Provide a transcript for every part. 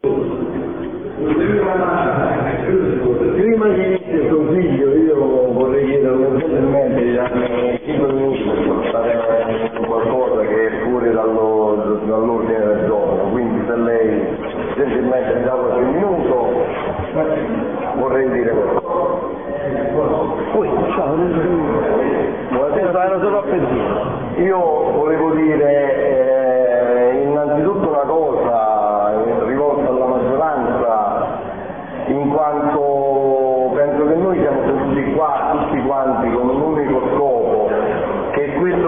Prima che inizi il consiglio io vorrei chiedere urgentemente di darmi 5 minuti per portare qualcosa che è fuori dall'ordine del giorno, quindi se lei gentilmente mi dà qualche minuto vorrei dire qualcosa. Ciao, buonasera, ero solo a pensiero. Io volevo dire innanzitutto una cosa rivolta alla maggioranza, in quanto penso che noi siamo seduti qua tutti quanti con un unico scopo, che è quello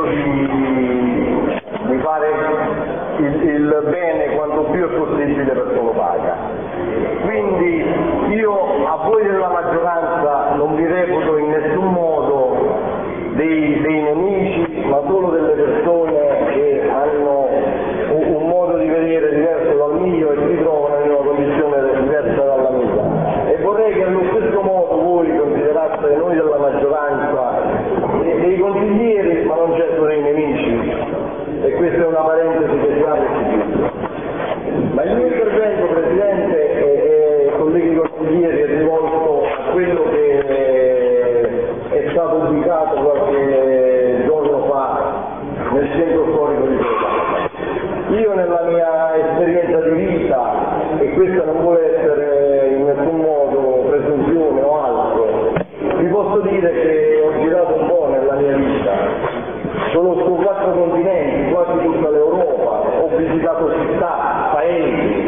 di fare il bene quanto più è possibile per Solo Paga. Quindi io a voi della maggioranza non vi reputo in nessun modo dei nemici, ma solo delle persone che hanno un modo di vedere diverso dal mio e si trovano in una condizione diversa dalla mia. E vorrei che allo stesso modo voi consideraste noi della maggioranza dei consiglieri, ma non certo dei nemici. E questa è una parentesi che si apre e si chiude. Ma il mio intervento, Presidente e colleghi consiglieri, è rivolto a quello che è stato ubicato qualche giorno fa nel centro storico di Roma. Io nella mia esperienza di vita, e questa non vuole essere in nessun modo presunzione o altro, vi posso dire che ho girato un po' nella mia vita, conosco 4 continenti, quasi tutta l'Europa, ho visitato città, paesi.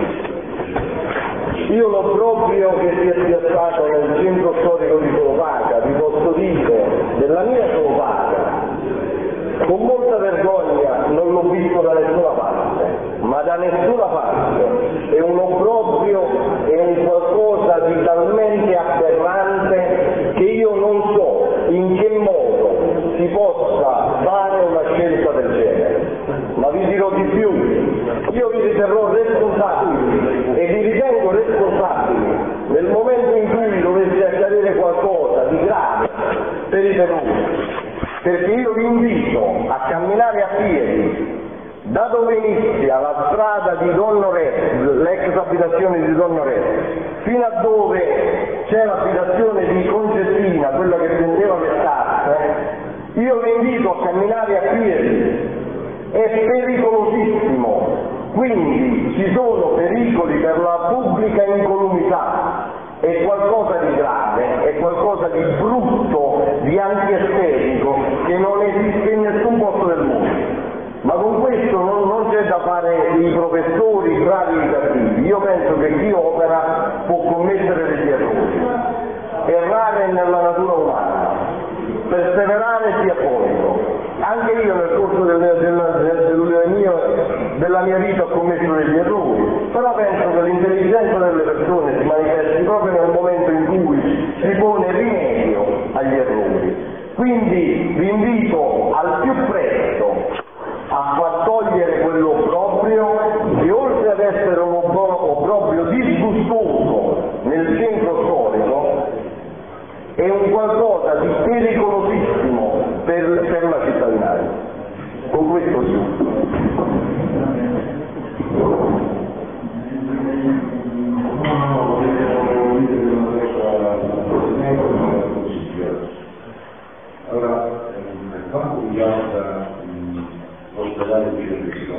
Io l'ho proprio che si è piazzato nel centro storico di Solo Paga, vi posso dire, della mia Solo Paga, con molta vergogna non l'ho visto da nessuna parte, ma da nessuna parte. È un obbrobrio, è un qualcosa di talmente aberrante che io non so in che modo si possa fare una scelta del genere. Ma vi dirò di più, io vi riterrò responsabili e vi ritengo responsabili nel momento in cui dovesse accadere qualcosa di grave per i perusi, perché io vi invito a camminare a piedi da dove inizia la strada di Donnoretti, l'ex abitazione di Donnoretti, fino a dove c'è l'abitazione di Concettina, quella che prendeva le scarpe. Io vi invito a camminare a piedi, è pericolosissimo, quindi ci sono pericoli per la pubblica incolumità, è qualcosa di grave, è qualcosa di brutto, di antiestetico, che non esiste in nessun posto del mondo. Ma con questo non c'è da fare i professori bravi e cattivi. Io penso che chi opera può commettere degli errori. Errare nella natura umana, perseverare è diabolico. Anche io nel corso della mia vita ho commesso degli errori, però penso che l'intelligenza delle persone si manifesti proprio nel momento in cui si pone rimedio agli errori. Quindi vi invito al più presto a far togliere quell'obbrobrio che, oltre ad essere un obbrobrio disgustoso nel centro storico, è un qualcosa di pericolosissimo per la cittadinanza. Con questo sì. Allora, per quanto riguarda l'ospedale di Cerrillo,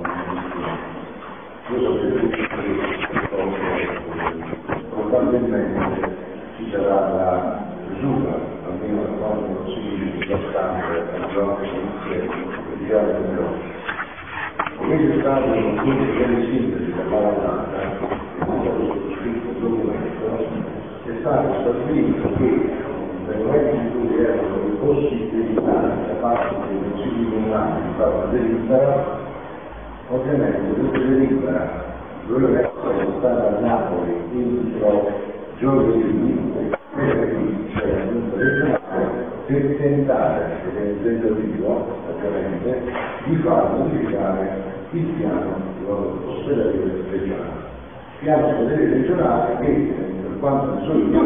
io sapevo che probabilmente ci sarà la chiusura, almeno da quando il Consiglio bastante al giorno di dichiaro del giorno. Come c'è stato un punto di sintesi per la lavorata, e quindi ho sottoscritto il documento, è stato stabilito che nel momento in cui erano le possibilità da parte dei consigli comunali di fare una delibera, ovviamente questa delibera doveva essere portata a Napoli entro giovedì, venerdì, cioè la giunta regionale, per tentare, perché è un tentativo ovviamente, di far modificare il piano ospedaliero regionale. Piano ospedaliero regionale che, per quanto ne so io,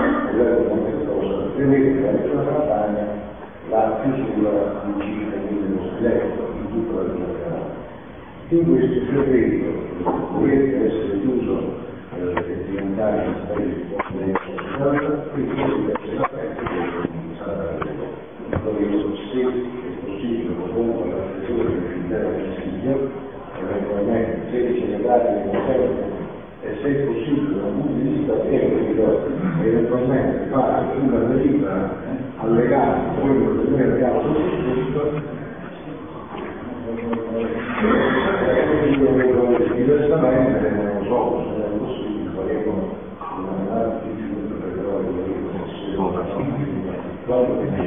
prevede per la regione Campania la chiusura di circa 1000 letto in tutta la regione Campania. In questo decreto dovrebbe essere chiuso eventualmente 6 segretari di consenso e se è possibile da un punto di vista tecnico eventualmente fare una delibera allegata a quello che noi abbiamo sottoscritto, diversamente non lo so se è possibile faremo un articolo per quando si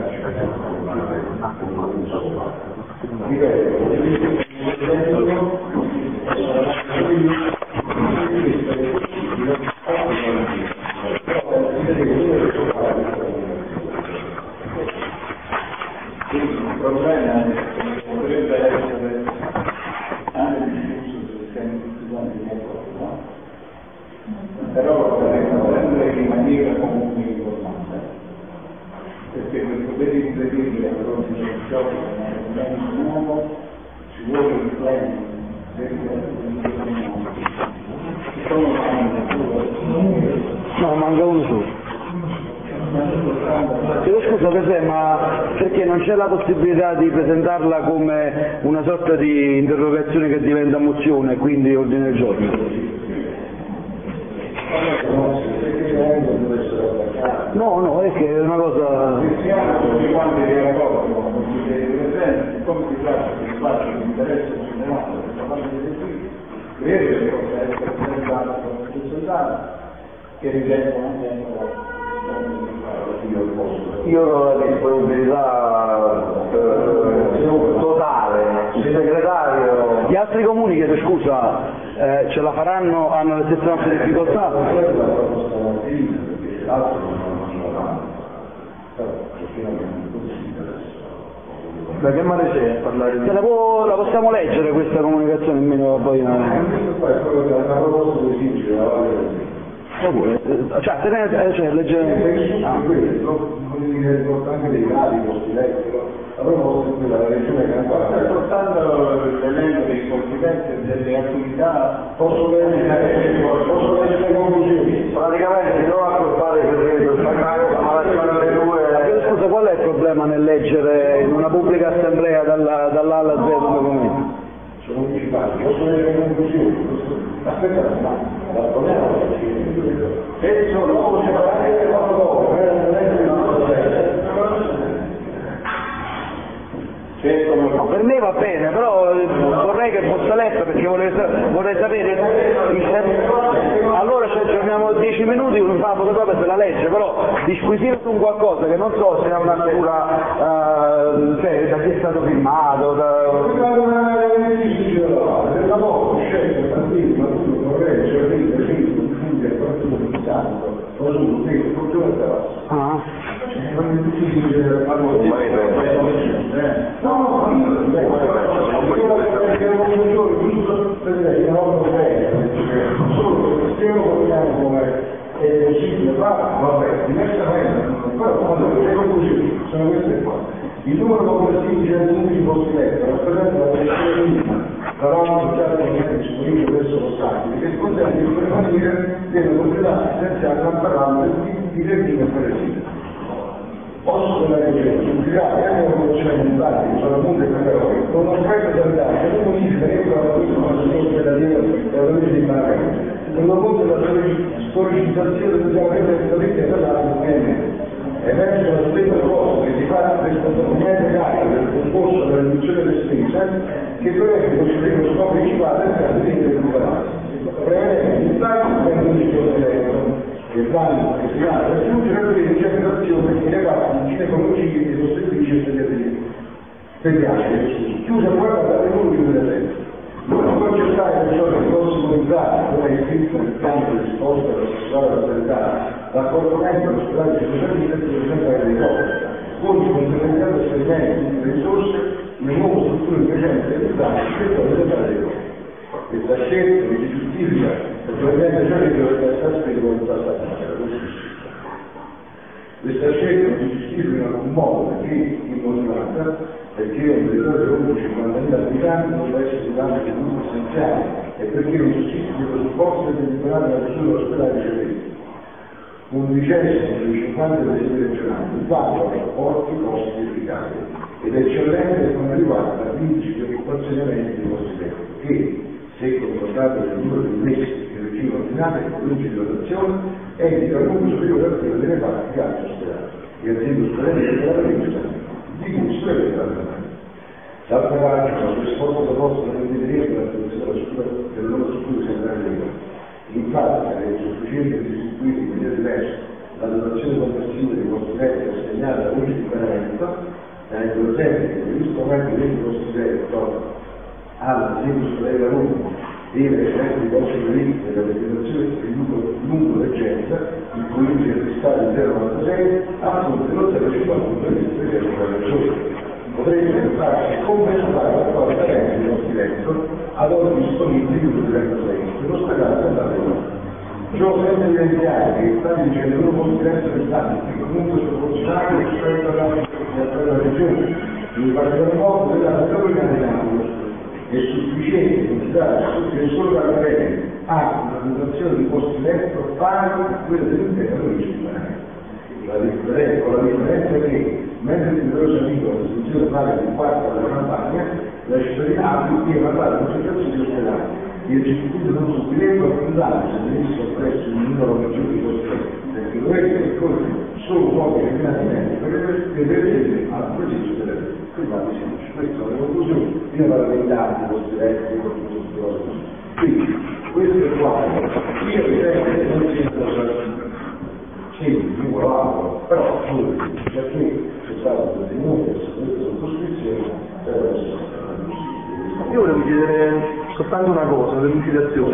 il problema potrebbe essere anche discusso se siamo tutti quanti d'accordo, no? Però dovremmo sempre in maniera comunque informata, perché per poter impedire a fronte del gioco un momento nuovo ci vuole un plan No, manca uno solo. Chiedo scusa Pepe, ma perché non c'è la possibilità di presentarla come una sorta di interrogazione che diventa mozione, quindi ordine del giorno? No, è che è una cosa... siamo tutti quanti di accordo con tutti i presenti, come si tratta di spazio di interesse generale per la parte dei figli, credo che possa essere presentato con un rappresentante che ritengo anche io ho la disponibilità totale, il segretario. Gli altri comuni, chiedo scusa, ce la faranno, hanno le stesse nostre difficoltà? Da che mare c'è a parlare di... La possiamo leggere questa comunicazione, almeno poi... Cioè, leggere... anche dei gradi posti lettero, la proposta è quella della regione Campania. soltanto l'elenco dei complimenti e delle attività. Posso leggere le conclusioni? Praticamente non accorpare il segreto staccato, ma lasciare le due... Scusa, qual è il problema nel leggere in una pubblica assemblea dall'A alla Z un documento? Sono municipali, posso leggere le conclusioni? Aspetta, ma la problema è solo separare la No, per me va bene, però vorrei che fosse letta perché vorrei sapere allora ci aggiorniamo 10 minuti, uno fa la fotocopia se la legge, però disquisire su un qualcosa che non so se ha una natura cioè da chi è stato firmato è possibile fare, vabbè, diversamente, però quando le conclusioni sono queste qua. Il numero complessivo di 11 posti letto rappresenta la pressione minima davanti al già disponibile presso lo Stato, che consente di permanere delle proprietà essenziali al parametro di termine prerequisito. Posso della regione pubblicare anche la promozione ambientale che sono appunto in categoria con un aspetto sanitario che non modifica né la situazione operativa della provincia di Maracaibo, tenuto conto della storicizzazione degli amministratori dell'ANM. Emerge la stessa cosa che si fa responsabilmente carico del concorso della riduzione delle spese che prevede conseguire lo scopo principale del caso di recuperare. Prevedendo il taglio del 15%. Il danno che si va a raggiungere prevede un'interpretazione che riguarda in ginecologia e ostetrici e pediatri. Chiusa poi la data economica dell'esempio. Non può accettare perciò che il prossimo inverno, come è scritto nel piano di risposta dell'assessore alla sanità, l'accorpamento dell'ospedale specialista si presenta alle risorse, con il conseguenziale esperimento di risorse nelle nuove strutture presenti realizzate nel settore della rete. Questa scelta non si giustifica, naturalmente ciò che dovrebbe essere scritto con tutta la questa scelta non si giustifica in alcun modo perché immotivata, perché un territorio con 50.000 abitanti non può essere dotato di servizi essenziali e perché non sussistono i presupposti per liberare la misura dell'ospedale riceventi. undicesimo dei 50 presidenti regionali, infatti ha rapporti costi-efficacia ed eccellente per quanto riguarda l'indice di occupazione media dei posti letto, che, se confrontato con il numero di mesi in regime ordinario con l'indice di dotazione, è indicatore superiore a quello delle parti di altri ospedali e aziende ospedaliere della provincia di cui si prevede la domanda. D'altra parte, la sua sforzo proposto non impedirebbe l'attuazione del loro studio sanitario. Infatti, sarebbe sufficiente restituire in maniera diversa la dotazione complessiva dei posti letto assegnata alla legge di pagamento, tenendo presente che previsto aumento dei posti letto alla azienda ospedaliera Roma e ai referenti posti previsti della legislazione di lungo leggenza, il cui indice è fissato in 0,96, a fronte dello 0,51 previsto dalla regione. Potrebbe infatti compensare l'attuale carenza di posti letto ad oggi disponibili di 206 dello spedale centrale di Roma. Ciò senza evidenziare che stati dicendo loro posti letto restanti, che comunque proporzionali rispetto alla regione, in particolar modo della metropolitana di Napoli, è sufficiente considerare che solo la Campania ha una dotazione di posti letto pari a quella dell'intera provincia di Palermo. La differenza è che, mentre il numeroso amico la distinzione paga di quarto della campagna, la cittadina ha piena la concentrazione di ospedali e il circuito non subirebbe alcun danno se venisse oppresso un numero maggiore di posti letto, perché dovrebbe percorrere solo pochi determinati metri per vedere al preciso della legge. Quindi questa è la conclusione, io parlo dei tanti posti letti, quindi questo è quanto io ritengo che non sia una cosa sì, io però perché c'è stato un detenuto questa sottoscrizione per io volevo chiedere soltanto una cosa, una delucidazione.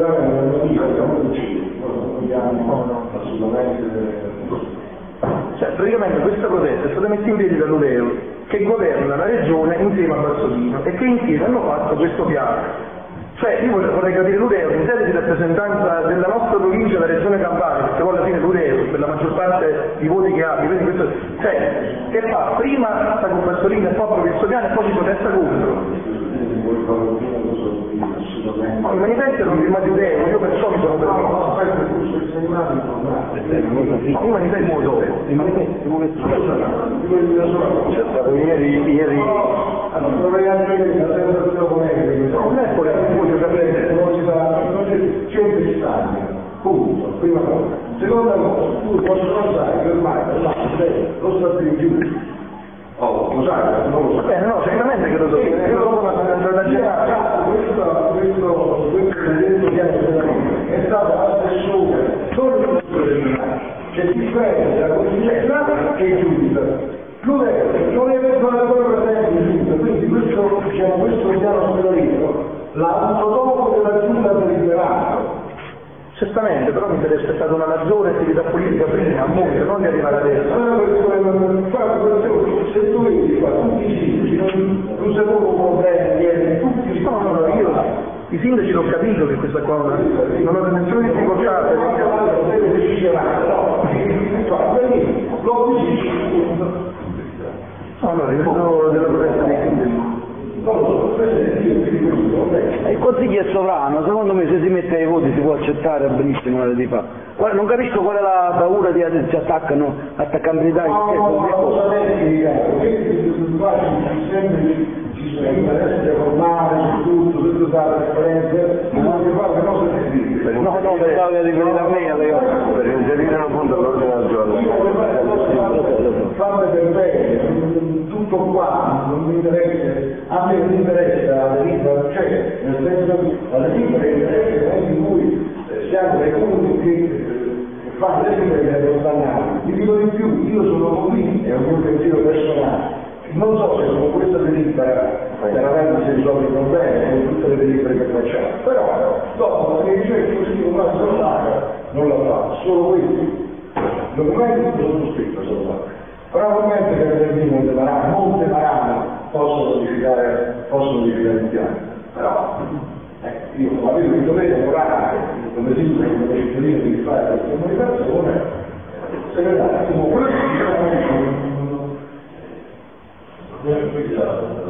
No, assolutamente. Cioè, praticamente questa protesta è stata messa in piedi da Luleo, che governa la regione insieme a Bassolino e che insieme hanno fatto questo piano. Cioè, io vorrei capire Luleo in sede di rappresentanza della nostra provincia, la regione Campania, perché poi alla fine Luleo, per la maggior parte di voti che ha, quindi questo, cioè, che fa? Prima sta con Bassolino e poi approva il suo piano e poi si protesta contro. No, i manifesti erano firmati Luleo, io perciò mi sono permesso. I manifesti dopo. I manifesti come c'è stato ieri. Allora, vorrei anche dire la sensazione polemica. Non è polemico, c'è un pestaggio, punto, prima cosa. Seconda cosa, tu posso pensare che ormai lo sta più in giù. Oh, lo sai, non lo so. Bene, no, certamente che lo so. Io dopo una sentenza generale. Questo presente piano è stato l'assessore, non il regionale. C'è differenza tra il regionale e il giudice. Lui non è ancora presente in giunta, quindi questo piano ospedaliero l'ha avuto dopo che la giunta ha deliberato. Certamente, però mi sarei aspettato una maggiore attività politica prima, a monte, non di arrivare adesso. Se tu vedi qua, tutti i sindaci, non si pone un problema, niente, tutti No, io i sindaci l'ho capito che questa qua non ho dimensioni di difficoltà. No, ripeto della protesta dei sindaci. Il consiglio è sovrano, secondo me se si mette ai voti si può accettare benissimo la di fa. Non capisco qual è la paura di ci attaccano militari. Cosa tecnica, sempre ci sono interesse formale su tutto la trasparenza, non mi fa le cose tecniche. No, pensavo che riferire a me, per inserire un punto all'ordine del giorno. Fatte per bene, tutto qua, non mi interessa, a me non mi interessa la delibera, cioè, nel senso che la delibera interessa nel momento in cui siamo dei comuni che fanno le delibere per condannare. Vi dico di più, io sono convinto, è un mio pensiero personale, non so se con questa delibera veramente si risolve il problema, con tutte le delibere che facciamo, però dopo se dice che così un altro non la fa, solo questo. Il documento è sottoscritto solo qua. Probabilmente per molte marane possono modificare il piano, però io come avevo il dovere morale, come sindaco, come cittadino di fare questa comunicazione, se ne dà un attimo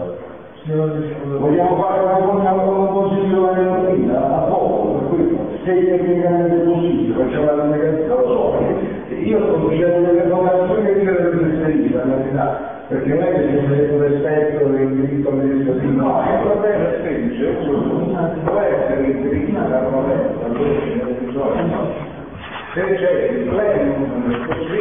vogliamo fare una consiglio della mattina a poco, per cui se direi tecnicamente possibile, facciamo la comunicazione, non lo so, io sto dicendo delle informazioni che dire delle tesserine, la verità, perché non è che si fa un rispetto del diritto amministrativo. No, il problema è semplice, può essere inserito da provincia, se c'è il plenum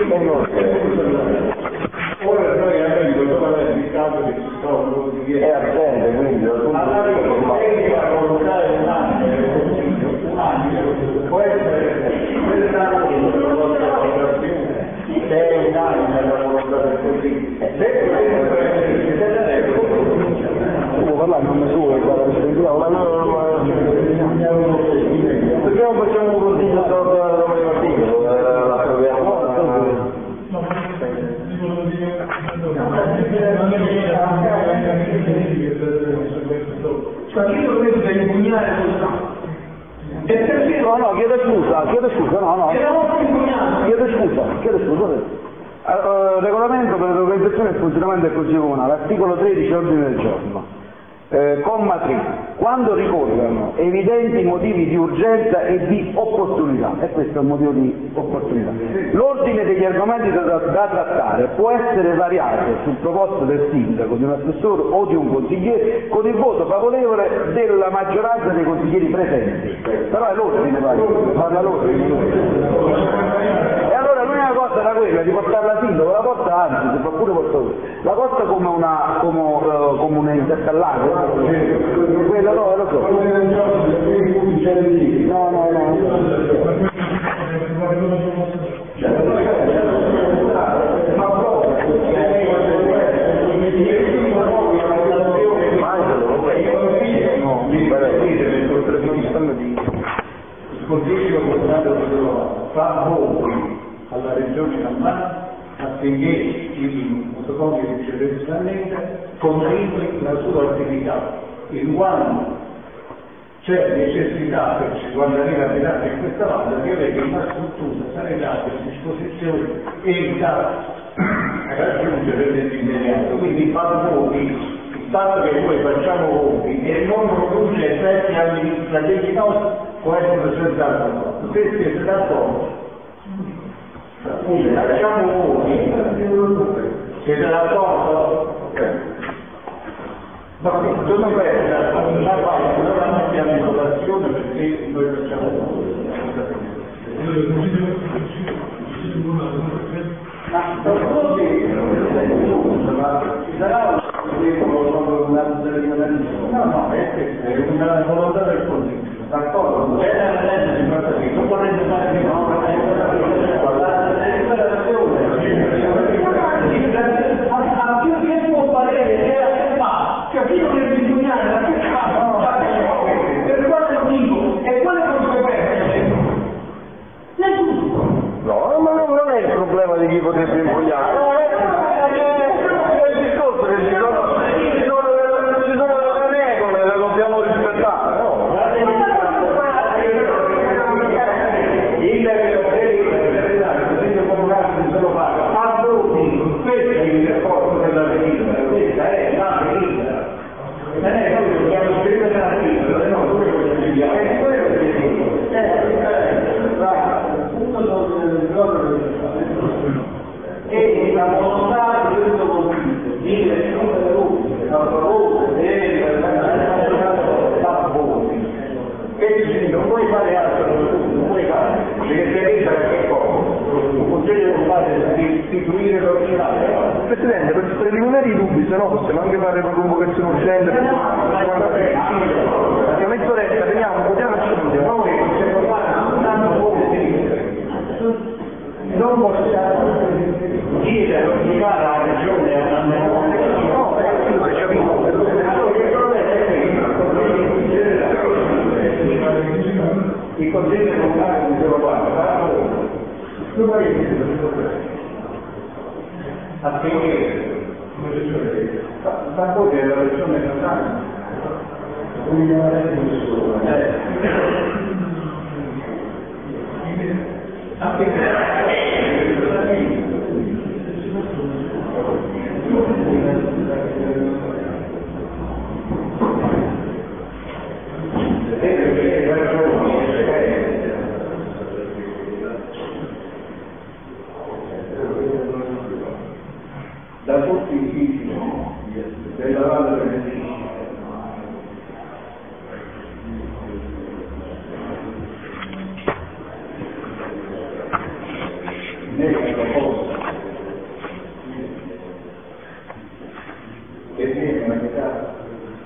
ora noi abbiamo il caso che ci sono è assente, quindi dal punto di vista la volontà è unanime, può essere se è unanime la volontà del Consiglio, può parlare in nome suo, perché non facciamo un consiglio solo della Romana Martino, la proviamo cioè io dovevo impugnare soltanto. No, chiedo scusa, no. Chiedo scusa. Regolamento per l'organizzazione e il funzionamento del Consiglio Comunale, articolo 13, ordine del giorno. Comma 3. Quando ricorrano evidenti motivi di urgenza e di opportunità, e questo è un motivo di opportunità, l'ordine degli argomenti da trattare può essere variato sul proposto del sindaco, di un assessore o di un consigliere con il voto favorevole della maggioranza dei consiglieri presenti. Però è l'ordine, parla l'ordine. E allora l'unica cosa era quella di portarla sindaco, la porta, anzi si fa pure portare, la porta come una intercallata. Quella no, lo so. Il Consiglio Comunale fa voti alla Regione Campania affinché il protocollo che succede finalmente continui la sua attività, in quanto c'è necessità per 50.000 abitanti in questa valle di avere una struttura sanitaria a disposizione e da raggiungere nell'immediato. Quindi fa voti, il fatto che noi facciamo voti e non produce effetti amministrativi nostri può essere senz'altro fatto. Se siete d'accordo, facciamo voti, siete d'accordo? Ma questo non è una parte, non la mettiamo in votazione perché noi facciamo voti. Ci sarà no, è una volontà del Consiglio, d'accordo? Non vorrete fare di nuovo a più che può parere che fa, cioè chi non deve impugnare da che fa, per quale motivo e quale conseguenza? Nessuno. No, ma non è il problema di chi potrebbe impugnare, no, è il discorso che ci sono delle regole, le dobbiamo rispettare, no? Il Consiglio Comunale di Slovacchia fa voti, questo è il rapporto della delibera, questa è la delibera. Non è che noi dobbiamo scrivere l'articolo, no, dove lo scriviamo? È quello che dico. E la volontà di questo Consiglio di esprimere luce a favore fa voti. E non puoi fare altro, non puoi fare, perché se pensa che cosa? Un Consiglio Comunale di istituire l'ordinario. Presidente, per eliminare i dubbi, se no possiamo anche fare una convocazione urgente. Io mezz'oretta, veniamo, votiamo e ci andiamo. Noi possiamo fare soltanto voti. Non possiamo chiedere, obbligare alla Regione a No, il problema è il Consiglio Comunale di Slovacchia affinché fa voti alla Regione Campania. un'idea proposta che viene manifestata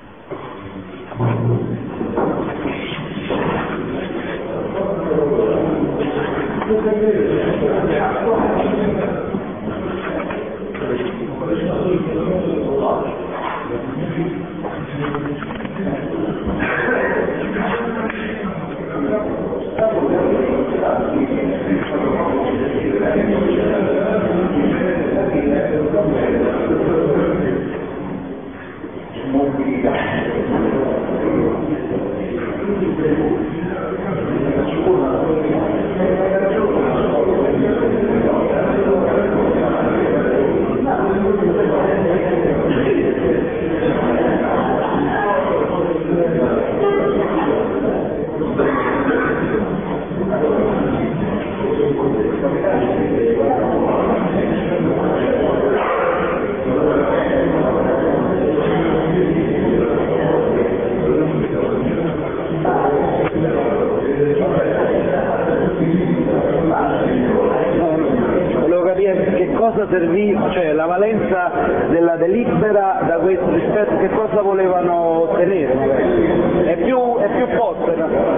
serviva, cioè la valenza della delibera da questo rispetto, che cosa volevano ottenere magari? È più forte,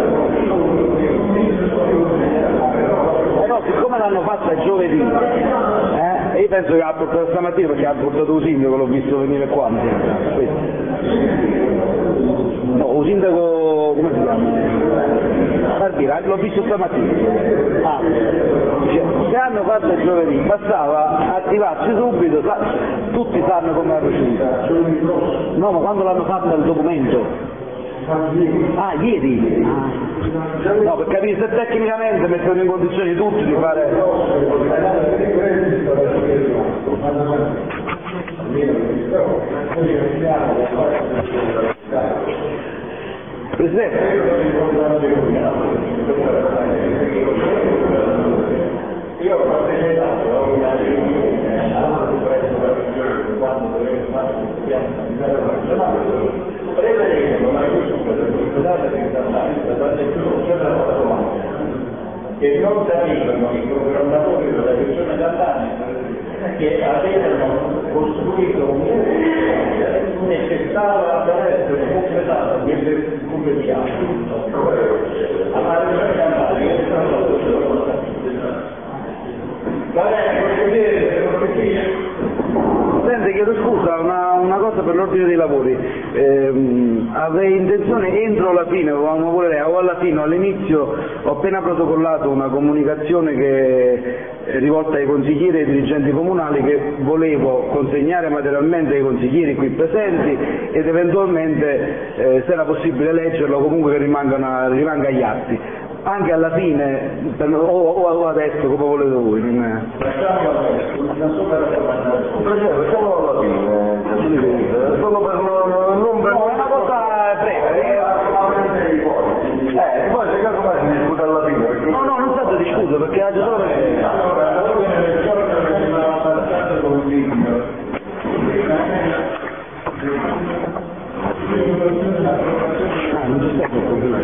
no, siccome l'hanno fatta giovedì, io penso che ha portato stamattina, perché ha portato un sindaco, l'ho visto venire qua, no, un sindaco, come si chiama? Barbira, l'ho visto stamattina. Se hanno fatto giovedì, bastava attivarsi subito, tutti sanno come è riuscita. No, ma quando l'hanno fatta il documento? Ieri? No, per capire se tecnicamente mettono in condizioni tutti di fare... Presidente. Io ho partecipato a una riunione presso la regione quando dovevo fare un piano sanitario nazionale, prevedendo la chiusura dell'ospedale di Catania dalle chiusure della domanda, che non sapevano i programmatori della regione Catania che avevano costruito un che stava per essere completato come piano. Alla regione Catania è stato Presidente, chiedo scusa, una cosa per l'ordine dei lavori. Avrei intenzione entro la fine, o alla fine o all'inizio, ho appena protocollato una comunicazione che è rivolta ai consiglieri e ai dirigenti comunali, che volevo consegnare materialmente ai consiglieri qui presenti ed eventualmente, se era possibile leggerlo, comunque che rimanga agli atti. Anche alla fine, o adesso, come volete voi. Facciamolo alla fine, solo per non per... No, è una cosa breve. Poi se caso mai si discute alla fine. Perché... No, non state discusso, perché ha già solo perché... Allora, l'ordine del giorno che veniva passato consiglio. non ci sta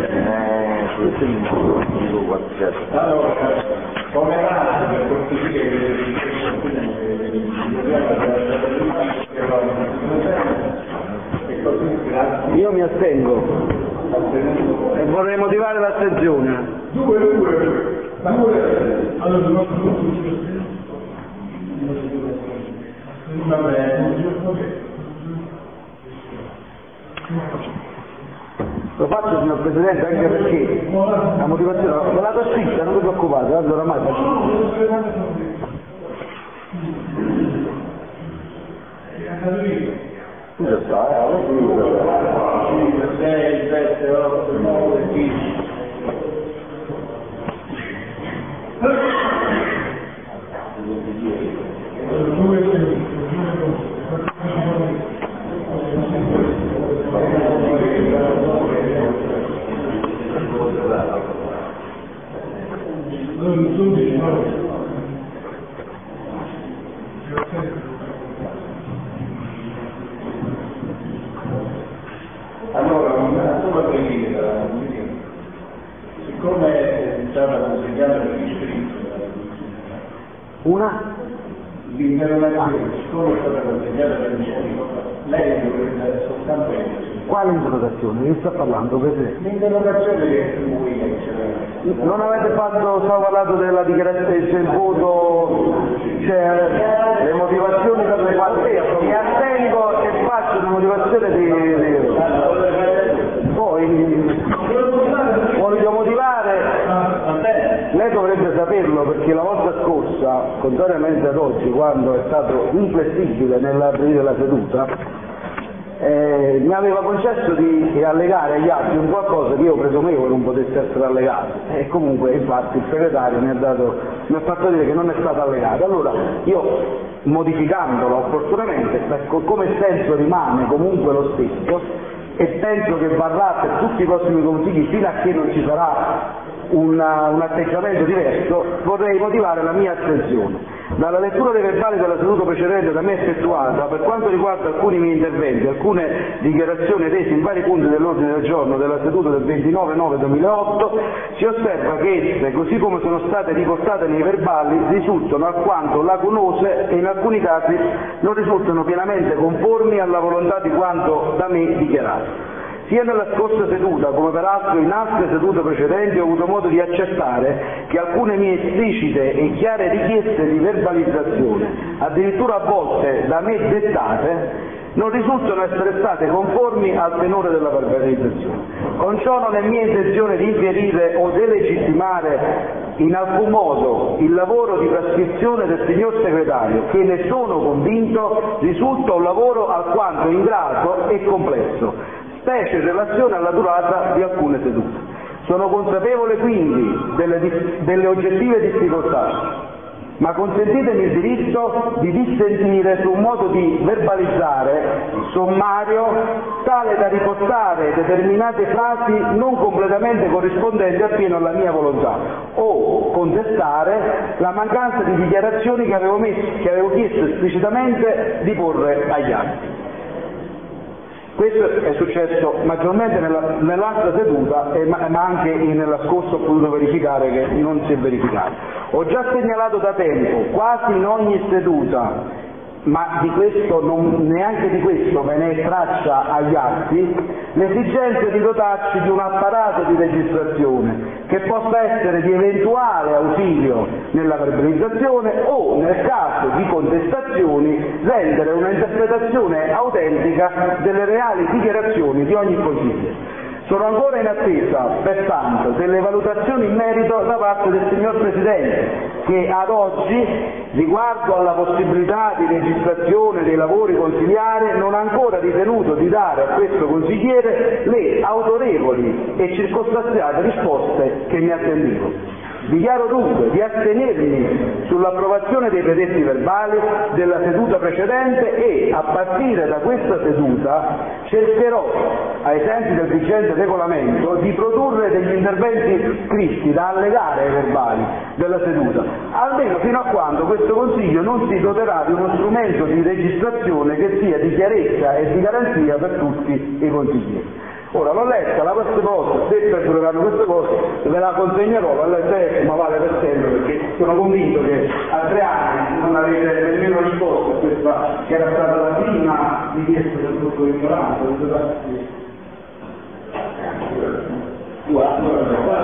Allora, come va per cortesia Io mi astengo e vorrei motivare l'astensione. Lo faccio, signor Presidente, anche perché la motivazione ve la do scritta, non vi preoccupate, tanto oramai Già sta, 6, 7, 8, 9, 10. Allora, una sola preghiera, siccome è stata consegnata per iscritto L'interrogazione, siccome è stata consegnata per lei dovrebbe soltanto essere. Quale interrogazione? Che sta parlando, Presidente? L'interrogazione che lui non avete fatto, stavo parlando della dichiarazione del voto, cioè le motivazioni per le quali mi attengo e faccio una motivazione poi voglio motivare. Lei dovrebbe saperlo perché la volta scorsa, contrariamente ad oggi, quando è stato inflessibile nell'aprire la seduta, mi aveva concesso di allegare agli atti un qualcosa che io presumevo non potesse essere allegato e comunque infatti il segretario mi ha fatto dire che non è stato allegato. Allora io, modificandolo opportunamente, come il senso rimane comunque lo stesso e penso che varrà per tutti i prossimi consigli fino a che non ci sarà un atteggiamento diverso, vorrei motivare la mia astensione. Dalla lettura dei verbali della seduta precedente da me effettuata, per quanto riguarda alcuni miei interventi, alcune dichiarazioni rese in vari punti dell'ordine del giorno della seduta del 29/9/2008, si osserva che esse, così come sono state riportate nei verbali, risultano alquanto lacunose e in alcuni casi non risultano pienamente conformi alla volontà di quanto da me dichiarato. Sia nella scorsa seduta come peraltro in altre sedute precedenti ho avuto modo di accertare che alcune mie esplicite e chiare richieste di verbalizzazione, addirittura a volte da me dettate, non risultano essere state conformi al tenore della verbalizzazione. Con ciò non è mia intenzione di infierire o delegittimare in alcun modo il lavoro di trascrizione del signor segretario, che ne sono convinto risulta un lavoro alquanto ingrato e complesso, specie in relazione alla durata di alcune sedute. Sono consapevole quindi delle oggettive difficoltà, ma consentitemi il diritto di dissentire su un modo di verbalizzare sommario tale da riportare determinate frasi non completamente corrispondenti appieno alla mia volontà o contestare la mancanza di dichiarazioni che avevo chiesto esplicitamente di porre agli atti. Questo è successo maggiormente nell'altra seduta, ma anche nella scorsa ho potuto verificare che non si è verificato. Ho già segnalato da tempo, quasi in ogni seduta, ma neanche di questo ve ne è traccia agli atti, l'esigenza di dotarci di un apparato di registrazione che possa essere di eventuale ausilio nella verbalizzazione o, nel caso di contestazioni, rendere una interpretazione autentica delle reali dichiarazioni di ogni consigliere. Sono ancora in attesa, pertanto, delle valutazioni in merito da parte del signor Presidente, che ad oggi, riguardo alla possibilità di registrazione dei lavori consiliari, non ha ancora ritenuto di dare a questo consigliere le autorevoli e circostanziate risposte che mi attendevo. Dichiaro dunque di astenermi sull'approvazione dei predetti verbali della seduta precedente e, a partire da questa seduta, cercherò, ai sensi del vigente regolamento, di produrre degli interventi scritti da allegare ai verbali della seduta, almeno fino a quando questo Consiglio non si doterà di uno strumento di registrazione che sia di chiarezza e di garanzia per tutti i consiglieri. Ora l'ho letta, la prossima volta, se perdureranno queste cose, ve la consegnerò, la letteretta, ma vale per sempre, perché sono convinto che a 3 anni non avete nemmeno risposto a questa che era stata la prima richiesta del gruppo di minoranza. Guarda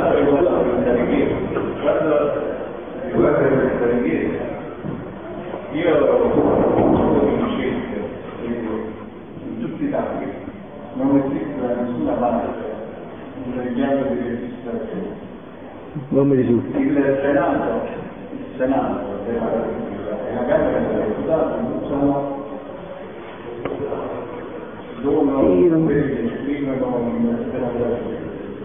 questa richiesta, io in tutti i campi non esiste da nessuna parte un richiamo di registrazione. Non mi risulta. Il Senato della Repubblica e la Camera dei Deputati sono quelli che esprimono in democrazia.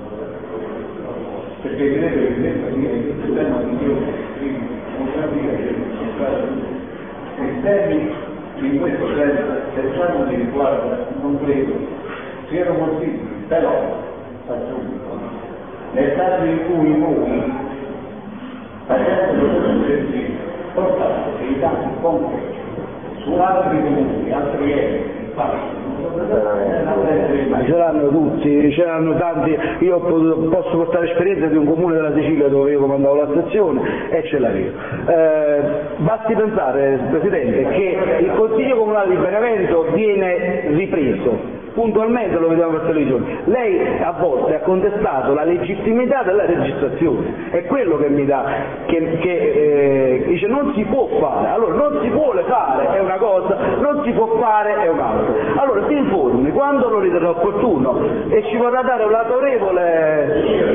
Perché credo che questo sia il sistema di Dio che esprime democrazia che è esterni in questo senso, pensando di riguardo, non credo siano possibili, però aggiungo, nel caso in cui noi facendo questo esercizio portate dei dati concreti su altri comuni, altri enti, Ma ce l'hanno tutti, ce l'hanno tanti. Io posso portare esperienza di un comune della Sicilia dove io comandavo la stazione e ce l'avevo. Basti pensare, Presidente, che il Consiglio Comunale di Benevento viene ripreso puntualmente, lo vediamo per televisione. Lei a volte ha contestato la legittimità della registrazione, è quello che mi dà, che dice non si può fare. Allora non si vuole fare è una cosa, non si può fare è un'altra. Allora si informi quando lo riterrà opportuno e ci vorrà dare un autorevole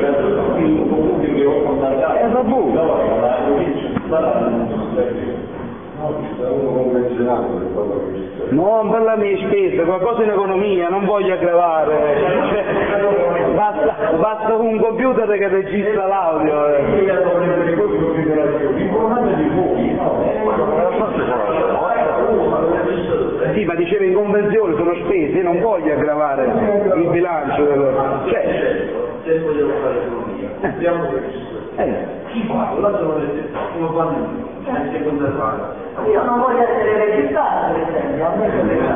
non per la mia spesa, qualcosa in economia, non voglio aggravare, cioè, basta un computer che registra l'audio. Sì, ma diceva in convenzione sono spese, non voglio aggravare il bilancio. Se vogliamo fare economia, abbiamo chi fa? Là sono come fanno le conservare. Io non voglio essere registrato, per esempio, a me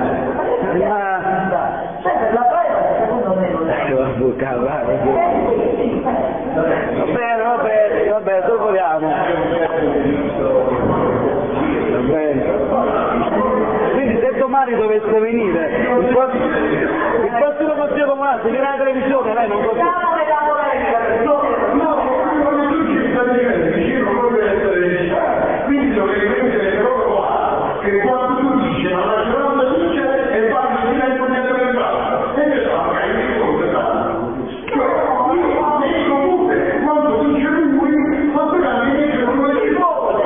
cioè per la privacy secondo me non è. Va bene, troviamo. Va bene. Quindi se domani dovesse venire il prossimo Consiglio Comunale, se viene la televisione, lei non può. Quindi dovrebbe essere proprio qua, che quando tu dici la maggioranza dice e parli di silenzio dietro le braccia, e che sa, magari mi ricordo comunque, quando dice lui, ma tu la dice non lo dici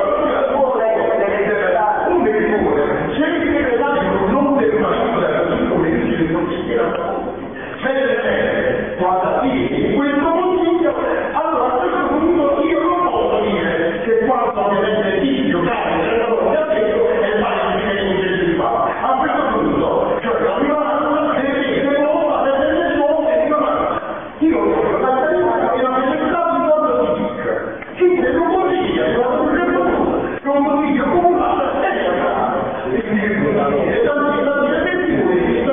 se mi deve dare non per una cosa così come dice le considerazioni, guarda sì, questo consiglio, allora a questo punto io non posso dire che quando ovviamente si giocare nel lavoro che ha detto è fare il di fare. A questo punto, cioè la minoranza deve nuova, deve nuovo e io voglio la prima che la presentato in quanto si dice. Sì, se non consiglia, non consiglia comunale, e tanti elementi voi,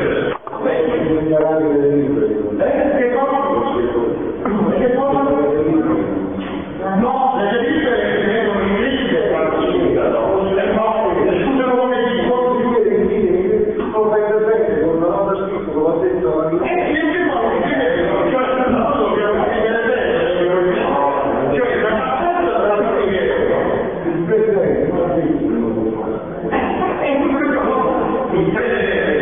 no, le delibere che vengono in legge discutono come si può dire con una nota scritta, come ha detto la mia. E che fanno di che? Cioè, non che viene bene, cioè, la cazzetta della il Presidente non ha detto il Presidente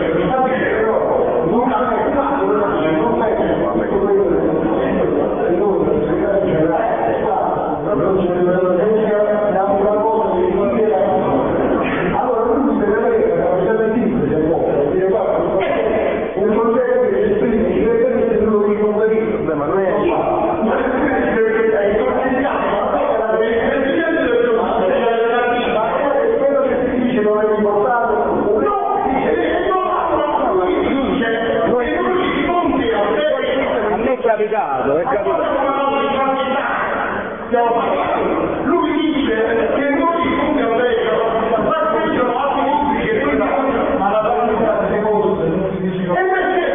è capitato. Lui dice che noi come avvero, ma qui sono atti pubblici e quindi ma la parola secondo non si dice e perché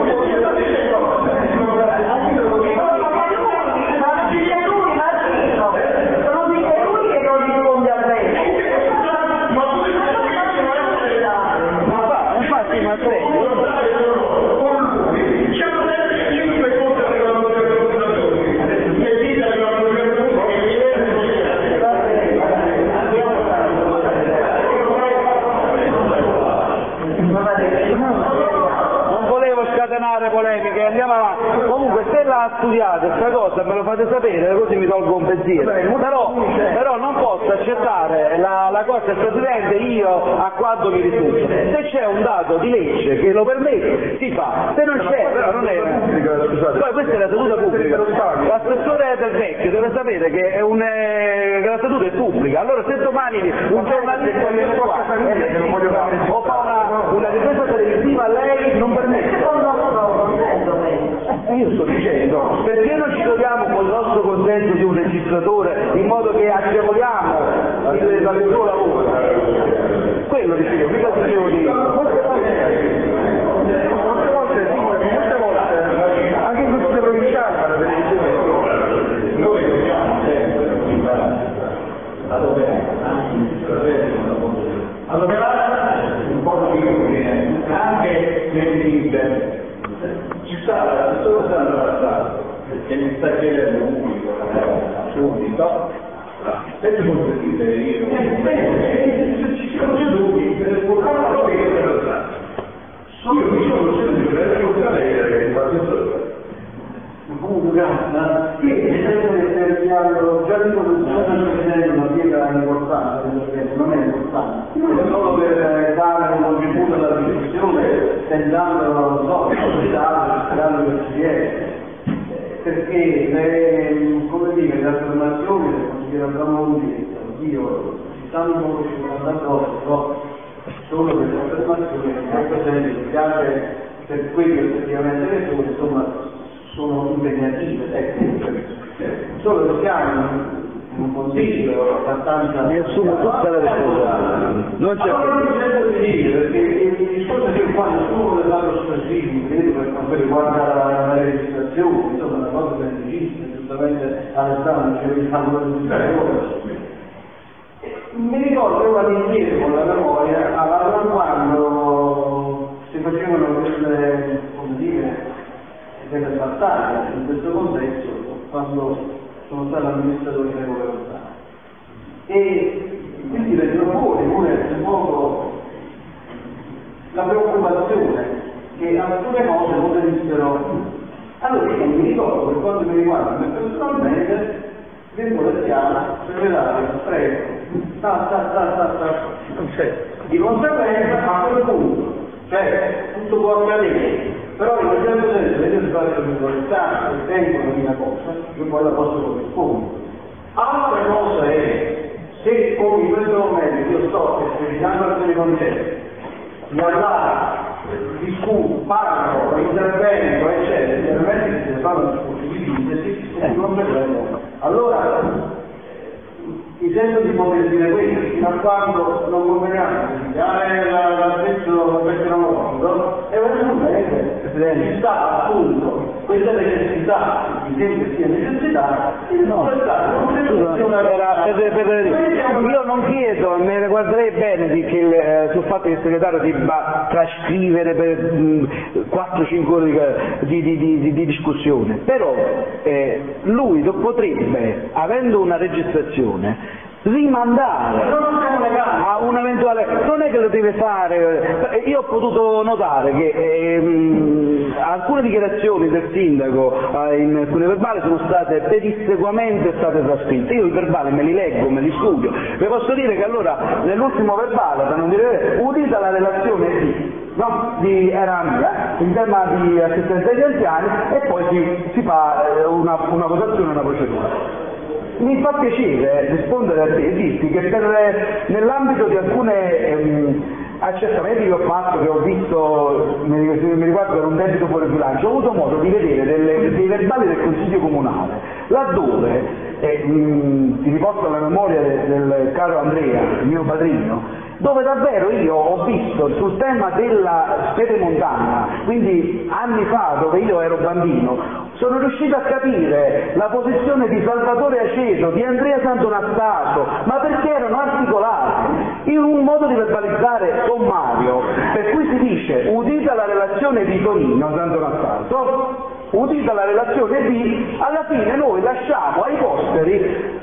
polemiche, andiamo avanti. Comunque se la studiate questa cosa me lo fate sapere, così mi tolgo un pensiero. Però non posso accettare la cosa del Presidente io a quanto mi risulta. Se c'è un dato di legge che lo permette, si fa. Se non c'è, però non è. Poi questa è la seduta pubblica. L'assessore del Vecchio deve sapere che la seduta è pubblica. Allora se domani un giornalista viene qua o fa una ripresa televisiva lei non permette. Io sto dicendo, perché non ci troviamo con il nostro consenso di un registratore in modo che agevoliamo il suo lavoro? quello dicevo, mica dicevo di... Molte volte, anche in queste provinciali fanno delle decisioni. Noi dobbiamo sempre imparare ad operare un po' di ordine, anche nel libero. Ci sta l'assessore Sandro Bastardo, che mi sta chiedendo un unico, subito, se ti consentite io, ci siamo seduti per io mi sono seduto per ascoltare lei l'assessore. Comunque, che hanno già detto che stanno facendo una pietra importante, non è importante, è solo per dare un contributo alla discussione, tentando, non so, sperando che ci riesca. Perché come dire, le affermazioni del consigliere Tramonti, oddio, ci stanno addosso, però sono delle affermazioni che in questo senso spiace per quelli che effettivamente le sono, insomma, sono impegnative, solo che siamo in un consiglio abbastanza... Mi assumo tutta la responsabilità. Non c'è allora non c'è da dire, perché il discorso che quando sono vuole fare sospensivi, credo per quanto riguarda la registrazione, insomma una cosa semplicissima, giustamente Alessandro diceva di farlo per registrazione. Mi ricordo io vado indietro con la memoria, allora quando si facevano quelle, come dire, delle battaglie in questo contesto quando sono stato amministratore di regolarità e quindi vengono fuori pure un po' la preoccupazione che alcune cose potessero. Allora io mi ricordo, per quanto mi riguarda personalmente, virgolettiamo, segretario, prego, di conseguenza a quel punto, cioè tutto può accadere, però in un certo senso le mie sbaglio virgolettare ritengono una cosa, io poi la posso corrispondere. Altra cosa è, se come in questo momento io sto esplicitando alcuni concetti, mi allargo, discuto, parlo, intervengo, eccetera, chiaramente che si fanno discorsi di sintesi e di conseguenza. Allora, mi sento di poter dire questo, fino a quando non conveniamo di dare la pezzo mondo, e veramente ci sta appunto questa necessità, mi sembra sia necessità, di io non chiedo, me ne guarderei bene sul fatto che il segretario debba trascrivere per 4-5 ore di discussione, però lui potrebbe, avendo una registrazione, rimandare a un eventuale, non è che lo deve fare. Io ho potuto notare che alcune dichiarazioni del sindaco in alcune verbali sono state pedissequamente trascritte. Io i verbali me li leggo, me li studio. Vi posso dire che allora nell'ultimo verbale, per non dire udita la relazione era mia, in tema di assistenza agli anziani, e poi si fa una votazione, una procedura. Mi fa piacere rispondere a te e dirti che nell'ambito di alcune accertamenti che ho fatto, che ho visto, mi riguarda per un debito fuori bilancio, ho avuto modo di vedere dei verbali del Consiglio Comunale, laddove, ti riporto alla memoria del caro Andrea, il mio padrino, dove davvero io ho visto sul tema della pedemontana, quindi anni fa, dove io ero bambino, sono riuscito a capire la posizione di Salvatore Aceto, di Andrea Santonastasio, ma perché erano articolati in un modo di verbalizzare sommario, per cui si dice udita la relazione di Tonino Santonastasio, udita la relazione di, alla fine noi lasciamo ai posteri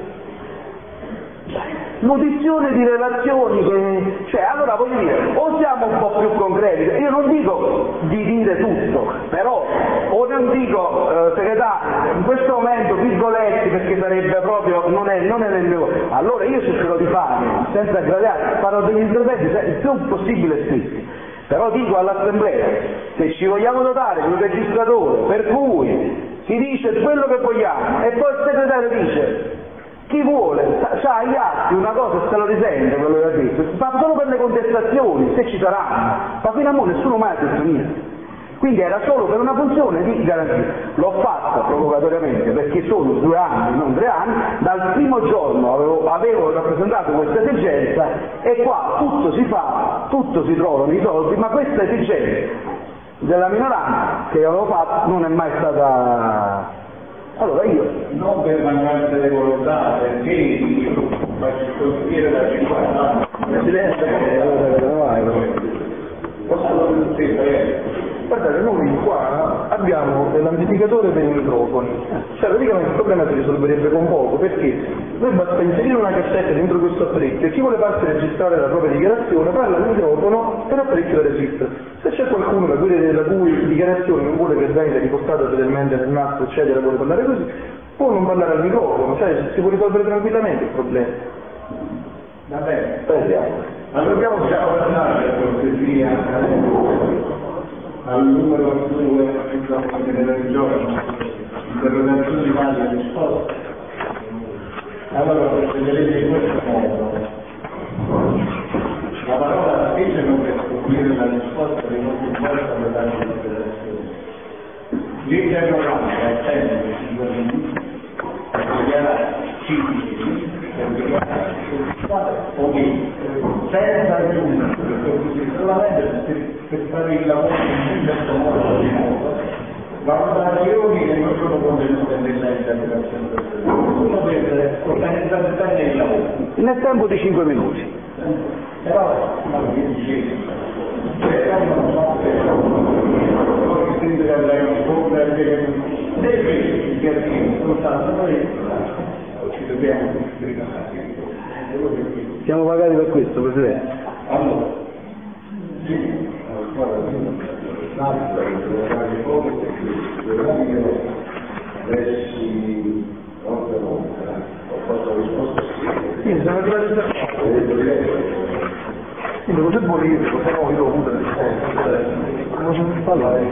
l'udizione di relazioni allora voglio dire, o siamo un po' più concreti, io non dico di dire tutto, però, o non dico segretario, in questo momento virgoletti, perché sarebbe proprio, non è nel mio, allora io cercherò di fare, senza aggravare, farò degli interventi il più possibile scritti, però dico all'assemblea, se ci vogliamo dotare di un registratore per cui si dice quello che vogliamo, e poi il segretario dice chi vuole, sa agli atti una cosa se lo risente quello che ha detto, fa solo per le contestazioni, se ci saranno, ma fino a ora nessuno mai ha detto niente. Quindi era solo per una funzione di garanzia. L'ho fatta provocatoriamente perché sono 2 anni, non 3 anni, dal primo giorno avevo rappresentato questa esigenza e qua tutto si fa, tutto si trovano i soldi, ma questa esigenza della minoranza che avevo fatto non è mai stata... Allora io... Non per mancanza di volontà, perché io faccio consigliere da 50 anni. Presidente, guardate, noi qua abbiamo l'amplificatore per i microfoni, cioè praticamente il problema si risolverebbe con poco, perché noi basta inserire una cassetta dentro questo apparecchio e chi vuole farsi registrare la propria dichiarazione parla al microfono e l'apparecchio la registra. Se c'è qualcuno la cui dichiarazione non vuole che venga riportata fedelmente nel nastro eccetera, vuole parlare così, può non parlare al microfono, cioè si può risolvere tranquillamente il problema. Va bene, Speriamo. ma dobbiamo già passare per cortesia al numero 2 del giorno, interrogazioni varie e risposte. Allora procederete in questo modo. La parola specie non per scoprire la risposta dei nostri incontri alle varie interrogazioni. L'interrogante ha tempo di 5 minuti per dichiarare 5 minuti per dichiarare o senza aggiungere, solamente per fare il lavoro in un certo modo di nuovo, valutazioni che non sono contenute nella interrogazione solo per organizzare bene il lavoro. Nel tempo di 5 minuti. Però, io dicevo, non so se poi sempre andare a rispondere dei che soltanto noi ci dobbiamo preparare. Siamo pagati per questo, Presidente. Allora, Sì, guarda, lessi molte volte, ho fatto la risposta sì. Sì, sono arrivati da quindi cos'è politico, se no io ho avuto Non parlare,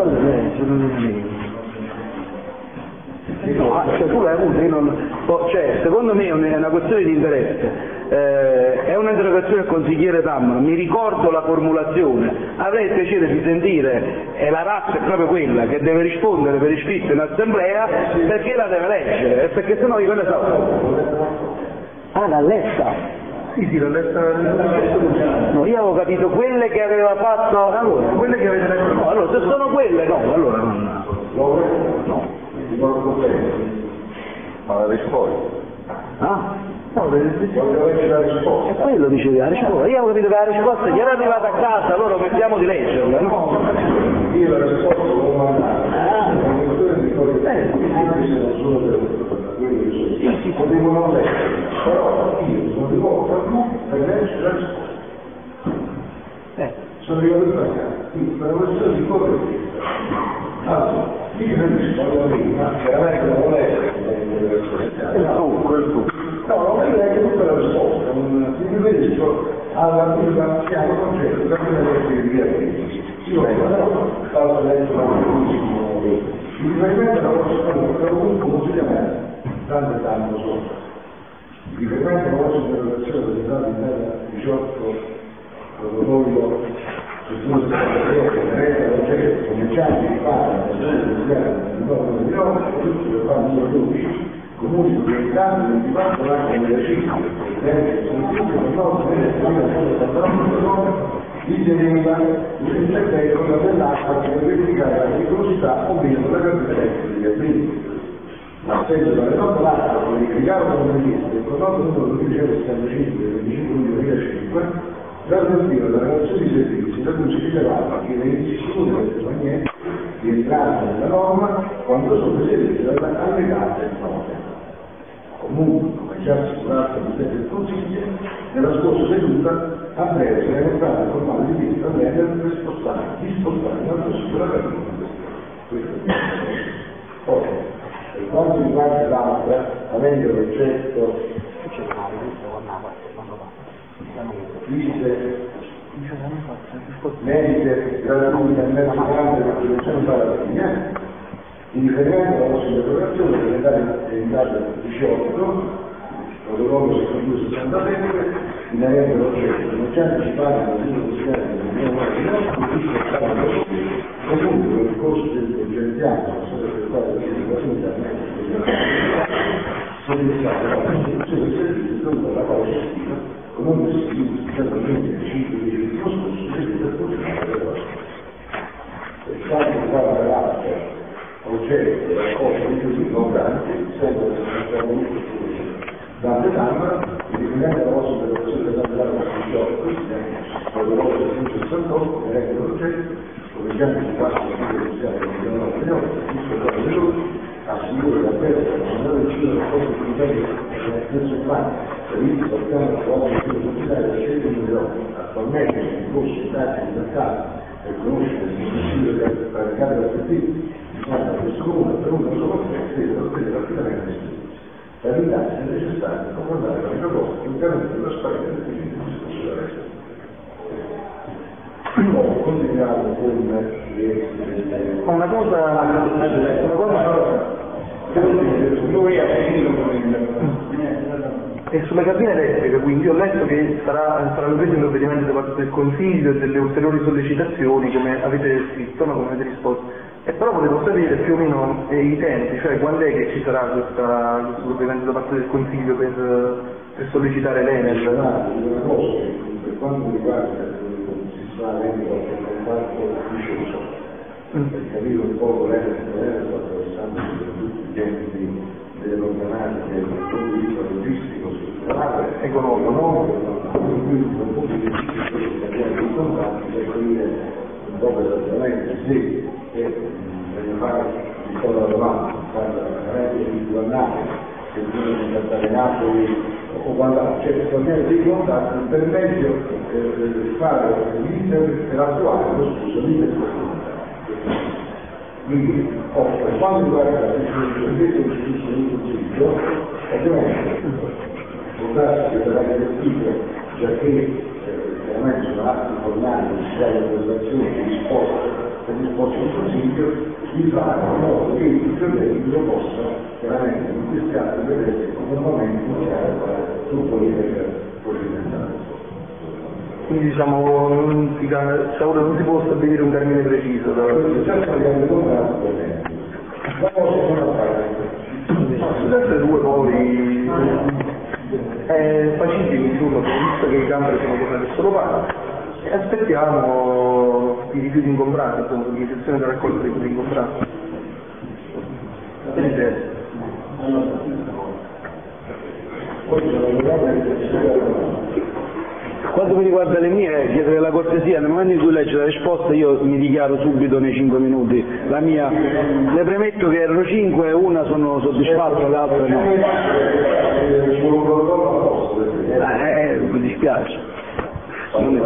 no, cioè tu l'hai avuto, io non... cioè, secondo me è una questione di interesse. È un'interrogazione al consigliere Tammaro, mi ricordo la formulazione, avrei il piacere di sentire, e la razza è proprio quella che deve rispondere per iscritto in assemblea, perché la deve leggere, perché sennò io quella so. Ah, l'ha letta? Sì, l'ho letta. No, io avevo capito quelle che aveva fatto. Allora, quelle che avete letto. No, allora se sono quelle no, allora non. No, ti porto bene, ma la risposta. Ah? No, voglio leggere la risposta. E quello dicevi la risposta. Io avevo capito che la risposta gli era arrivata a casa, allora mettiamo di leggerla, no? Io la risposta l'ho mandata. La questione di quello che non sono per quello che sono. Sì, potevo non leggere, però io sono rivolto a lui per leggere la risposta. Sono arrivato sbagliato, quindi per una questione di correttezza. Allora, io non rispondo prima, chiaramente non leggo quel tu. No, non leggo tutta la risposta, non mi riferisco alla prima piano concetto, da prima legge di via. Io stavo leggendo il riferimento alla vostra comunque consigliamento, tanto sono. Il riferimento alla vostra interrogazione presentata in data 18 protocollo struttura del comincianti di fare la stagione del numero di tutti per fare il numero 12, comuni proprietari 24 anni delle cifre, presidente del nostro riteneva l'intervento dell'acqua per verificare la pericolosità o meno della caratteristica degli atleti. A seguito delle note l'acqua verificata come richiesta il connoto numero 1275 del 25 luglio 2005, l'alternativa della relazione di servizi da cui si rilevava che le decisioni delle compagnie rientrate nella norma quando sono eseguite dalle allegate note. Comunque, come già assicurato il Presidente del Consiglio, nella scorsa seduta a breve si era entrata in formale richiesta all'ENEL per dispostare una procedura per Ora, per quanto riguarda l'altra, avendo l'oggetto liste mediche gratuite a mezzo grande per prevenzione paradossale, in riferimento alla vostra interrogazione presentata in data 18, protocollo 6267, inerente all'oggetto, non già anticipare la prima considerata comunque nel corso del progetto anno, sono per quale la sono iniziate la costruzione del servizio con la quale gestiva con un presidio ufficialmente il 5 di giugno scorso e per continuare le cose. Per quanto riguarda l'altro progetto di raccolta di rifiuti non grandi, sempre dante Camera, indipendente dalla vostra operazione per dare la costruzione, con le vostre funzioni 68, inerente all'oggetto, con i piani di passo di iniziale del 1998, visto il piano di loro, assicura la terza nazionale del cibo del posto di livello del umano, previsto dal piano di lavoro di funzionare da 100 milioni, attualmente in corso di indagini di mercato per conoscere il possibile praticare l'obiettivo, bisogna questo comune per una sola offesa deve ottenere rapidamente il servizio. Per l'indagine è necessario comandare la proposta interamente della spagna del cliente di discorso della resta. Continuiamo con una cosa lui ha finito e sulle cabine elettriche, quindi ho letto che saranno presi provvedimenti da parte del Consiglio e delle ulteriori sollecitazioni, come avete scritto, no? Come avete risposto. E però volevo sapere più o meno i tempi, cioè quando è che ci sarà questo provvedimento da parte del Consiglio per sollecitare l'Enel? Per quanto riguarda si sta avendo qualche contatto ufficioso, per capire un po' l'Enel sta attraversando tutti gli enti delle problematiche dal punto di vista logistico, strutturale, economico, quindi dal punto di vista dei contatti per capire un po' esattamente se voglio fare di cosa davanti, fare la rete individuale che bisogna contattare Napoli o guardare, cioè fornire dei contatti per meglio fare l'iter per attuare l'iter per contatti. Quindi, per quanto riguarda la definizione del Consiglio, ovviamente può darsi che sarà direttivo, già che chiaramente sono atti formali, ci sia l'organizzazione di risposta del Consiglio, di fare in modo che i cittadini lo possano chiaramente in questi atti vedere conformemente iniziare tutto l'iter procedimentale. Quindi diciamo non si può stabilire un termine preciso. Sulle due poi è facilissimo, insomma, visto che i campi sono tornati solo pane e aspettiamo i rifiuti ingombrati, insomma, l'organizzazione della raccolta dei rifiuti ingombrati. Quanto mi riguarda le mie, chiedere la cortesia, nel momento in cui legge la risposta io mi dichiaro subito nei 5 minuti. La mia, le premetto che erano 5 e una sono soddisfatto, l'altra no. Mi dispiace. Non è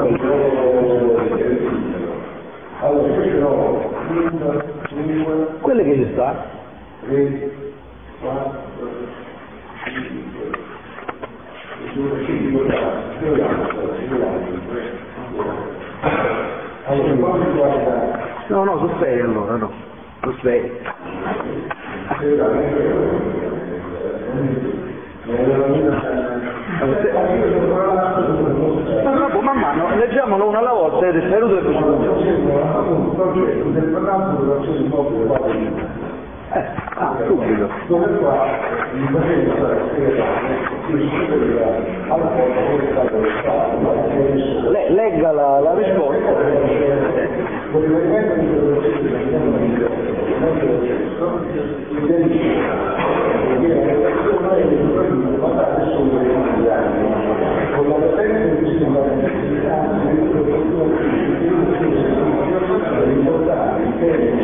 quelle che ci sta? 3, 4, 5, No, sono 6 allora, no. Sono 6. No, man mano, leggiamolo una alla volta ed è spero che subito. Dove qua mi faceva stare legga la risposta. Con riferimento con la presenza di questi importanti in termini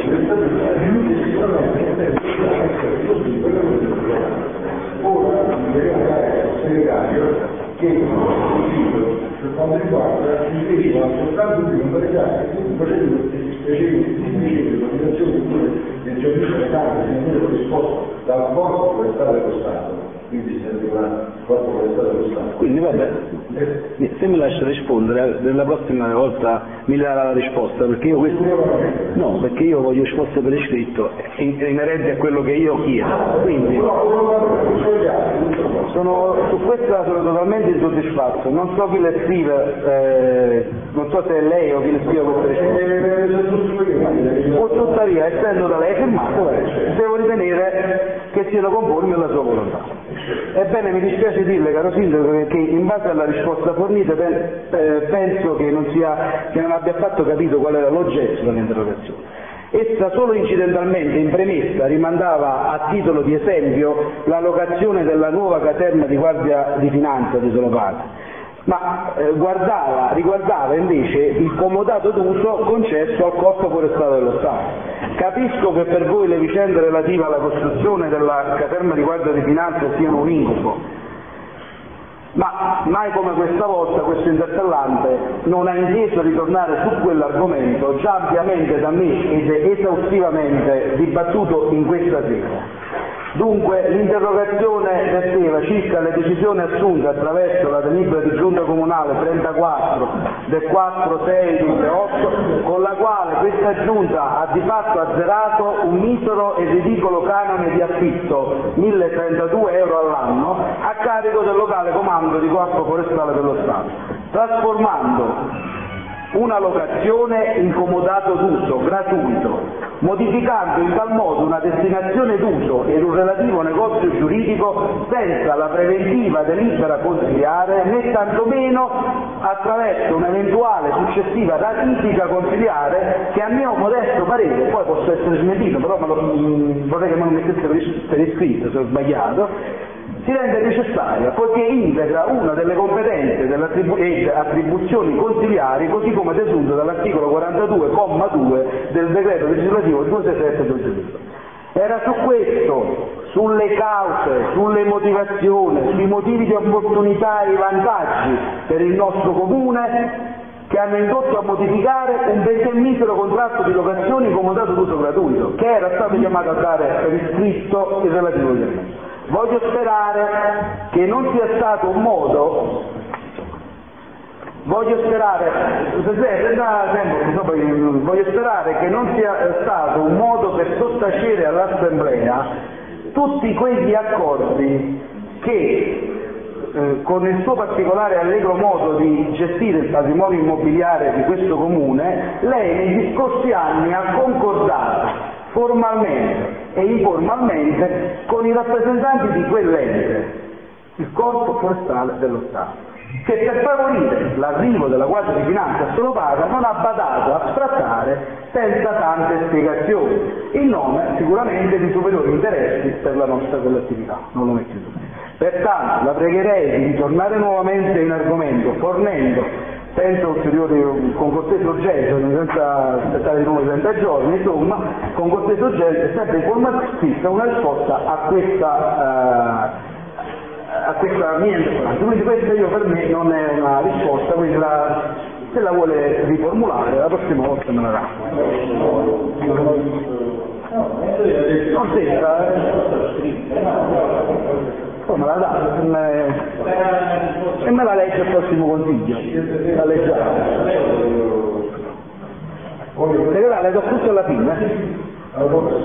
ora dobbiamo dare al segretario che per quanto riguarda invece soltanto di non validare tutte procedure di valutazione del servizio legale che viene risposto dal corpo per stare dello Stato quindi serviva quanto può essere lo Stato. Quindi vabbè, se mi lascia rispondere, la prossima volta mi darà la risposta, perché io questo no, perché io voglio risposte per iscritto inerenti a quello che io chiedo. Quindi su questa sono totalmente insoddisfatto, non so chi le scrive, non so se è lei o chi le scrive questa risposta. O tuttavia, essendo da lei firmato, devo ritenere che siano conformi alla sua volontà. Ebbene, mi dispiace dirle, caro Sindaco, che in base alla risposta fornita penso che non abbia affatto capito qual era l'oggetto dell'interrogazione. Essa solo incidentalmente in premessa rimandava a titolo di esempio la locazione della nuova caserma di Guardia di Finanza di Solopata, ma riguardava invece il comodato d'uso concesso al Corpo Forestale dello Stato. Capisco che per voi le vicende relative alla costruzione della caserma di Guardia di Finanza siano un incubo, ma mai come questa volta questo interpellante non ha inteso ritornare su quell'argomento già ampiamente da me ed esaustivamente dibattuto in questa sede. Dunque l'interrogazione verteva circa le decisioni assunte attraverso la delibera di giunta comunale 34 del 4/6/2008, con la quale questa giunta ha di fatto azzerato un misero e ridicolo canone di affitto, 1.032 euro all'anno, a carico del locale comando di Corpo Forestale dello Stato, trasformando una locazione in comodato d'uso gratuito, modificando in tal modo una destinazione d'uso ed un relativo negozio giuridico senza la preventiva delibera consiliare né tantomeno attraverso un'eventuale successiva ratifica consiliare che a mio modesto parere, poi posso essere smentito, però vorrei che me lo mettesse per iscritto se ho sbagliato, si rende necessaria poiché integra una delle competenze ed attribuzioni consiliari così come desunto dall'articolo 42,2 del decreto legislativo 267 del 2000. Era su questo, sulle cause, sulle motivazioni, sui motivi di opportunità e i vantaggi per il nostro comune che hanno indotto a modificare un benché misero contratto di locazione in comodato d'uso gratuito, che era stato chiamato a dare per iscritto il relativo permesso. Voglio sperare che non sia stato un modo, voglio sperare che non sia stato un modo per sottacere all'Assemblea tutti quegli accordi che con il suo particolare allegro modo di gestire il patrimonio immobiliare di questo comune, lei negli scorsi anni ha concordato formalmente e informalmente con i rappresentanti di quell'ente, il Corpo Forestale dello Stato, che per favorire l'arrivo della Guardia di Finanza a Solopata non ha badato a sfrattare senza tante spiegazioni, in nome sicuramente di superiori interessi per la nostra collettività, non lo metto in dubbio. Pertanto la pregherei di ritornare nuovamente in argomento fornendo senza ulteriori, con cortese urgenza, senza aspettare di nuovo 30 giorni, insomma, con cortese urgenza, sempre in forma scritta, una risposta a questa mia interpellanza. Quindi questa per me non è una risposta, quindi se la vuole riformulare la prossima volta me la dà. Non senta, poi me la dà e me la legge al prossimo consiglio, la leggerà. Perché le do tutto alla fine. Allora,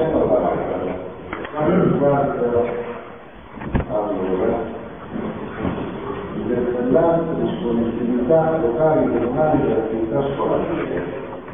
interpellanza, disponibilità locali comunali per attività scolastiche.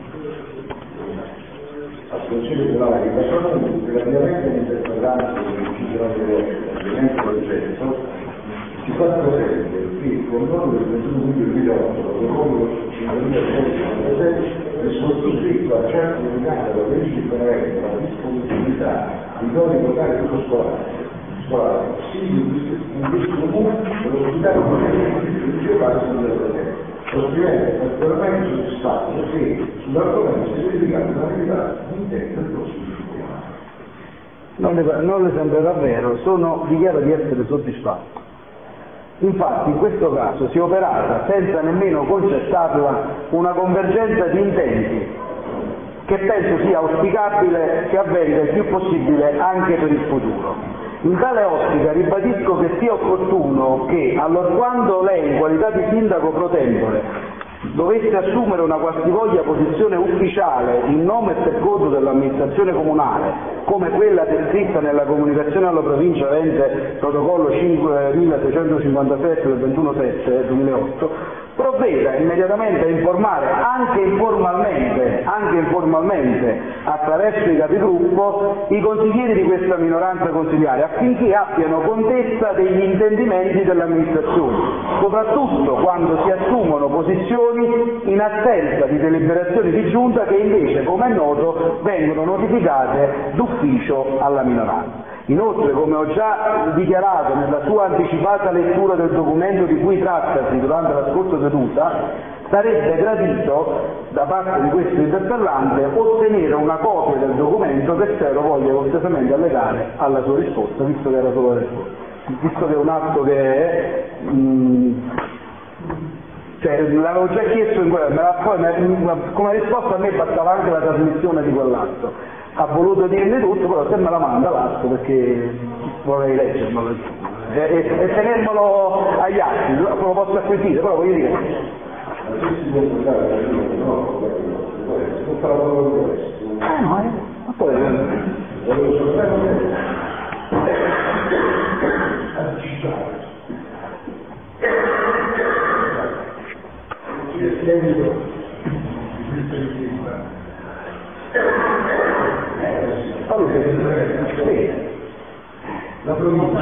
Al Consiglio Comunale di Casalino, relativamente all'interpellanza del principio ovviamente l'oggetto, si fa presente che con nome del 21 luglio 2008, protocollo 5696, è sottoscritto a certo dedicata alla legge inerente alla disponibilità di doni locali scolastici, sì in questo comune dell'ospitale di base del presente. Lo studente è particolarmente soddisfatto perché sull'argomento si è verificata una verità di intento del prossimo disciplinare. Non le sembrerà vero, dichiaro di essere soddisfatto. Infatti in questo caso si è operata, senza nemmeno concertarla, una convergenza di intenti che penso sia auspicabile che avvenga il più possibile anche per il futuro. In tale ottica ribadisco che sia opportuno che, allorquando lei, in qualità di sindaco pro tempore, dovesse assumere una qualsivoglia posizione ufficiale in nome e per conto dell'amministrazione comunale, come quella descritta nella comunicazione alla provincia avente protocollo 5657 del 21/7/2008, provveda immediatamente a informare anche informalmente attraverso i capigruppo i consiglieri di questa minoranza consiliare, affinché abbiano contezza degli intendimenti dell'amministrazione, soprattutto quando si assumono posizioni in assenza di deliberazioni di giunta che invece, come è noto, vengono notificate d'ufficio alla minoranza. Inoltre, come ho già dichiarato nella sua anticipata lettura del documento di cui trattasi durante la scorsa seduta, sarebbe gradito da parte di questo interpellante ottenere una copia del documento che spero voglia cortesemente allegare alla sua risposta, visto che era solo la risposta, visto che è un atto che l'avevo già chiesto in come risposta a me bastava anche la trasmissione di quell'atto. Ha voluto dirmi tutto, però se me la manda l'atto, perché vorrei leggermelo e tenermelo agli atti, lo posso acquisire, però voglio dire. Ma poi la provincia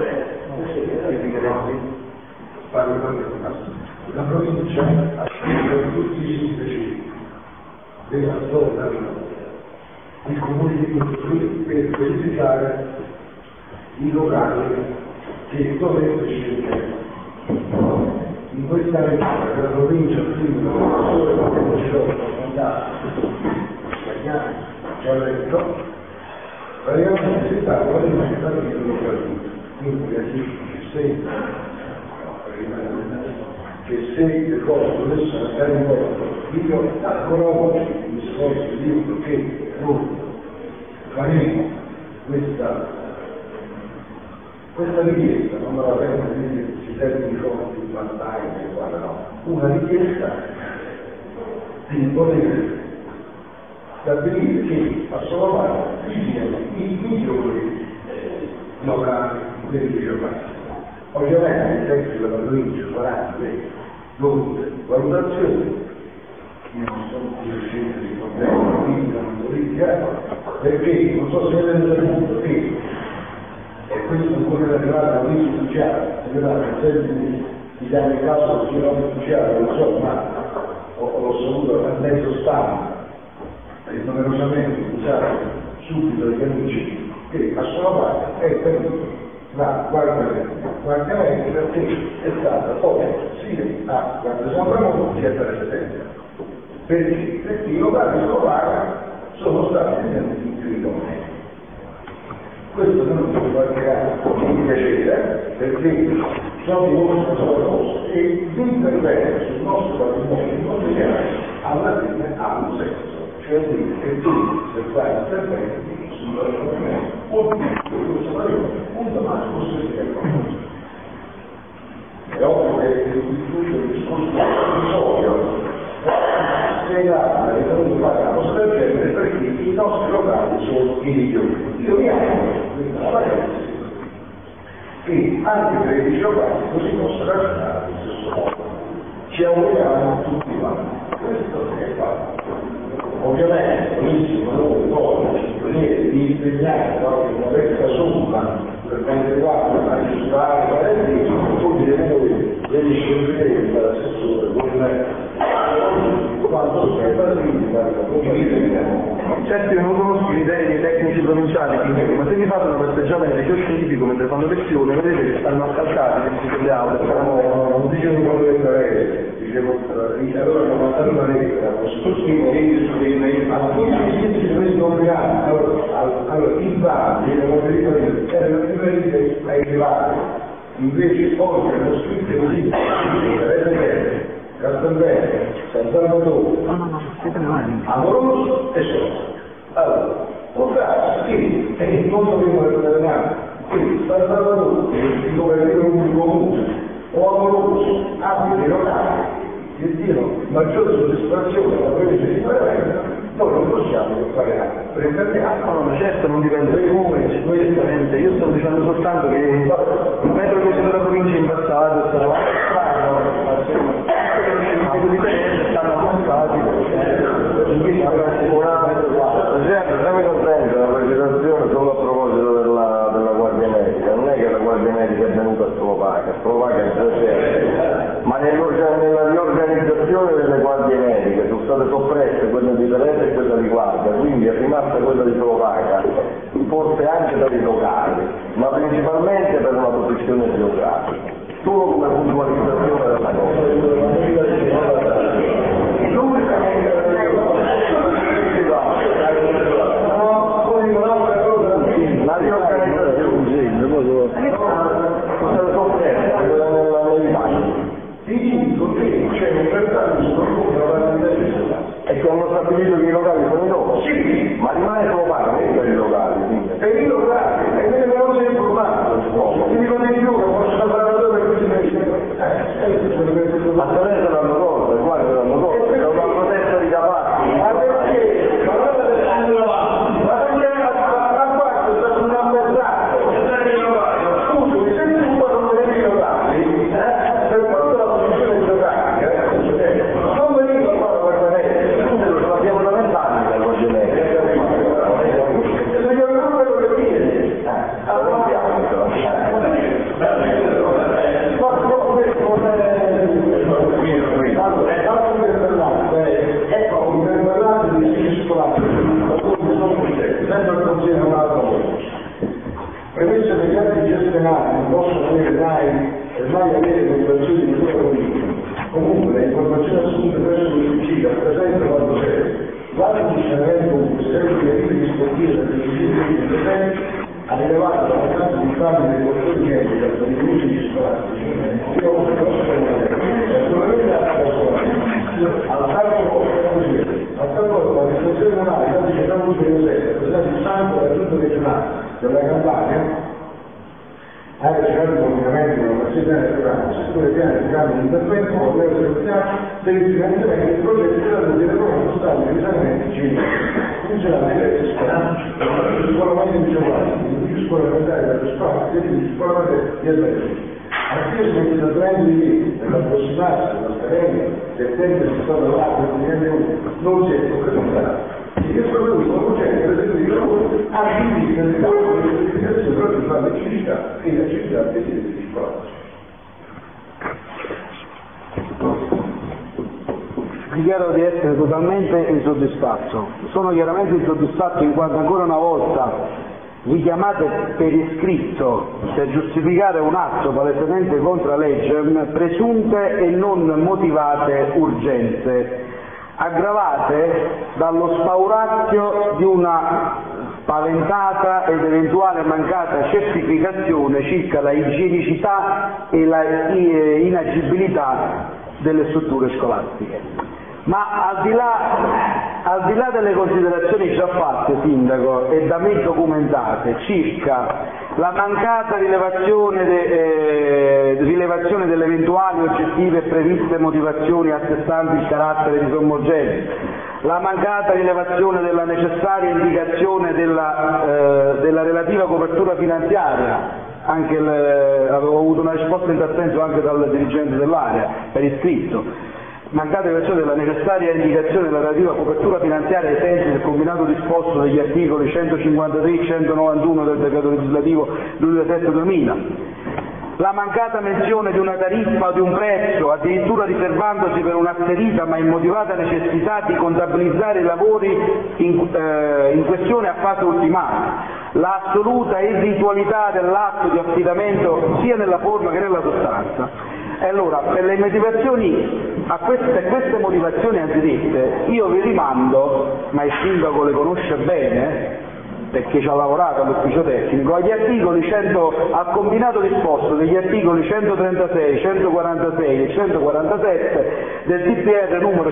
ha scelto tutti i sindaci della zona il comune di costruire per verificare i locali che dovrebbero scegliere. In questa regione della provincia prima del Sole già detto, praticamente si parla di una capitolo gratuito, quindi che se le cose dovessero andare in modo, io ancora oggi mi sforzo di dire che noi faremo questa richiesta, non me la prendo di dire si serve di fronte di battaglia, no, una richiesta di poter stabilire che a Solomano ci siano i migliori locali per il giornale. Ovviamente i testi della provincia faranno le dovute valutazioni, io non sono riuscito di problemi, quindi non politica, perché non so se avete saputo che, e questo ancora è arrivato a un ufficiale, è arrivato in termini di dare il caso del signor ufficiale, non so, ma l'ho saputo a mezzo stampa, e numerosamente usato subito dagli amici, che a sua parte è venuto la guardia medica che è stata poi sia a Guardia San Ramon sia per Estella. Perché i locali sono stati tenuti più idonei. Questo non ci guarderà con piacere, perché ciò dimostra solo cosa e l'intervento sul nostro patrimonio immobiliare alla fine ha un senso. Cioè dire che tu, se fai interventi sul nostro patrimonio, un domani costruire il patrimonio. È ovvio che il discorso provvisorio spiegare che noi facciamo cosa del genere perché i nostri locali sono i migliori. Io mi auguro che anche per i locali così possa ragionare allo stesso modo. Ci auguriamo tutti quanti. Questo è fatto. Ovviamente benissimo noi poi di impegnare qualche modesta somma per quanto riguarda la magistrale parenti, poi noi degli scegliere dall'assessore quanto serve certo io non conosco i criteri dei tecnici provinciali, quindi, ma se mi fate una passeggiata nel liceo scientifico mentre fanno lezione vedete che stanno accalcati le aule. Non dicevo quello del paese, dicevo allora hanno mandato una lettera a tutti i sindaci compleanni. Allora il bar era la prima lettera ai privati, invece oggi hanno scritto così, Castelbello, San Salvatore, Amoroso e Sosa. Allora, contrario, sì, non dobbiamo determinare Quindi sta dando il governo pubblico comune o amoroso abiti locali che diano maggiore soddisfazione alla provincia di Palermo, noi non possiamo fare altro, pretendiamo. No, ma certo non dipende dai comuni, sicuramente. Io sto dicendo soltanto che il metro che della provincia è impassato, stanno passati, siamo contenti della presentazione solo a proposito della Guardia Medica. Non è che la Guardia Medica è venuta a Slovacchia è già c'è, ma nella riorganizzazione delle Guardie Mediche sono state soppresse quelle di Teresa e quella di Guardia, quindi è rimasta quella di Slovacchia, forse anche per i locali, ma principalmente per una posizione geografica, solo come puntualizzazione della cosa. La riorganizzazione c'è un trattato e che hanno stabilito che i locali sono i loro, sì, ma rimane solo paga per i locali, per i locali, e me ne avevo sempre informato, ti dico di più che possono fare per questi mesi, ma Teresa l'hanno tolto, e Guardia l'hanno tolto, è una protesta di Capatti. Ma perché? Premesso che gli atti gestionali non possono avere mai avere motivazioni di natura politica, comunque le informazioni assunte presso l'ufficio rappresentano quanto segue. L'atto di sanamento comunque, sempre le linee rispettive del presidente presenti, ha rilevato la mancanza di farmi dei portori medici per i medici scolastici. Io ho naturalmente al calcolo la distribuzione comunale, tanto che siamo tutti presenti il santo della giunta regionale della Campania, ha registrato il coordinamento della Nazione Regionale, settore piano di cambio di intervento, con la selezione per il finanziamento dei progetti della direzione postale di risanamento civile, funzionale di scuola media di Giovanni, di scuola elementare per le scuole, di scuola media di Alberti. Atteso che il trend di nell'approssimarsi della scadenza del tempo di stato dall'atto del 2001 non si è concretizzato. E che soprattutto urgente per esempio di lavoro anche in vista del lavoro di certificazione relativa alle civiltà e alle civiltà dei diritti scolastici. Dichiaro di essere totalmente insoddisfatto. Sono chiaramente insoddisfatto in quanto ancora una volta richiamate per iscritto per giustificare un atto palesemente contra legge presunte e non motivate urgenze, aggravate dallo spaurazio di una spaventata ed eventuale mancata certificazione circa la igienicità e la inagibilità delle strutture scolastiche. Ma al di là delle considerazioni già fatte, Sindaco, e da me documentate circa la mancata rilevazione delle eventuali oggettive e previste motivazioni attestanti il carattere di sommogenea, la mancata rilevazione della necessaria indicazione della relativa copertura finanziaria, avevo avuto una risposta in tal senso anche dal dirigente dell'area per iscritto, mancata versione della necessaria indicazione della relativa copertura finanziaria ai sensi del combinato disposto degli articoli 153 e 191 del decreto legislativo 2007-2000, la mancata menzione di una tariffa o di un prezzo, addirittura riservandosi per un'asserita ma immotivata necessità di contabilizzare i lavori in questione a fase ultimata, la assoluta irritualità dell'atto di affidamento sia nella forma che nella sostanza. E allora, per le motivazioni, per queste motivazioni antidette, io vi rimando, ma il Sindaco le conosce bene, perché ci ha lavorato all'ufficio tecnico, al combinato disposto degli articoli 136, 146 e 147 del DPR numero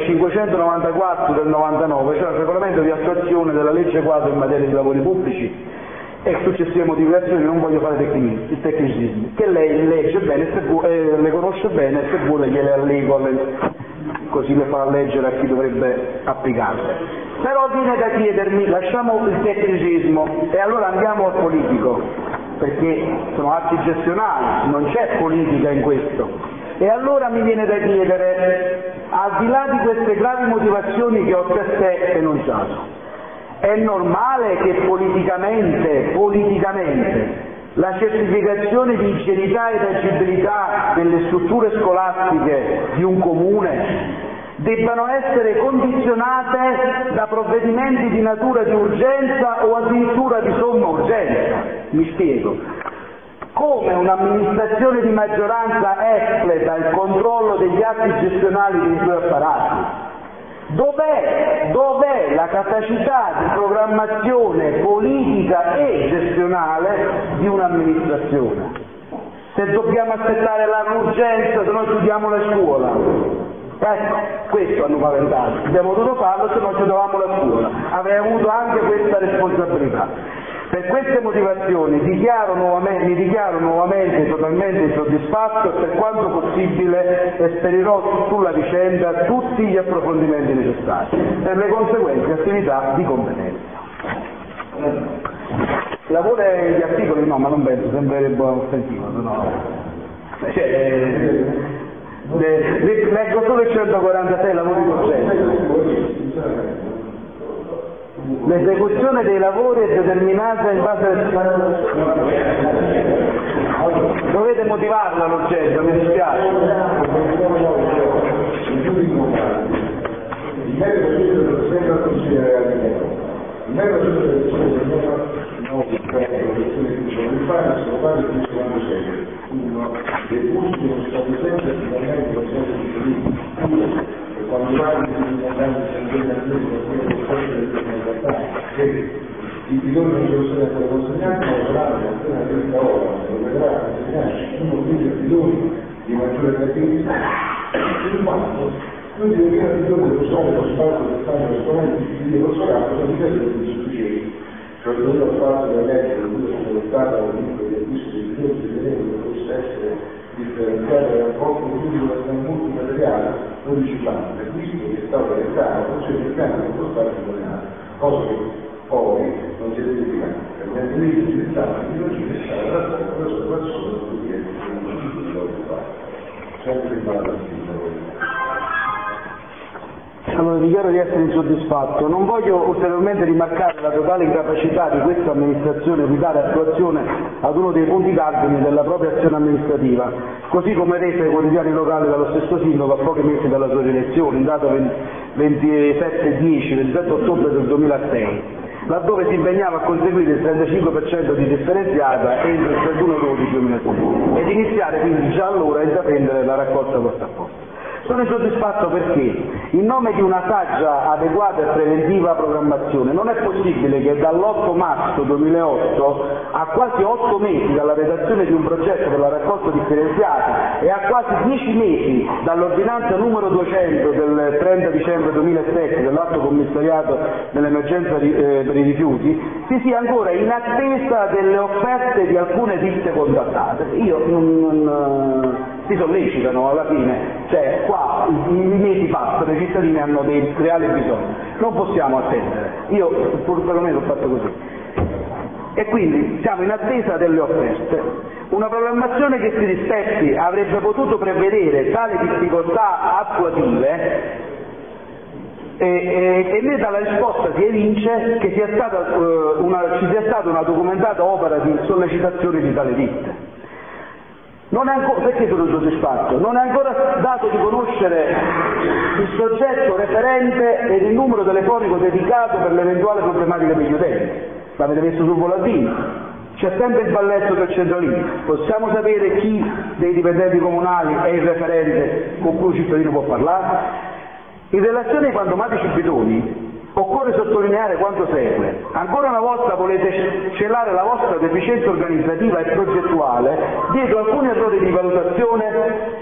594 del 99, cioè il regolamento di attuazione della legge quadro in materia di lavori pubblici, e successive motivazioni, non voglio fare tecnicismi, che lei legge bene, le conosce bene, se vuole gliele allego, così le fa leggere a chi dovrebbe applicarle. Però viene da chiedermi, lasciamo il tecnicismo e allora andiamo al politico, perché sono atti gestionali, non c'è politica in questo. E allora mi viene da chiedere, al di là di queste gravi motivazioni che ho testé enunciato, è normale che politicamente la certificazione di igienità ed agibilità delle strutture scolastiche di un comune debbano essere condizionate da provvedimenti di natura di urgenza o addirittura di somma urgenza? Mi spiego. Come un'amministrazione di maggioranza espleta il controllo degli atti gestionali dei suoi apparati? Dov'è la capacità di programmazione politica e gestionale di un'amministrazione? Se dobbiamo aspettare l'urgenza, se no chiudiamo la scuola. Ecco, questo hanno paventato. Abbiamo dovuto farlo, se no chiudevamo la scuola. Avrei avuto anche questa responsabilità. Per queste motivazioni mi dichiaro nuovamente totalmente insoddisfatto e per quanto possibile esperirò sulla vicenda tutti gli approfondimenti necessari per le conseguenti attività di competenza. Lavora gli articoli? No, ma non penso, sembrerebbe offensivo, no. Leggo solo il 146 lavori d'urgenza. L'esecuzione dei lavori è determinata in base al... Dovete motivarla l'urgenza, mi dispiace. Il metodo sembra considerare il metodo sono quasi di quando segue. Uno, le buste sono state sempre finalmente considerate di per quando parli di i bidoni non sono stati ancora consegnati, ma saranno appena 30 ore, lo vedrà consegnarci uno di quei bidoni di maggiore cattività. Il fatto, noi dobbiamo bidoni usare lo spazio che fanno esponenti di consonato sono difese degli insufficienti, cioè dovuto al fatto che la legge di cui è adottata all'inizio di acquisto di bidoni di tenere che possa essere differenziata dal rapporto pubblico del multimateriale 12 anni, visto che è stato realizzato, così il piano non può stare subordinato, cosa che poi non si è verificata. Per gli anni utilizzati di oggi è stata trattata con la sua persona per cui è sempre in base al Allora dichiaro di essere insoddisfatto. Non voglio ulteriormente rimarcare la totale incapacità di questa amministrazione di dare attuazione ad uno dei punti cardine della propria azione amministrativa, così come rese ai quotidiani locali dallo stesso sindaco a pochi mesi dalla sua rielezione, in data 27 ottobre del 2006, laddove si impegnava a conseguire il 35% di differenziata entro il 31/12/2006 ed iniziare quindi già allora a intraprendere la raccolta posta a posto. Sono insoddisfatto perché, in nome di una saggia, adeguata e preventiva programmazione, non è possibile che dall'8 marzo 2008 a quasi 8 mesi dalla redazione di un progetto per la raccolta differenziata e a quasi 10 mesi dall'ordinanza numero 200 del 30 dicembre 2007 dell'atto commissariato dell'emergenza per i rifiuti, si sia ancora in attesa delle offerte di alcune ditte contattate. Si sollecitano alla fine, cioè qua i mesi passano, i cittadini hanno dei reali bisogni, non possiamo attendere, io pur perlomeno ho fatto così. E quindi siamo in attesa delle offerte. Una programmazione che si rispetti avrebbe potuto prevedere tali difficoltà attuative e né dalla risposta si evince che ci sia stata una documentata opera di sollecitazione di tale ditte. Perché sono insoddisfatto? Non è ancora dato di conoscere il soggetto referente ed il numero telefonico dedicato per l'eventuale problematica degli utenti. L'avete messo sul volantino? C'è sempre il balletto del centralino. Possiamo sapere chi dei dipendenti comunali è il referente con cui il cittadino può parlare? In relazione ai fantomatici bidoni, occorre sottolineare quanto segue. Ancora una volta volete celare la vostra deficienza organizzativa e progettuale dietro alcuni errori di valutazione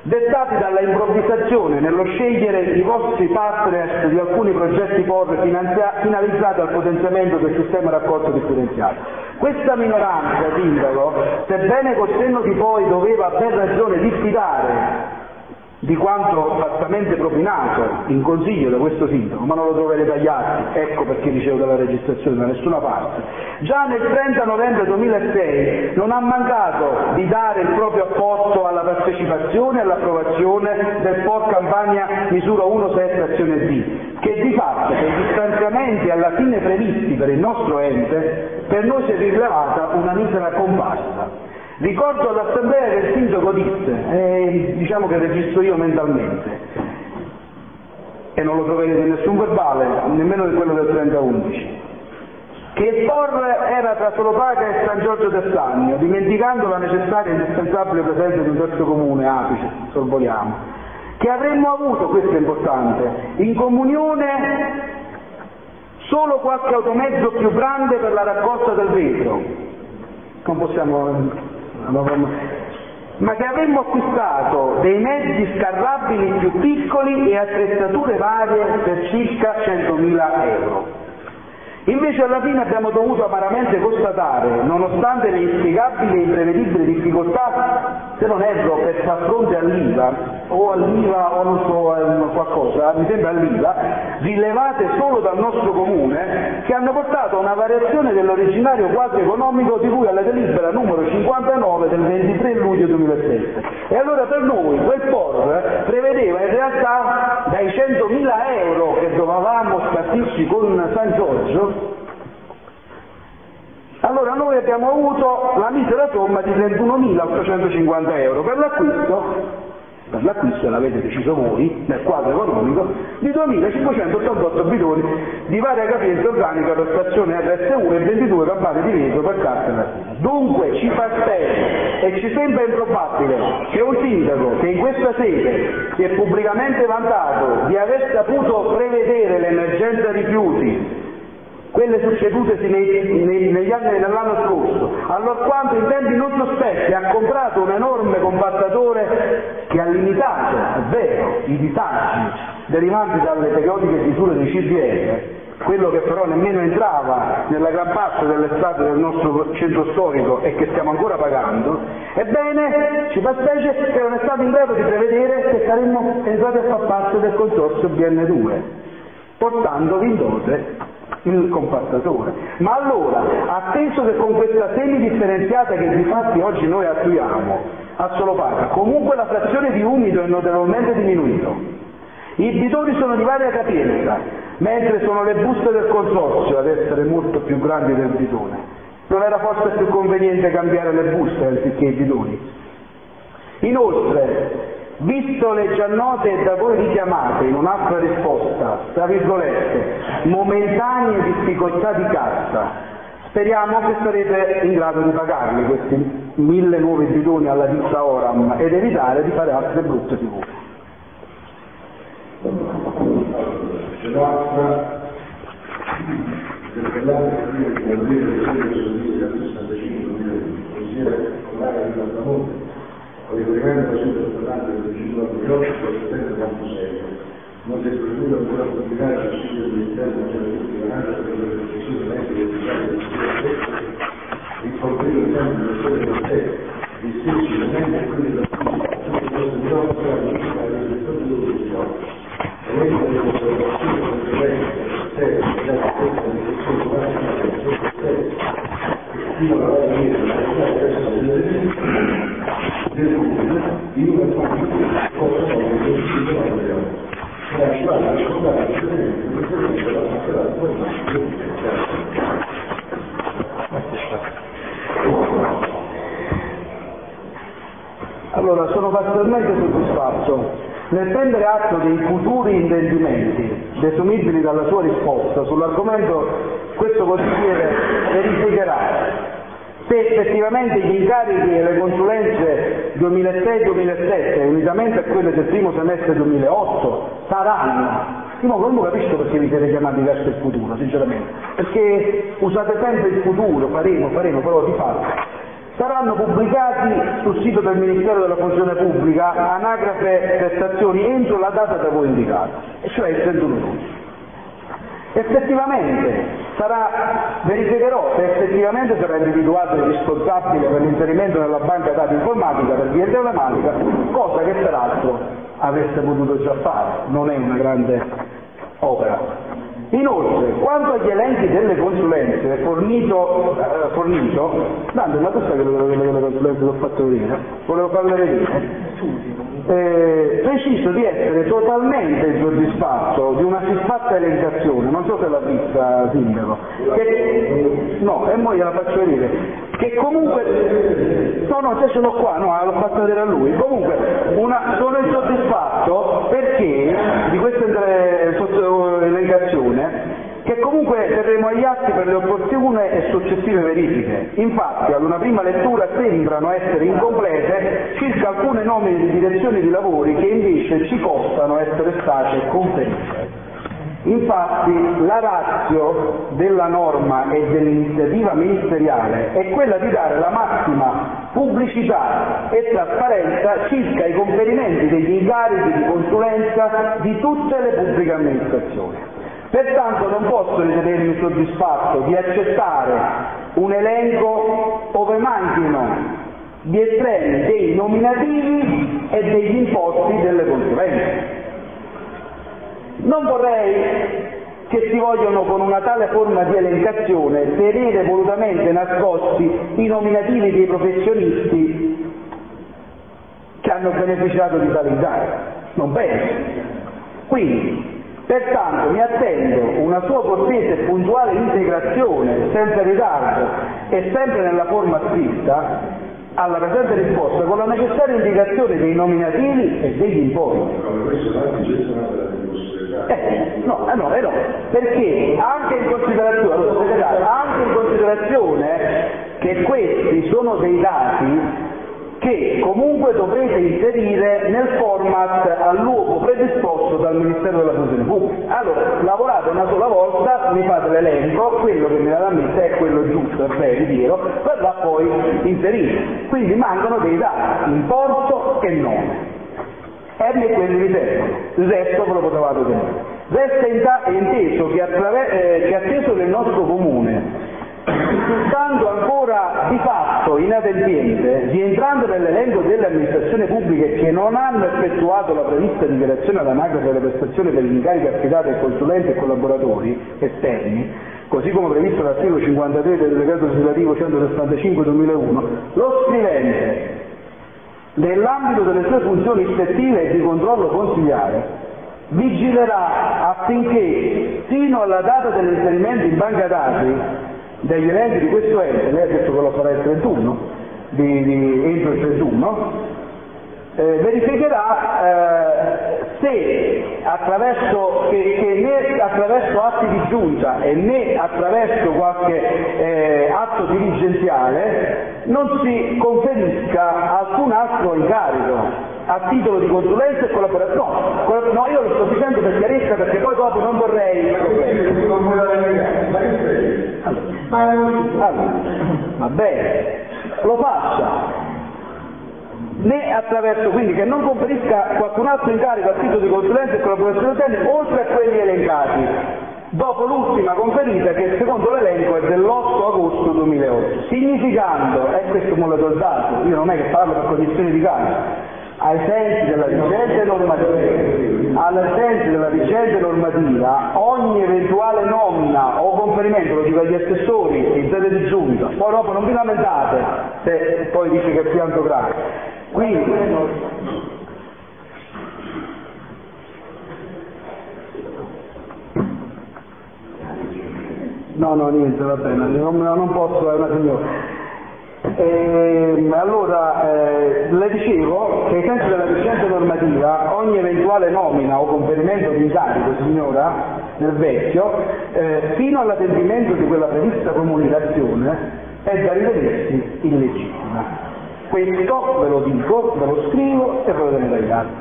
dettati dalla improvvisazione nello scegliere i vostri partners di alcuni progetti POR finalizzati al potenziamento del sistema raccolto differenziato. Questa minoranza, sindaco, sebbene col senno di poi doveva a ben ragione diffidare di quanto fattamente propinato in consiglio da questo sindaco, ma non lo troverete agli atti, ecco perché dicevo della registrazione da nessuna parte, già nel 30 novembre 2006 non ha mancato di dare il proprio apporto alla partecipazione e all'approvazione del POR Campania misura 1.7 azione D, che di fatto per gli stanziamenti alla fine previsti per il nostro ente per noi si è rilevata una misera comparsa. Ricordo all'assemblea che il sindaco disse, diciamo che registro io mentalmente, e non lo troverete in nessun verbale, nemmeno in quello del 30/11, che il POR era tra Solopaca e San Giorgio del Sannio, dimenticando la necessaria e indispensabile presenza di un terzo comune, Apice, sorvoliamo, che avremmo avuto, questo è importante, in comunione solo qualche automezzo più grande per la raccolta del vetro, non possiamo... ma che avremmo acquistato dei mezzi scarrabili più piccoli e attrezzature varie per circa 100.000 euro. Invece alla fine abbiamo dovuto amaramente constatare, nonostante le inspiegabili e imprevedibili difficoltà, se non erro per far fronte all'IVA o non so qualcosa, mi sembra all'IVA, rilevate solo dal nostro comune, che hanno portato a una variazione dell'originario quadro economico di cui alla delibera numero 59 del 23 luglio 2007. E allora per noi quel POR prevedeva in realtà dai 100.000 euro che dovevamo spartirci con San Giorgio. Allora noi abbiamo avuto la misera somma di 31.850 euro per l'acquisto, e l'avete deciso voi nel quadro economico, di 2.588 bidoni di varia capienza organica per stazione RS1 e 22 campane di vetro per carta lattina. Dunque ci fa specie e ci sembra improbabile che un sindaco che in questa sede si è pubblicamente vantato di aver saputo prevedere l'emergenza rifiuti, quelle succedutesi negli anni dell'anno scorso, allorquando in tempi non sospetti ha comprato un enorme compattatore che ha limitato, è vero, i disagi derivanti dalle periodiche chiusure dei CDR, quello che però nemmeno entrava nella gran parte dell'estate del nostro centro storico e che stiamo ancora pagando, ebbene ci fa specie che non è stato in grado di prevedere che saremmo entrati a far parte del consorzio BN2, portandovi in dote il compattatore. Ma allora, atteso che con questa semi-differenziata che di fatti oggi noi attuiamo a Solopaca, comunque la frazione di umido è notevolmente diminuito, i bidoni sono di varia capienza, mentre sono le buste del consorzio ad essere molto più grandi del bidone, non era forse più conveniente cambiare le buste anziché i bidoni? Inoltre, visto le già note e da voi richiamate in un'altra risposta, tra virgolette, momentanee difficoltà di cassa, speriamo che sarete in grado di pagarli questi 1.000 nuovi bidoni alla ditta Oram ed evitare di fare altre brutte figure. C'è l'altra, interpellante che vuol dire che il 65 milioni, consigliere comunale di Valdamonte, con riferimento al centro stradale del 58 per il tempo molto serio. Non si è prevenuto ancora pubblicare sul sito dell'interno per l'esercizio medico del il completo esame del sole del sé, gli stessi elementi e quelli da Allora, sono parzialmente soddisfatto. Nel prendere atto dei futuri intendimenti desumibili dalla sua risposta sull'argomento, questo consigliere verificherà se effettivamente gli incarichi e le consulenze 2006-2007, unitamente a quelle del primo semestre 2008, saranno. Io non capisco perché vi siete chiamati verso il futuro, sinceramente, perché usate sempre il futuro, faremo, però di fatto saranno pubblicati sul sito del Ministero della Funzione Pubblica, anagrafe prestazioni, entro la data da voi indicata, e cioè il 31 luglio. Effettivamente verificherò se effettivamente sarà individuato il responsabile per l'inserimento nella banca dati informatica per via telematica, cosa che peraltro avreste potuto già fare, non è una grande opera. Inoltre, quanto agli elenchi delle consulenze fornito, Dante, ma tu sai che le consulenze l'ho fatto vedere? Volevo farle vedere. Preciso di essere totalmente insoddisfatto di una siffatta elencazione, non so se l'ha vista Sindaco, no, e mo gliela faccio vedere, che comunque, no, se ce l'ho qua, no, l'ho fatto vedere a lui, comunque sono insoddisfatto perché di questa elencazione, che comunque terremo agli atti per le opportune e successive verifiche. Infatti, ad una prima lettura sembrano essere incomplete circa alcune nomine di direzioni di lavori che invece ci costano essere state conferite. Infatti, la ratio della norma e dell'iniziativa ministeriale è quella di dare la massima pubblicità e trasparenza circa i conferimenti degli incarichi di consulenza di tutte le pubbliche amministrazioni. Pertanto non posso ritenermi soddisfatto di accettare un elenco ove manchino gli estremi dei nominativi e degli importi delle consulenze. Non vorrei che si vogliono con una tale forma di elencazione tenere volutamente nascosti i nominativi dei professionisti che hanno beneficiato di tali incarichi. Non penso. Quindi, pertanto mi attendo una sua cortese e puntuale integrazione, senza ritardo e sempre nella forma scritta, alla presente risposta con la necessaria indicazione dei nominativi e degli importi. No, perché anche in considerazione che questi sono dei dati che comunque dovrete inserire nel format all'uopo predisposto dal Ministero della Funzione Pubblica. Allora, lavorate una sola volta, mi fate l'elenco, quello che mi dà da me, se è quello giusto, è vero, verrà poi inserito. Quindi mancano dei dati, importo e nome. E quelli riservano, il resto ve lo potevate tenere. Resta inteso che atteso che il nostro comune, risultando ancora di fatto inadempiente, rientrando nell'elenco delle amministrazioni pubbliche che non hanno effettuato la prevista dichiarazione all'anagrafe delle prestazioni per gli incarichi affidati ai consulenti e collaboratori esterni, così come previsto dall'articolo 53 del decreto legislativo 165/2001, lo scrivente, nell'ambito delle sue funzioni ispettive e di controllo consiliare, vigilerà affinché, fino alla data dell'inserimento in banca dati degli elenchi di questo ente, lei ha detto che lo farà il 31, entro il 31, verificherà se che né attraverso atti di giunta e né attraverso qualche atto dirigenziale non si conferisca alcun altro incarico a titolo di consulenza e collaborazione. No, io lo sto dicendo per chiarezza, perché poi dopo non vorrei va bene, lo faccia, né attraverso, quindi che non conferisca qualcun altro incarico a titolo di consulenza e collaborazione interna oltre a quelli elencati, dopo l'ultima conferita che secondo l'elenco è dell'8 agosto 2008, significando, e questo me l'ho dato, io non è che parlo per cognizione di causa, ai sensi della vigente normativa, ogni eventuale nomina o conferimento, lo dico agli assessori in sede di giunta, poi dopo non vi lamentate se poi dice che è pianto grave. Quindi no, niente, va bene, non posso, è una signora. Allora, le dicevo che ai sensi della vigente normativa ogni eventuale nomina o conferimento di incarico, signora, nel vecchio, fino all'adempimento di quella prevista comunicazione, è da ritenersi illegittima. Questo ve lo dico, ve lo scrivo e ve lo tenete agli atti.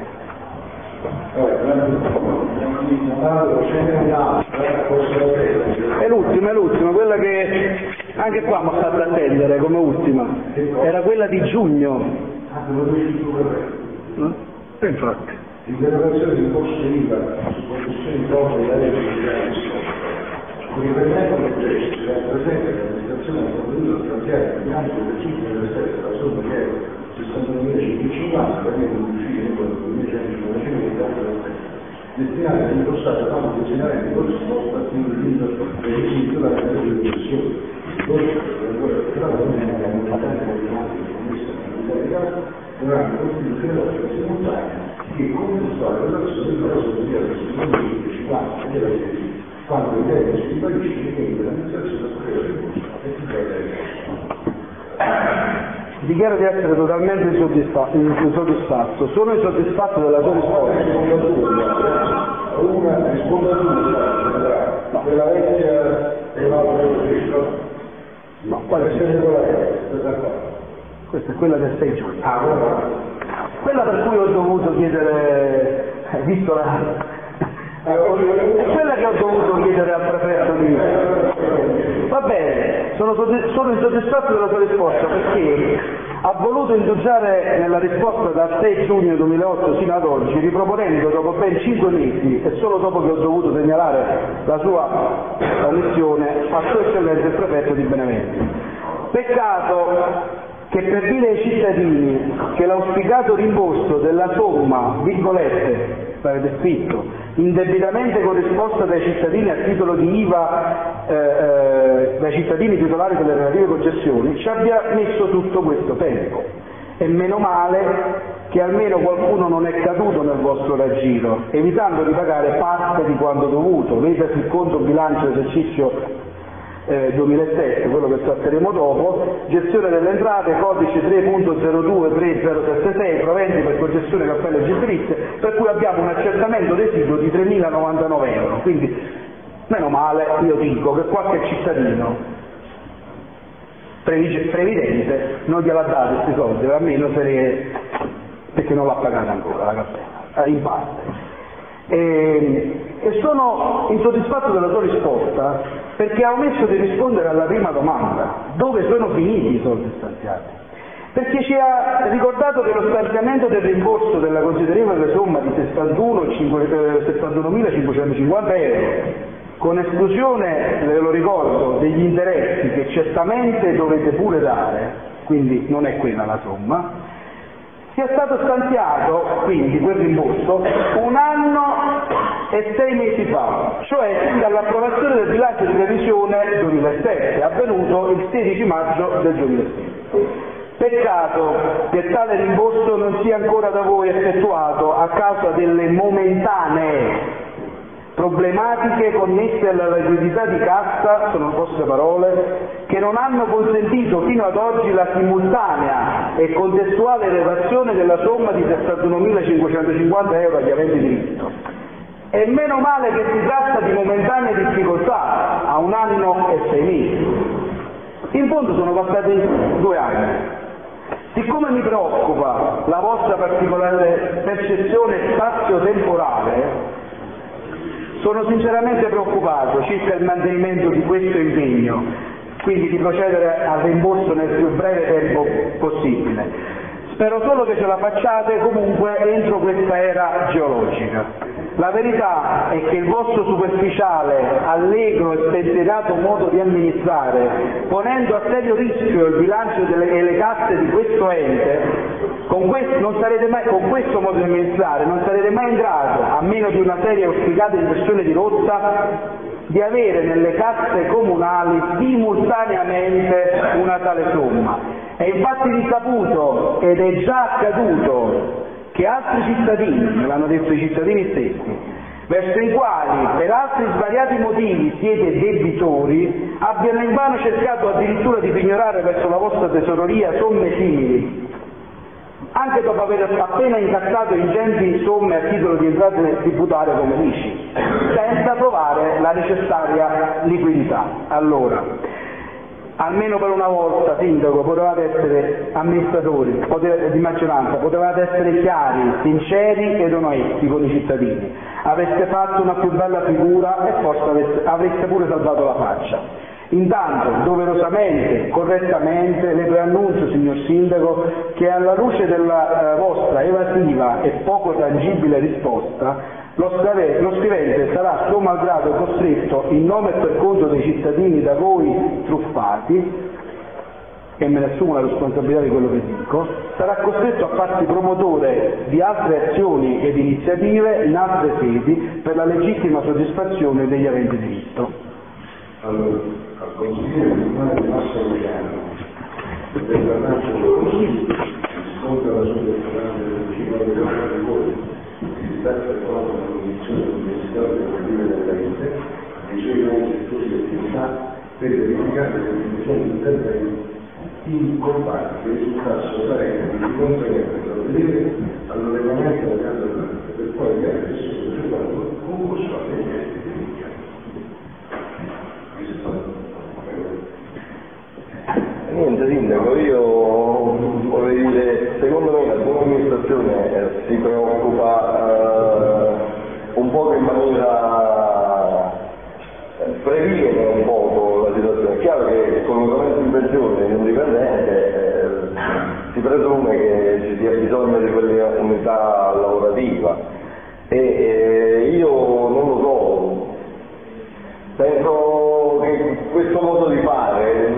È l'ultimo, quella che Anche qua mi ha fatto attendere come ultima, era quella di giugno. Infatti. L'interrogazione di imposte IVA su concessioni proprie della legge di bilancio, con riferimento alle gesti della presente l'amministrazione ha provveduto a stanziare il bilancio dell'esercizio della stessa la somma di euro 61.550 per il uscire in quello 2.155 della stessa, destinata a indossare la fase funzionamento corrisposta al fine di l'esercizio della legge di concessione. Dovranno costituire la simultanea che contestuale relazione della soluzione del 50 della legge quando il termine si ribarisce che l'amministrazione potrebbe Dichiaro di essere totalmente insoddisfatto. Sono insoddisfatto della sua risposta. Una risponda a due, quella vecchia e l'altra no, quale è? Questa è quella del 6 giugno. Quella per cui ho dovuto chiedere, visto la... è quella che ho dovuto chiedere al prefetto di... Va bene, sono insoddisfatto della sua risposta perché ha voluto indugiare nella risposta dal 6 giugno 2008 sino ad oggi, riproponendo dopo ben 5 mesi e solo dopo che ho dovuto segnalare la sua omissione a Sua Eccellenza il prefetto di Benevento. Peccato che per dire ai cittadini che l'auspicato rimborso della somma, virgolette, l'avete scritto, indebitamente corrisposta dai cittadini a titolo di IVA, dai cittadini titolari delle relative concessioni, ci abbia messo tutto questo tempo. E meno male che almeno qualcuno non è caduto nel vostro raggiro, evitando di pagare parte di quanto dovuto, vedasi il conto bilancio esercizio 2007, quello che tratteremo dopo, gestione delle entrate, codice 3.023076, proventi per concessione cappelle giustizia, per cui abbiamo un accertamento residuo di 3.099 euro. Quindi, meno male, io dico, che qualche cittadino previdente non gliela date questi soldi, almeno perché non l'ha pagata ancora la cappella, in parte. E sono insoddisfatto della sua risposta perché ha omesso di rispondere alla prima domanda: dove sono finiti i soldi stanziati? Perché ci ha ricordato che lo stanziamento del rimborso della considerevole somma di 61.550 euro, con esclusione, ve lo ricordo, degli interessi che certamente dovete pure dare, quindi non è quella la somma, sia stato stanziato, quindi quel rimborso, 1 anno e 6 mesi fa, cioè fin dall'approvazione del bilancio di previsione 2007, avvenuto il 16 maggio del 2007. Peccato che tale rimborso non sia ancora da voi effettuato a causa delle momentanee problematiche connesse alla liquidità di cassa, sono vostre parole, che non hanno consentito fino ad oggi la simultanea e contestuale elevazione della somma di 61.550 euro agli aventi diritto. E meno male che si tratta di momentanee difficoltà a 1 anno e 6 mesi. In fondo sono passati 2 anni. Siccome mi preoccupa la vostra particolare percezione spazio-temporale, sono sinceramente preoccupato circa il mantenimento di questo impegno, quindi di procedere al rimborso nel più breve tempo possibile. Spero solo che ce la facciate comunque entro questa era geologica. La verità è che il vostro superficiale, allegro e spensierato modo di amministrare, ponendo a serio rischio il bilancio e le casse di questo ente, con questo modo di amministrare non sarete mai in grado, a meno di una seria e auspicata inversione di rotta, di avere nelle casse comunali simultaneamente una tale somma. È infatti risaputo ed è già accaduto che altri cittadini, me l'hanno detto i cittadini stessi, verso i quali per altri svariati motivi siete debitori, abbiano invano cercato addirittura di pignorare verso la vostra tesoreria somme simili, anche dopo aver appena incassato ingenti somme a titolo di entrate tributarie come l'ICI, senza trovare la necessaria liquidità. Allora, almeno per una volta, sindaco, potevate essere amministratori di maggioranza, potevate essere chiari, sinceri ed onesti con i cittadini. Avreste fatto una più bella figura e forse avreste pure salvato la faccia. Intanto, doverosamente, correttamente, le preannuncio, signor Sindaco, che alla luce della vostra evasiva e poco tangibile risposta, lo scrivente sarà suo malgrado costretto, in nome e per conto dei cittadini da voi truffati, e me ne assumo la responsabilità di quello che dico, sarà costretto a farsi promotore di altre azioni ed iniziative in altre sedi per la legittima soddisfazione degli aventi diritto. Allora, al consigliere comunale di Massa Luciano, del Garnaccio Consiglio, risponde alla sua telefonata del 19 di voi, si sta effettuando una condizione universitaria per vivere della rete, dei suoi vari settori di attività, per verificare le condizioni di intervento in comparti che risultassero carenti di conseguenza provvedere all'allevamento della casa dell'arte, per quale viene adesso presentato concorsuale ai gesti di iniziativa. Niente Sindaco, io vorrei dire, secondo me la buona amministrazione si preoccupa un po' in maniera previene un poco la situazione. È chiaro che il collocamento in pensione di un dipendente si presume che ci sia bisogno di quell'unità lavorativa e io non lo so, penso che questo modo di fare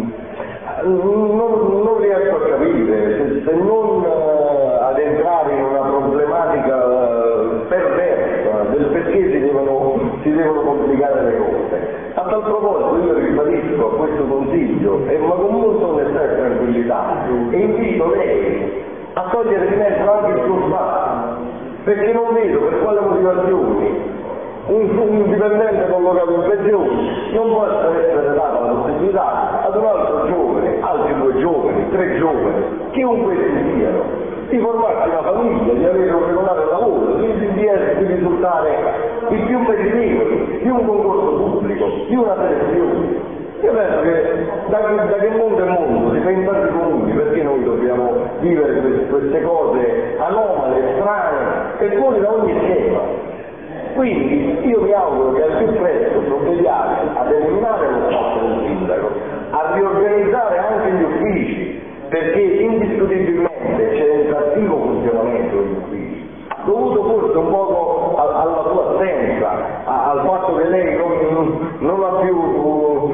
non riesco a capire, se non ad entrare in una problematica perversa del perché si devono complicare le cose. A tal proposito io ribadisco a questo Consiglio, ma con molta onestà e tranquillità, e invito lei a togliere di mezzo anche il suo Stato, perché non vedo per quale motivazioni un dipendente collocato in pensione non può essere data la possibilità ad un altro giovane, altri 2 giovani, 3 giovani, chiunque essi siano, di formarsi una famiglia, di avere un regolare lavoro, di risultare i più meritevoli di un concorso pubblico, di una selezione. Io penso che da che mondo è mondo si fa in tanti comuni, perché noi dobbiamo vivere queste cose anomale, strane e fuori da ogni schema. Quindi io mi auguro che al più presto provvediate ad eliminare lo staff del sindaco, a riorganizzare anche gli uffici, perché indiscutibilmente c'è un cattivo funzionamento degli uffici, dovuto forse un poco alla sua assenza, al fatto che lei non ha più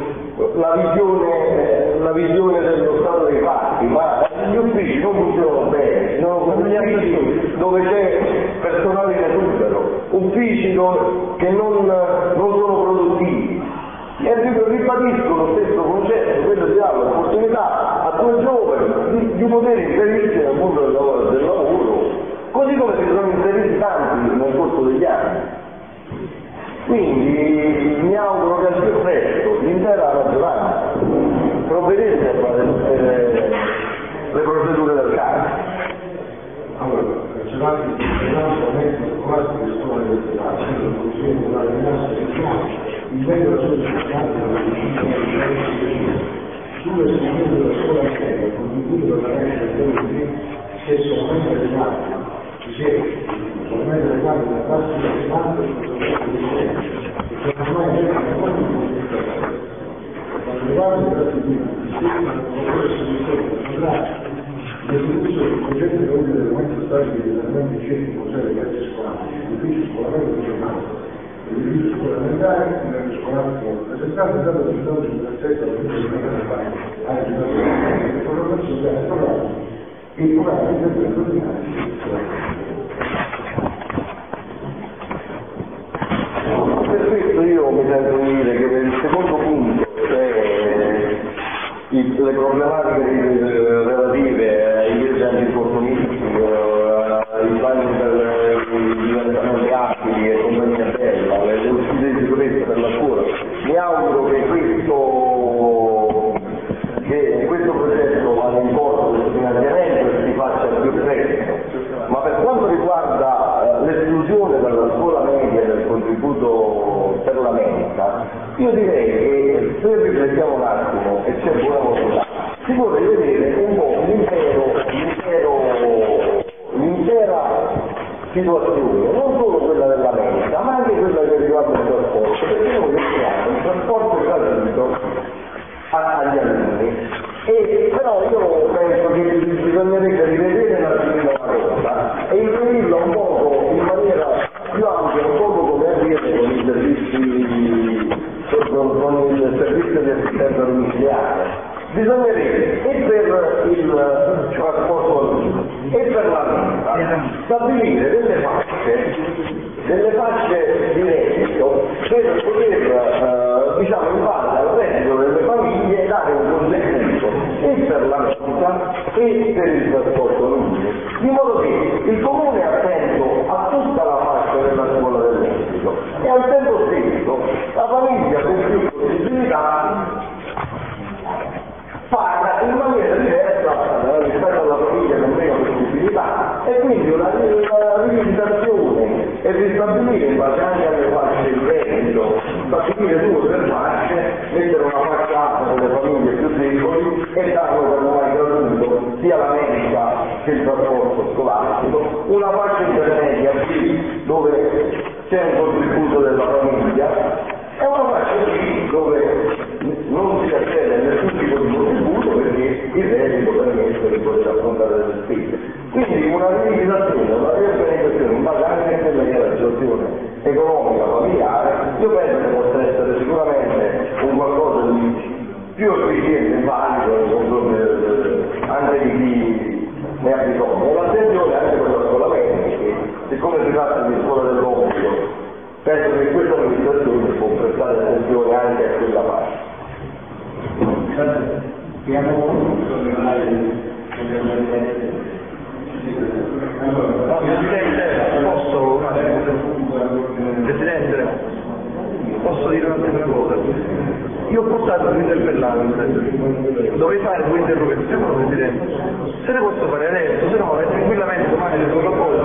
la visione dello stato dei fatti, ma gli uffici non funzionano bene, sono uffici dove c'è personale che esubero, uffici che non sono produttivi. E ribadisco lo stesso concetto, quello di dare l'opportunità a 2 giovani di poter inserirsi nel mondo del lavoro, così come si sono inseriti tanti nel corso degli anni. Quindi mi auguro che al più presto l'intera maggioranza provvedesse a fare tutte le procedure del caso. Allora, cancellanti il scolastico di scuola universitaria, il Consiglio Comunale di Massa il meglio della sua giornata sull'espansione della scuola media, contribuito per la crescita del diritti che solamente riguarda solamente riguarda la classe di quanto il progetto di scienza e che ormai è quando riguarda i grandi diritti seguono il progresso di storia l'esecuzione del progetto di ordine del momento stabile di allenamento di centri musei e classi scolastici, l'ufficio scolamento regionale e l'ufficio scolamentare, il scolastico rappresentato dato il risultato sull'accesso alla vita di una anche da una formazione del programma e il programma di intervento ordinario. Per questo io mi sento di dire che per il secondo punto, cioè le problematiche relative ai viaggi infortunistici, ai bagni per i divertimenti abili e compagnia bella, le uscite di sicurezza per la scuola, mi auguro che questo progetto vada in corso, questo finanziamento e si faccia al più presto. Ma per quanto riguarda l'esclusione dalla scuola media del contributo per la mensa, io direi che se riflettiamo un attimo e c'è buona volontà, si può rivedere un po' l'intera situazione, non solo quella della mensa, ma anche quella che riguarda il trasporto, perché noi offriamo il trasporto gratuito agli alunni. Però io penso che bisognerebbe rivedere la cosa e inserirla un poco in maniera più ampia, un poco come avviene con i servizi di assistenza domiciliare. Bisognerebbe, e per il trasporto alunno e per la mensa, stabilire delle fasce di reddito per poter, in base al reddito delle famiglie, dare un contributo e per la mensa e per il trasporto alunno, di modo che il comune è attento a tutta la fascia della scuola del reddito e al tempo stesso la famiglia con più possibilità paga in maniera diversa rispetto alla famiglia con meno possibilità, e quindi una rivisitazione e ristabilire in base anche alle fasce di reddito, stabilire 2 o 3 fasce, mettere una fascia alta per le famiglie più deboli e darlo per gratuito sia la mensa che il trasporto scolastico, una fascia intermedia qui dove c'è un contributo della famiglia e una fascia qui dove non si accede a nessun tipo di contributo perché il reddito permette di poter affrontare delle spese. Quindi una rivisitazione, una riorganizzazione in base anche a quella che è la situazione economica familiare, io penso che possa essere sicuramente un qualcosa di più efficiente e valido nei confronti anche di chi ne ha bisogno. E l'attenzione anche per la scuola media, perché siccome si tratta di scuola dell'obbligo, penso che questa amministrazione può prestare attenzione anche a quella parte. Presidente, posso dire una cosa? Io ho portato un'interpellanza, dovrei fare 2 interrogazioni, Presidente. Se ne posso fare adesso, se no tranquillamente domani le protocollo.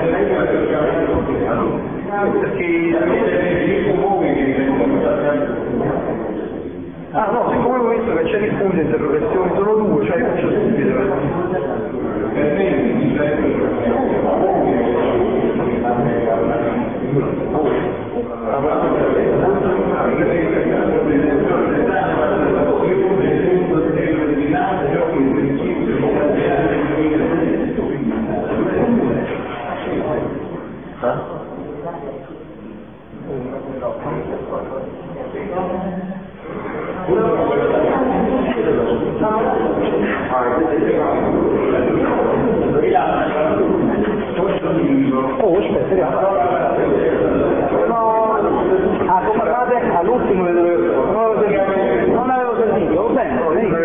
Ah no, siccome ho visto che c'è il punto di interrogazioni, sono 2, cioè io faccio subito. Oh, aspetta, come fate? All'ultimo non avevo sentito, va bene,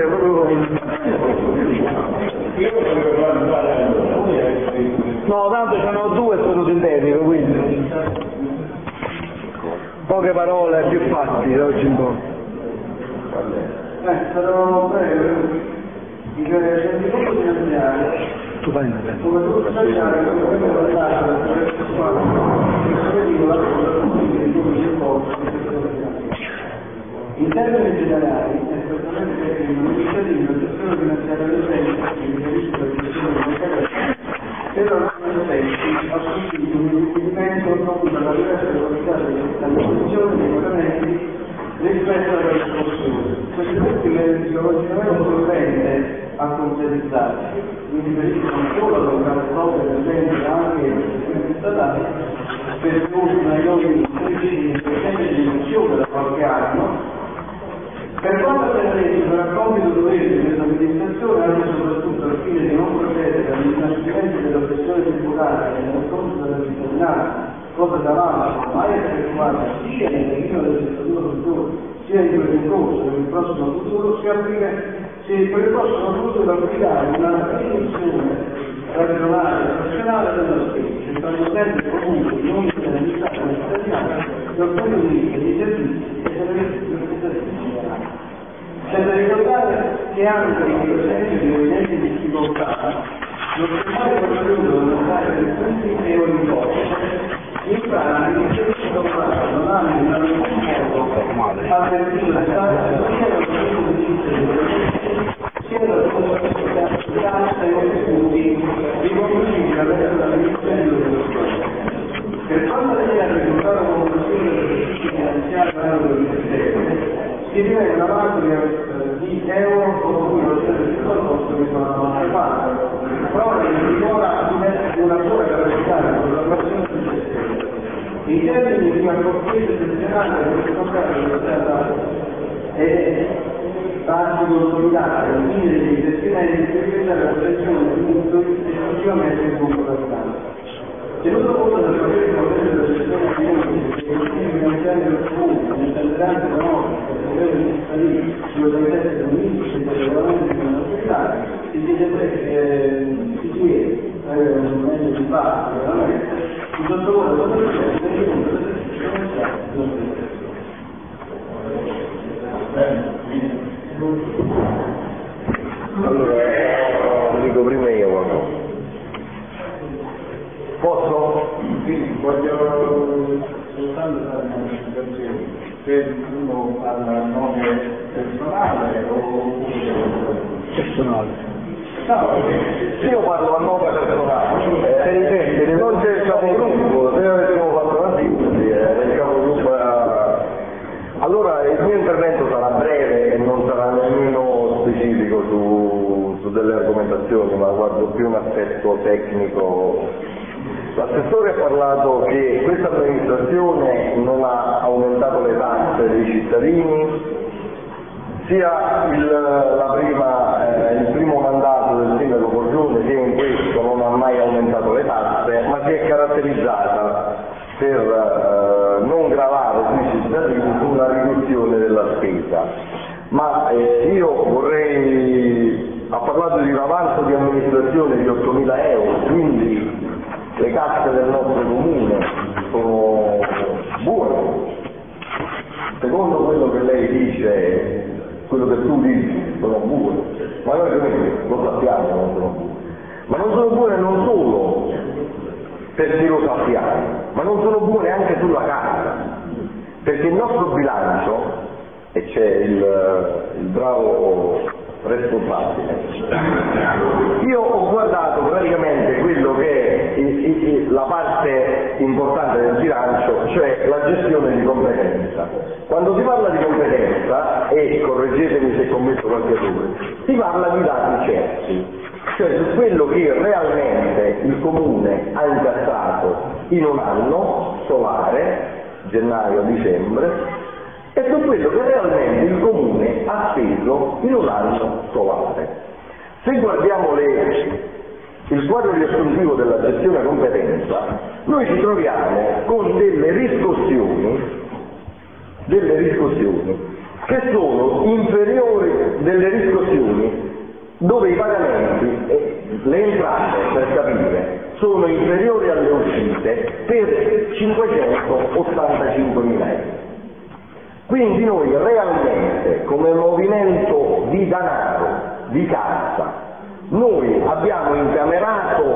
no, tanto ce ne ho 2 e sono sintetico, quindi poche parole, più fatti da oggi in poi. Sarò breve. Il rendiconto finanziario, come tutto finanziario, come valutato da diverse squadre, in termini generali, è certamente l'iniziativa del gestione finanziaria del centro, che riferisce alla gestione finanziaria, però non ha subito un riferimento dovuto alla diversa velocità delle posizioni dei pagamenti rispetto alla riscossione. Queste tecniche sono logicamente solvente a concretizzarsi, mi riferisco non solo alle opere presenti ma anche ai investimenti statali, per ultimo ai nuovi 13% di riduzione da qualche anno. Per quanto attiene sarà compito dovere di questa amministrazione, anche e soprattutto al fine di non procedere all'inasprimento della pressione tributaria nel conto della cittadinanza, cosa da l'altro mai effettuata sia nel periodo del legislatura futuro sia in quello in corso per il prossimo futuro, per il prossimo futuro da applicare una riduzione ragionale e razionale della spesa, cercando sempre comunque di non penalizzare la cittadinanza dal punto di vista dei servizi e delle amministrazioni. C'è da ricordare che anche in presenza di evidenti difficoltà, lo speciale contributo da mandare per tutti è ogni in pratica il servizio locale non ha in alcun modo avvertito le tasse sia dal punto di vista sia dal punto di vista delle tasse e contributi riconducibili alla riduzione dello Stato. votato con un'azione dell'esercizio finanziario nell'anno 2007, si rivela una patria di euro con cui lo Stato del posto che sono la nostra parte, proprio in vigore di una sola capacità di programmazione del sistema. In termini di accortezza eccezionale, questo contratto è stata base consolidata al fine degli investimenti per diventare la protezione di titoli esclusivamente in conto capitale. Tenuto conto del progetto modello della gestione di conti, dei consigli finanziari del comune, dell'intenderanza economica, del livello di cittadini, sulle sentenze del ministro e dei regolamenti della autorità, si chiede istituire un ente di base veramente si sottopone alla valutazione del conto dell'esercizio finanziario della Allora, dico prima io qualcosa. Posso? Sì, voglio soltanto fare una precisazione. Se uno parla a nome personale o Personale. No, io parlo a nome personale. Non c'è il capogruppo, se avessimo fatto una sintesi, il capogruppo Allora il mio intervento sarà breve e non sarà nemmeno specifico su delle argomentazioni, ma guardo più un aspetto tecnico. L'assessore ha parlato che questa amministrazione non ha aumentato le tasse dei cittadini, sia il primo mandato del sindaco Borgione sia in questo non ha mai aumentato le tasse, ma si è caratterizzata per non gravare sui cittadini sulla riduzione della spesa. Ma io ha parlato di un avanzo di amministrazione di 8.000 euro, quindi le casse del nostro comune sono buone. Secondo quello che lei dice, quello che tu dici, sono buone, ma noi lo sappiamo che non sono buone. Ma non sono buone non solo perché lo sappiamo, ma non sono buone anche sulla carta, perché il nostro bilancio, e c'è il bravo responsabile, io ho guardato praticamente quello che è la parte importante del bilancio, cioè la gestione di competenza. Quando si parla di competenza, e correggetemi se commetto qualche errore, si parla di dati certi, cioè su quello che realmente il comune ha incassato in un anno solare, gennaio-dicembre, e su quello che realmente il comune ha speso in un anno solare. Se guardiamo il quadro riassuntivo della gestione competenza, noi ci troviamo con delle riscossioni che sono inferiori delle riscossioni dove i pagamenti e le entrate, per capire, sono inferiori alle uscite per 585.000 euro. Quindi noi realmente, come movimento di denaro, di cassa, noi abbiamo incamerato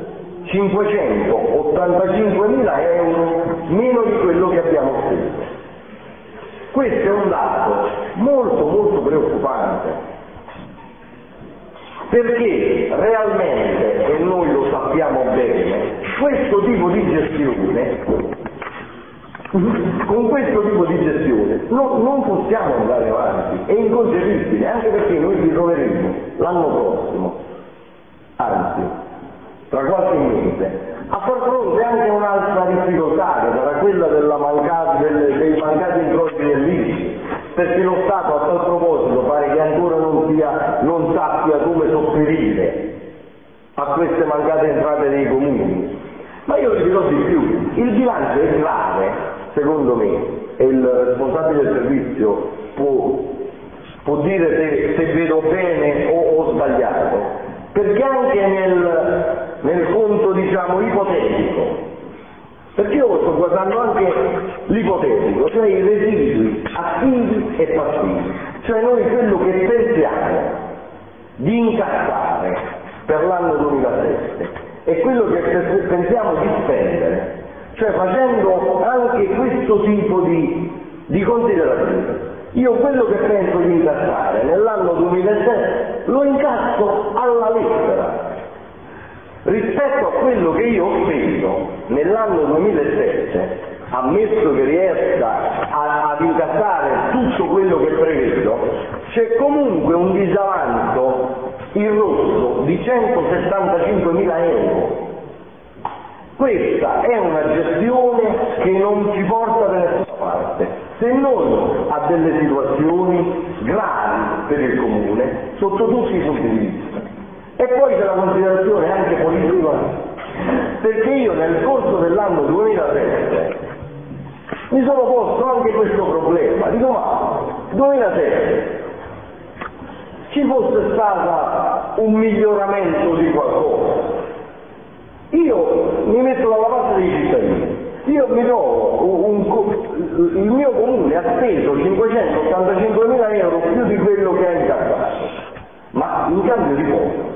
585.000 euro meno di quello che abbiamo speso. Questo è un dato molto molto preoccupante, perché realmente, e noi lo sappiamo bene, questo tipo di gestione, con questo tipo di gestione non possiamo andare avanti, è inconcepibile, anche perché noi ci troveremo l'anno prossimo, anzi tra qualche mese, a far fronte anche a un'altra difficoltà che sarà quella dei mancati introiti dell'ICI, perché lo Stato a tal proposito pare che ancora non sappia come sopperire a queste mancate entrate dei comuni. Ma io vi dirò di più, il bilancio è grave, secondo me, e il responsabile del servizio può dire se vedo bene o ho sbagliato, perché anche nel conto ipotetico, perché io sto guardando anche l'ipotetico, cioè i residui attivi e passivi, cioè noi quello che pensiamo di incassare per l'anno 2007 e quello che pensiamo di spendere, cioè facendo anche questo tipo di considerazioni. Io quello che penso di incassare nell'anno 2007 lo incasso alla lettera rispetto a quello che io ho speso nell'anno 2007. ammesso che riesca ad incassare tutto quello che prevedo, c'è comunque un disavanzo in rosso di 175.000 euro. Questa è una gestione che non ci porta da nessuna parte, se non a delle situazioni gravi per il comune sotto tutti i punti di vista. E poi c'è la considerazione anche politica, perché io nel corso dell'anno 2007 mi sono posto anche questo problema, dico ma 2007 ci fosse stato un miglioramento di qualcosa, io mi metto dalla parte dei cittadini, io mi trovo il mio comune ha speso 585.000 euro più di quello che ha incassato, ma in cambio di cosa?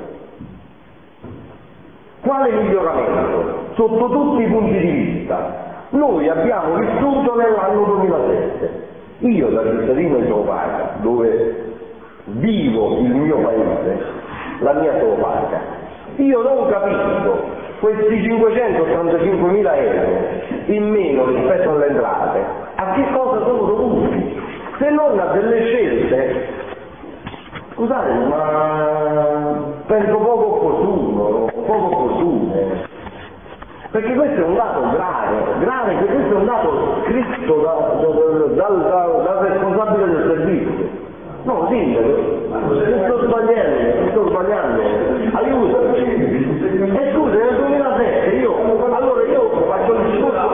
Quale miglioramento? Sotto tutti i punti di vista. Noi abbiamo vissuto nell'anno 2007, io da cittadino di Slovacchia, dove vivo il mio paese, la mia Slovacchia, io non capisco questi 585.000 euro in meno rispetto alle entrate, a che cosa sono dovuti? Se non a delle scelte, scusate, ma penso poco opportune, perché questo è un dato grave, che questo è un dato scritto dal responsabile del servizio. No, sindaco, sto sbagliando, aiutami. E scusa, nel 2007 io faccio il discorso,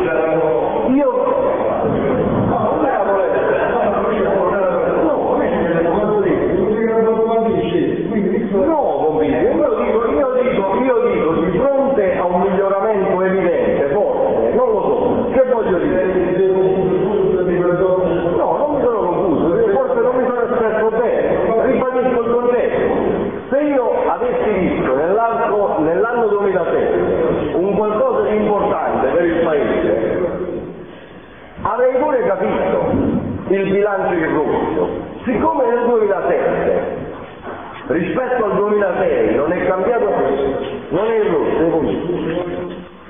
io dico di fronte a un miglioramento evidente, forte, non lo so, che voglio dire? No, non mi sono confuso, forse non mi sono espresso bene, ribadisco il concetto. Se io avessi visto nell'anno 2007 un qualcosa di importante per il paese, avrei pure capito il bilancio in rosso. Siccome nel 2007 rispetto al 2006 non è cambiato, non è in rosso,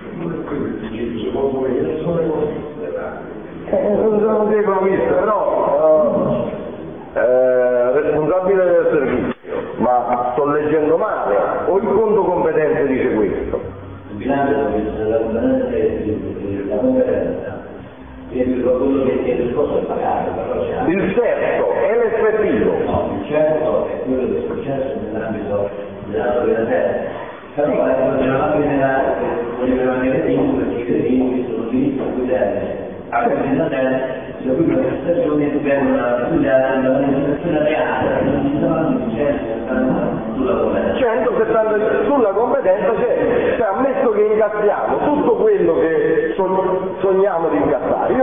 non sono un economista, però responsabile del servizio, ma sto leggendo male, o il conto competente dice questo? Il bilancio della conferenza, quello che è disposto a pagare, però c'è il terzo è l'effettivo. No, il certo è quello che è successo nell'ambito dell'anno 2007. Però continuavamo generale che voleva rimanere dentro perché i crediti sono finiti a cui deve. A cui la cui manifestazione devono studiare la manifestazione reale, non ci stavano dicendo sulla competenza. 170 sulla competenza c'è, cioè ammesso che incassiamo tutto quello che sogniamo di incassare,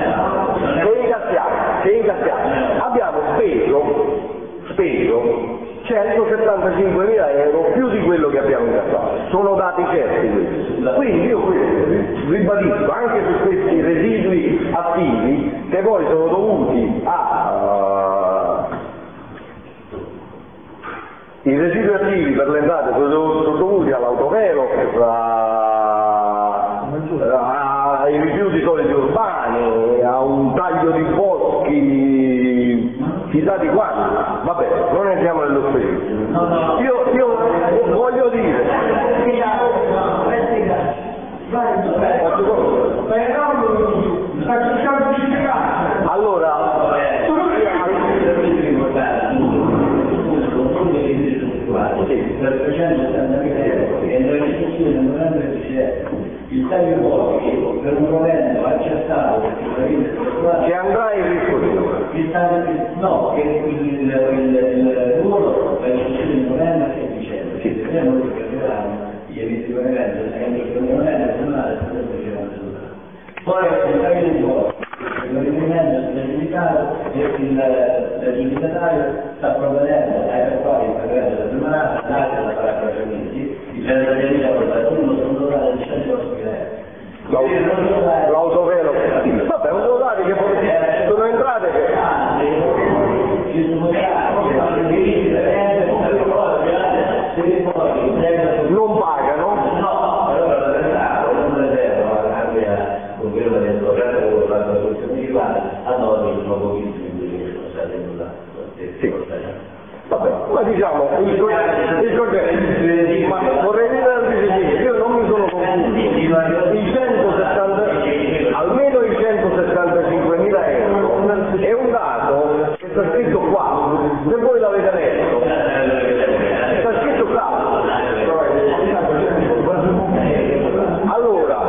che incassiamo, abbiamo speso 175.000 euro più di quello che abbiamo incassato, sono dati certi questi. Quindi io ribadisco anche su questi residui attivi che poi sono dovuti i residui attivi per le entrate sono dovuti all'autovelo, ai rifiuti solidi urbani, a un taglio di boschi, chissà di quanti. Vabbè, non entriamo nello specifico. Io voglio dire, allora per 370.000 euro e nella discussione del novembre dice il taglio boschi per un momento accettato che andrà in discussione. No, che il ruolo della discussione del novembre è dicembre, che vedremo che arriveranno gli eventi di evento entro il 1 novembre settimanale poi il taglio dei boschi, il riferimento dell'aggiudicato e l'aggiudicatario sta provvedendo ai requati il pagamento della settimanale, l'altro la farà tra 3 mesi, il 33.000 portato uno sono totale di 108.000 euro. L'autovelo, vabbè, un totale che sono entrate che non pagano. No, allora la verità, non è vero, con quello che ad oggi sono pochissimi quelli che sono stati nulla. Sì. Vabbè, ma diciamo, il concetto, ma vorrei dire al Vice, io non mi sono confuso, almeno i 175.000 euro è un dato che sta scritto qua, se voi l'avete letto, sta scritto qua. Allora,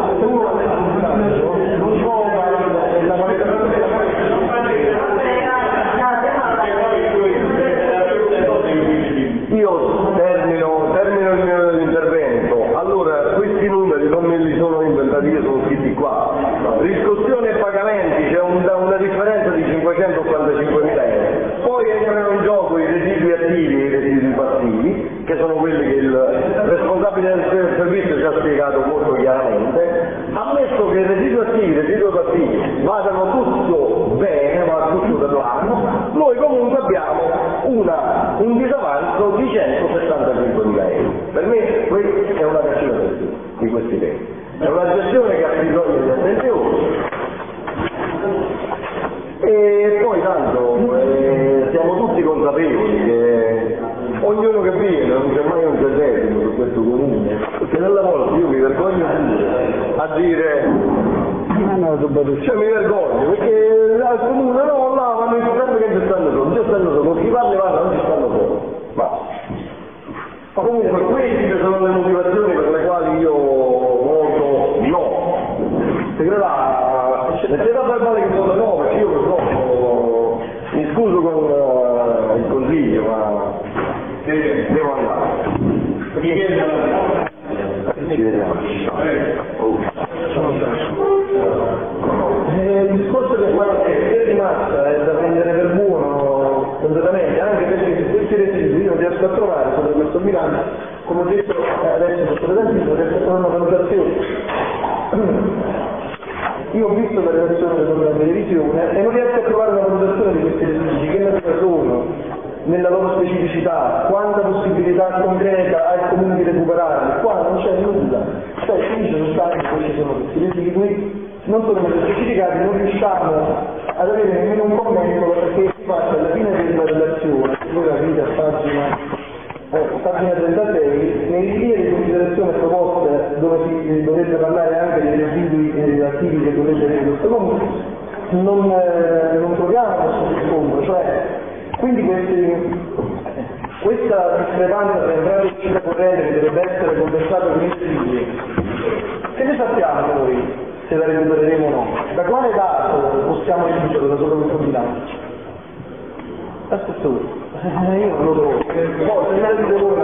io termino il mio intervento. Allora, questi numeri non me li sono inventati io, sono scritti qua. Riscossione e pagamenti, c'è una differenza di 585.000 euro. Poi entrano in gioco i residui attivi e i residui passivi, che sono quelli che il responsabile del servizio ci ha spiegato molto chiaramente. Ammesso che i residui attivi e i residui passivi vadano tutto bene, va tutto da plano, noi comunque abbiamo un disavanzo di 175.000 euro. Per me questa è una cattiva gestione di questi tempi. È una gestione che ha bisogno di attenzione. E poi tanto siamo tutti consapevoli che ognuno che viene non c'è mai un centesimo su questo comune, perché nella volta io mi vergogno a dire cioè mi vergogno perché al comune no, là vanno in sempre che ci stanno solo, chi parla non ci stanno solo. Ma comunque queste sono le motivazioni per le quali io voto no. Mettete a verbale che voto no, perché io purtroppo mi scuso con il consiglio, ma devo andare. Ci vediamo. Il discorso che è di massa è da prendere per buono completamente, anche perché su questi residui io non riesco a trovare sopra questo bilancio, come ho detto adesso sotto presente, non riesco a trovare una valutazione. Io ho visto la relazione della televisione e non riesco a trovare una valutazione di questi residui, che natura sono, nella loro specificità, quanta possibilità concreta ha il comune di recuperarli. Qua non c'è nulla, cioè si dice soltanto che questi sono questi residui, non sono mai specificati, non riusciamo ad avere nemmeno un commento perché si parte alla fine della relazione, voi la vedete a pagina 36, nei rilievi di considerazione proposte dove si dovrebbe parlare anche dei residui attivi che dovrebbe avere questo comune, non troviamo questo riscontro, cioè quindi questa discrepanza tra entrata e uscita corrente che dovrebbe essere compensata con i residui, che ne sappiamo noi se la recupereremo o no? Da quale dato possiamo riducerlo da solo questo bilancio? Assessore, io non lo trovo. Poi se ne dite voi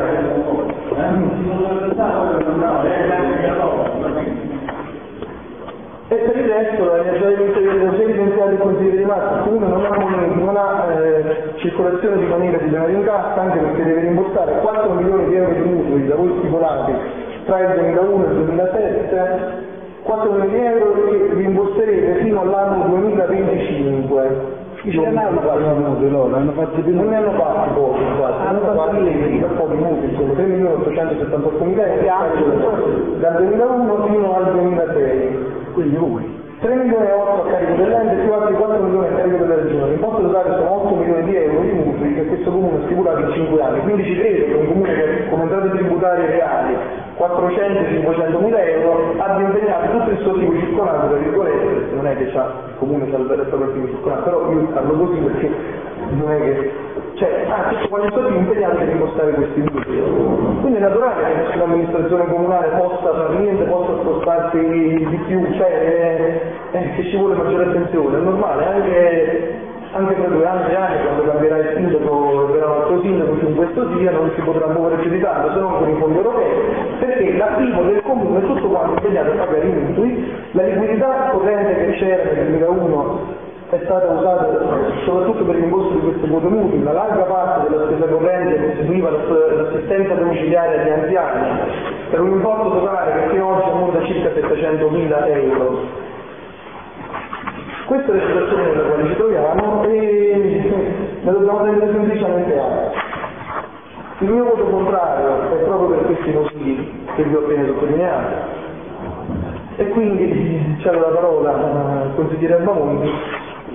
e per il resto già evidenziato il consigliere di massa, il comune non ha circolazione di moneta di denaro in cassa, anche perché deve rimborsare 4 milioni di euro di mutui da voi stipulati tra il 2001 e il 2007, 4 milioni di euro che rimborserete fino all'anno 2025. Non hanno fatti loro, hanno fatti più. Non ne hanno fatti pochi, infatti, hanno fatti un po' di mutui, insomma, 3.878.000 euro dal 2001 fino al 2006. Quindi voi. 3 milioni e 8 a carico dell'ente più altri 4 milioni a carico della regione. L'importo totale sono 8 milioni di euro di mutui che questo comune ha stipulato in 5 anni. Quindi ci credo che un comune che come entrate tributarie reali 400-500.000 euro abbia impegnato tutto il suo attivo circolante, tra virgolette, non è che c'ha il comune c'ha il vero e proprio attivo circolante, però io parlo così perché non è che tutto quanto è impegnato per rimborsare questi mutui. Quindi è naturale che nessuna amministrazione comunale possa far niente, possa spostarsi di più, che ci vuole maggiore attenzione, è normale, anche tra 2 anni, 3 anni, quando cambierà il sindaco, verrà un altro sindaco, più questo sia, non si potrà muovere più di tanto, se non con i fondi europei, perché l'attivo del comune è tutto quanto impegnato a pagare i mutui, la liquidità corrente che c'era nel 2001 è stata usata soprattutto per il rimborso di queste quote mutui, una larga parte della spesa corrente costituiva l'assistenza domiciliare agli anziani, per un importo totale che fino ad oggi ammonta a circa 700.000 euro. Questa è la situazione nella quale ci troviamo e ne dobbiamo prendere semplicemente atto. Il mio voto contrario è proprio per questi motivi che vi ho appena sottolineato. E quindi cedo la parola al consigliere Albamonti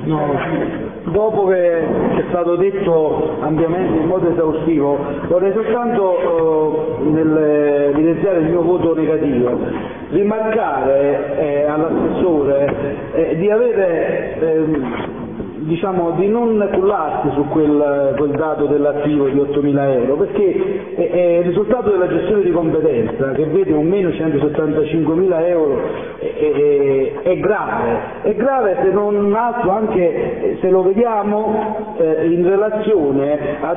No, dopo che è stato detto ampiamente in modo esaustivo, vorrei soltanto evidenziare il mio voto negativo, rimarcare all'assessore di avere di non cullarsi su quel dato dell'attivo di 8.000 euro, perché è il risultato della gestione di competenza che vede un meno 175.000 euro è grave se non altro anche se lo vediamo in relazione ad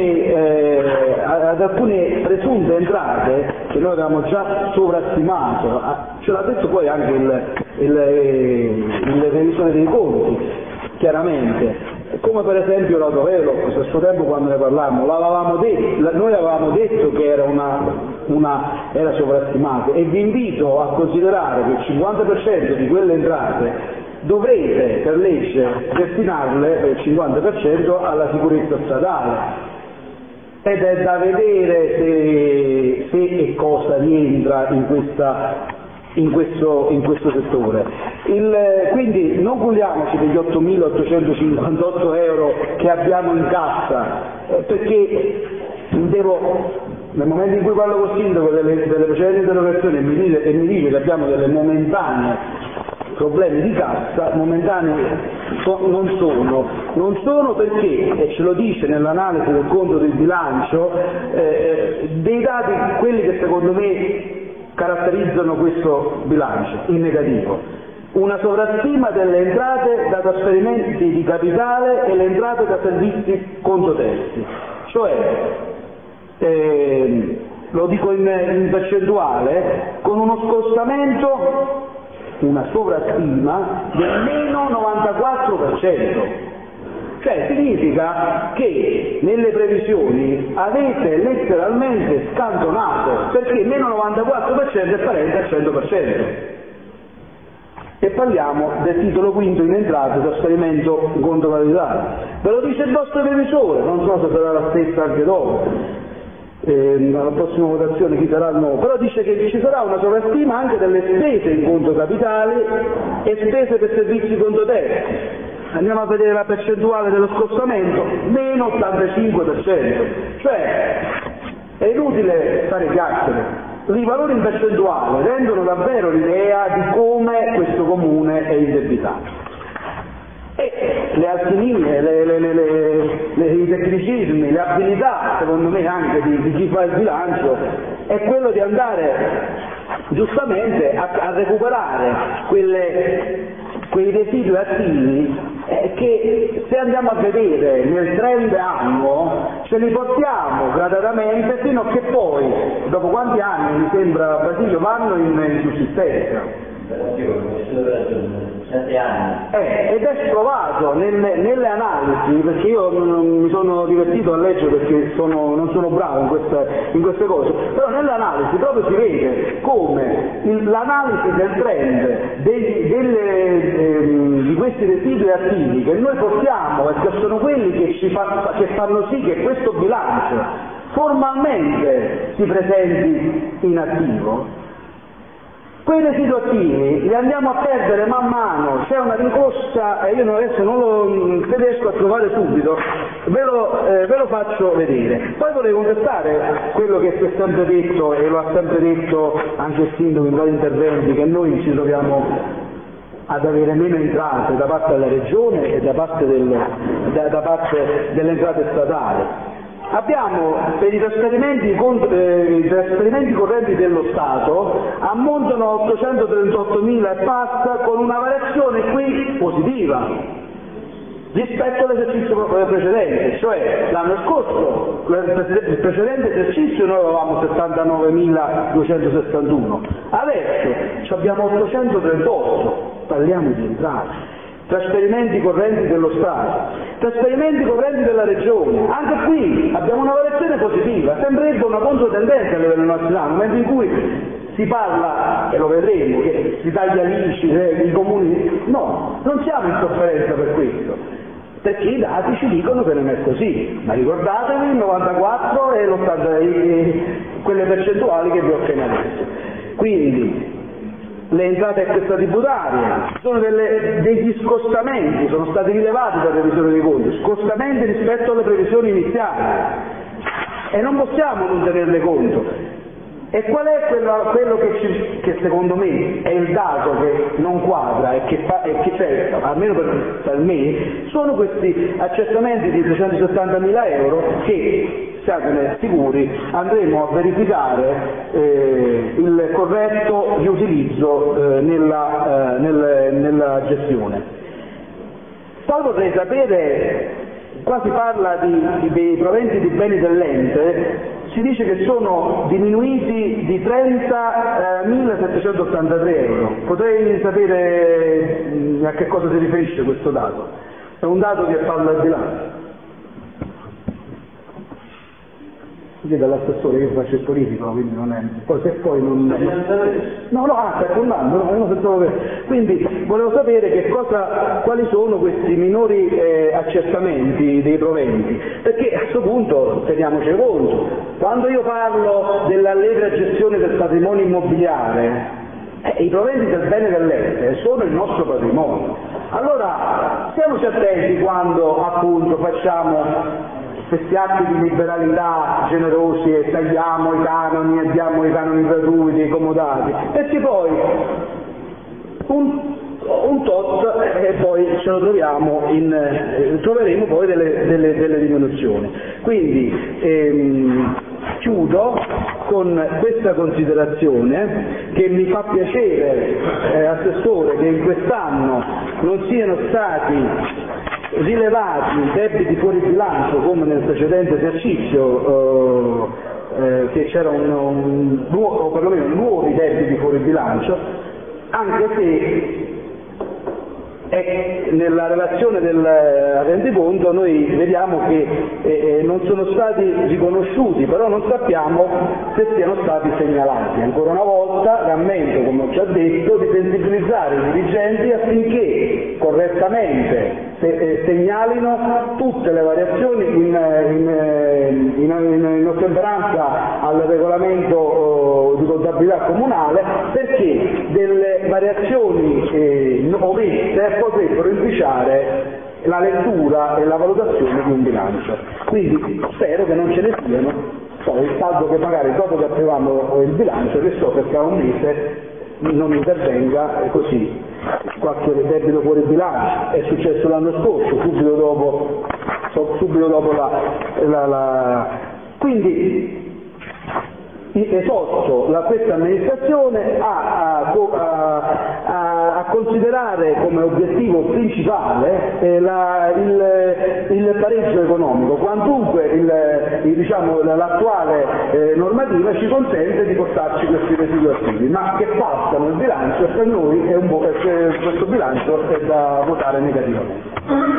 alcune presunte entrate che noi avevamo già sovrastimato, ce l'ha detto poi anche il revisore dei conti. Chiaramente, come per esempio l'autovelox, a suo tempo quando ne parlammo, noi avevamo detto che era era sovrastimato, e vi invito a considerare che il 50% di quelle entrate dovrete per legge destinarle per il 50% alla sicurezza stradale, ed è da vedere se e cosa rientra in questo settore. Quindi non culliamoci degli 8.858 euro che abbiamo in cassa, perché nel momento in cui parlo col sindaco delle precedenti interrogazioni e mi dice che abbiamo delle momentanee problemi di cassa, momentanei non sono perché, e ce lo dice nell'analisi del conto del bilancio, dei dati quelli che secondo me caratterizzano questo bilancio in negativo: una sovrastima delle entrate da trasferimenti di capitale e le entrate da servizi conto terzi, cioè lo dico in percentuale, con uno scostamento, una sovrastima del meno 94%. Cioè significa che nelle previsioni avete letteralmente scantonato, perché meno 94% è parente al 100%. E parliamo del titolo quinto in entrate, trasferimento in conto capitale. Ve lo dice il vostro revisore, non so se sarà la stessa anche dopo, alla prossima votazione chi sarà il nuovo, però dice che ci sarà una sovrastima anche delle spese in conto capitale e spese per servizi conto terzi. Andiamo a vedere la percentuale dello scostamento, meno 85%, cioè è inutile fare chiacchiere, i valori in percentuale rendono davvero l'idea di come questo comune è indebitato. E le alchimie, i tecnicismi, le abilità, secondo me anche di chi fa il bilancio, è quello di andare giustamente a recuperare quei residui attivi che, se andiamo a vedere nel trend annuo, ce li portiamo gradatamente fino a che poi, dopo quanti anni mi sembra, Basilio, vanno in sussistenza. 7 anni. Ed è provato nelle analisi, perché io mi sono divertito a leggere perché non sono bravo in queste cose, però nelle analisi proprio si vede come l'analisi del trend di questi residui attivi che noi portiamo, e che sono quelli che fanno sì che questo bilancio formalmente si presenti in attivo, quei residui attivi li andiamo a perdere man mano. C'è una rincorsa, e io adesso non riesco a trovare subito, ve lo faccio vedere. Poi vorrei contestare quello che si è sempre detto, e lo ha sempre detto anche il sindaco in vari interventi, che noi ci troviamo ad avere meno entrate da parte della regione e da parte delle entrate statali. Abbiamo per i trasferimenti correnti dello Stato ammontano a 838.000 e passa, con una variazione qui positiva rispetto all'esercizio precedente, cioè l'anno scorso, il precedente esercizio, noi avevamo 79.261, adesso abbiamo 838, parliamo di entrate. Trasferimenti correnti dello Stato, trasferimenti correnti della Regione, anche qui abbiamo una variazione positiva, sembrerebbe una controtendenza a livello nazionale, nel momento in cui si parla, e lo vedremo, che si taglia l'ICI, i comuni, no, non siamo in sofferenza per questo, perché i dati ci dicono che non è così, ma ricordatevi il 94 e l'80, quelle percentuali che vi ho appena detto. Quindi le entrate extratributarie, ci sono degli scostamenti, sono stati rilevati dalla revisione dei conti, scostamenti rispetto alle previsioni iniziali e non possiamo non tenerne conto. E qual è quello che secondo me è il dato che non quadra e che c'è, almeno per me, sono questi accertamenti di 370.000 euro che, siatene sicuri, andremo a verificare il corretto riutilizzo nella gestione. Poi vorrei sapere, qua si parla dei proventi di beni dell'ente, si dice che sono diminuiti di 30.783 euro. Potrei sapere a che cosa si riferisce questo dato? È un dato che parla al bilancio. Chiede all'assessore, io faccio il politico, quindi non è. Poi se poi non. Stai tornando, no, io non pensavo che. Quindi volevo sapere quali sono questi minori accertamenti dei proventi, perché a questo punto teniamoci conto. Quando io parlo dell'allegra gestione del patrimonio immobiliare, i proventi del bene dell'ente sono il nostro patrimonio. Allora stiamoci attenti quando appunto facciamo questi atti di liberalità generosi e tagliamo i canoni e diamo i canoni gratuiti, i comodati, perché poi un tot e poi ce lo troveremo poi delle diminuzioni. Quindi chiudo con questa considerazione, che mi fa piacere, Assessore, che in quest'anno non siano stati rilevati debiti fuori bilancio come nel precedente esercizio, che c'era o perlomeno nuovi debiti fuori bilancio, anche se nella relazione del rendiconto noi vediamo che non sono stati riconosciuti, però non sappiamo se siano stati segnalati. Ancora una volta rammento, come ho già detto, di sensibilizzare i dirigenti affinché correttamente segnalino tutte le variazioni in ottemperanza al regolamento di contabilità comunale, perché delle variazioni omesse potrebbero inficiare la lettura e la valutazione di un bilancio. Quindi spero che non ce ne siano, salvo che magari dopo che approviamo il bilancio, che so, perché a un mese non intervenga così qualche debito fuori bilancio. È successo l'anno scorso, subito dopo quindi esorto questa amministrazione a considerare come obiettivo principale il pareggio economico, quantunque l'attuale normativa ci consente di portarci questi residui attivi, ma che passano il bilancio, e per noi questo bilancio è da votare negativamente.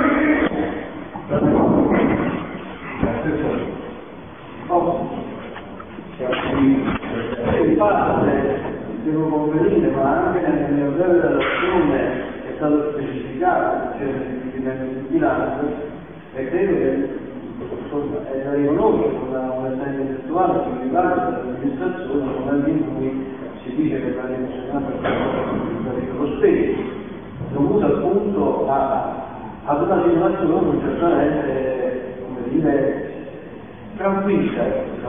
In parte devo convenire, ma anche nella breve relazione è stato specificato che c'è il bilancio, e credo che è da riconoscere un esempio testuale che riguarda l'amministrazione, nel momento in cui si dice che l'amministrazione lo stesso, dovuto appunto ad una situazione certamente, come dire, tranquilla,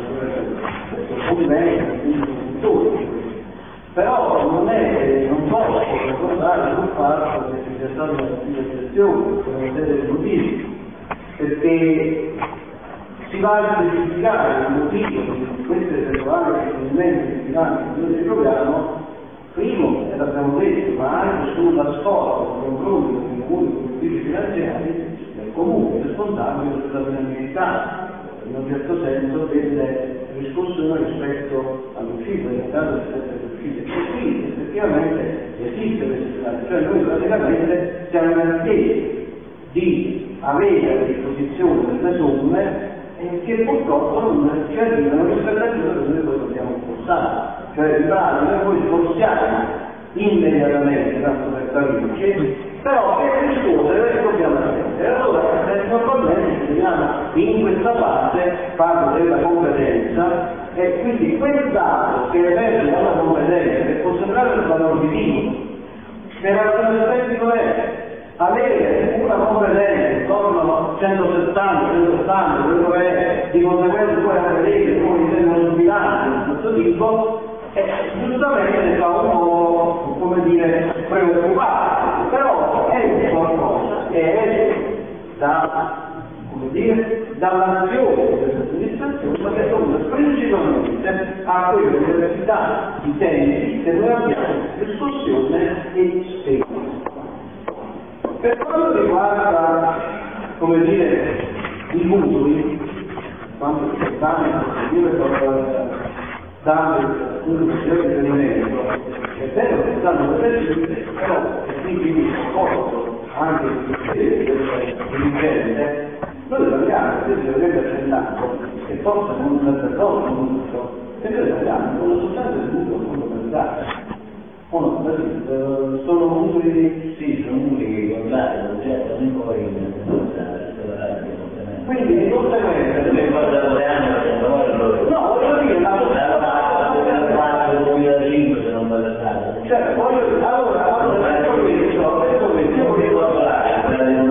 però non posso ricordare sul fatto che ci sia stata una situazione per una serie di motivi, perché si va a specificare il motivo di queste eventuali procedimenti di bilancio che noi ci troviamo, primo, e l'abbiamo detto, ma anche sulla scorta nei confronti dei comuni con uffici finanziari del comune responsabile della penalità, in un certo senso delle riscossioni rispetto all'uscita, nel caso delle uscite. E qui effettivamente esiste questo bilancio, cioè noi praticamente siamo in attesa di avere a disposizione delle somme che purtroppo non ci arrivano rispetto a quello che noi poi dobbiamo spostare. Cioè in pratica noi poi spostiamo immediatamente tanto per capirci, però per rispondere dobbiamo attendere. Allora normalmente ci troviamo in questa fase della competenza E quindi quel dato che emerge dalla competenza, che può sembrare un valore divino, per alcuni aspetti lo è, avere una competenza intorno a 170, 180, quello che è, di conseguenza poi avere come intendono un bilancio di questo tipo, giustamente fa un po', come dire, preoccupato, però è qualcosa che è dall'azione di questa amministrazione, ma che è dovuta principalmente a quelle diversità di tempi che noi abbiamo di discussione e spesa. Per quanto riguarda, come dire, i mutui, quando si stanno dando un riferimento, è vero che stanno presenti, però e quindi posso anche il dirigente, noi dobbiamo, questo avete accennato, che forse non è d'accordo con tutto, che noi abbiamo con la sostanza del mutuo fondamentale. Sono mutui, sì, sono mutui contrari, non certamente poi quindi di conseguenza non mi ricordo da 2 anni facendo loro. No, voglio dire, la società 2005 se non vado a stare. Cioè, voglio dire, allora, detto questo, io voglio ricordare,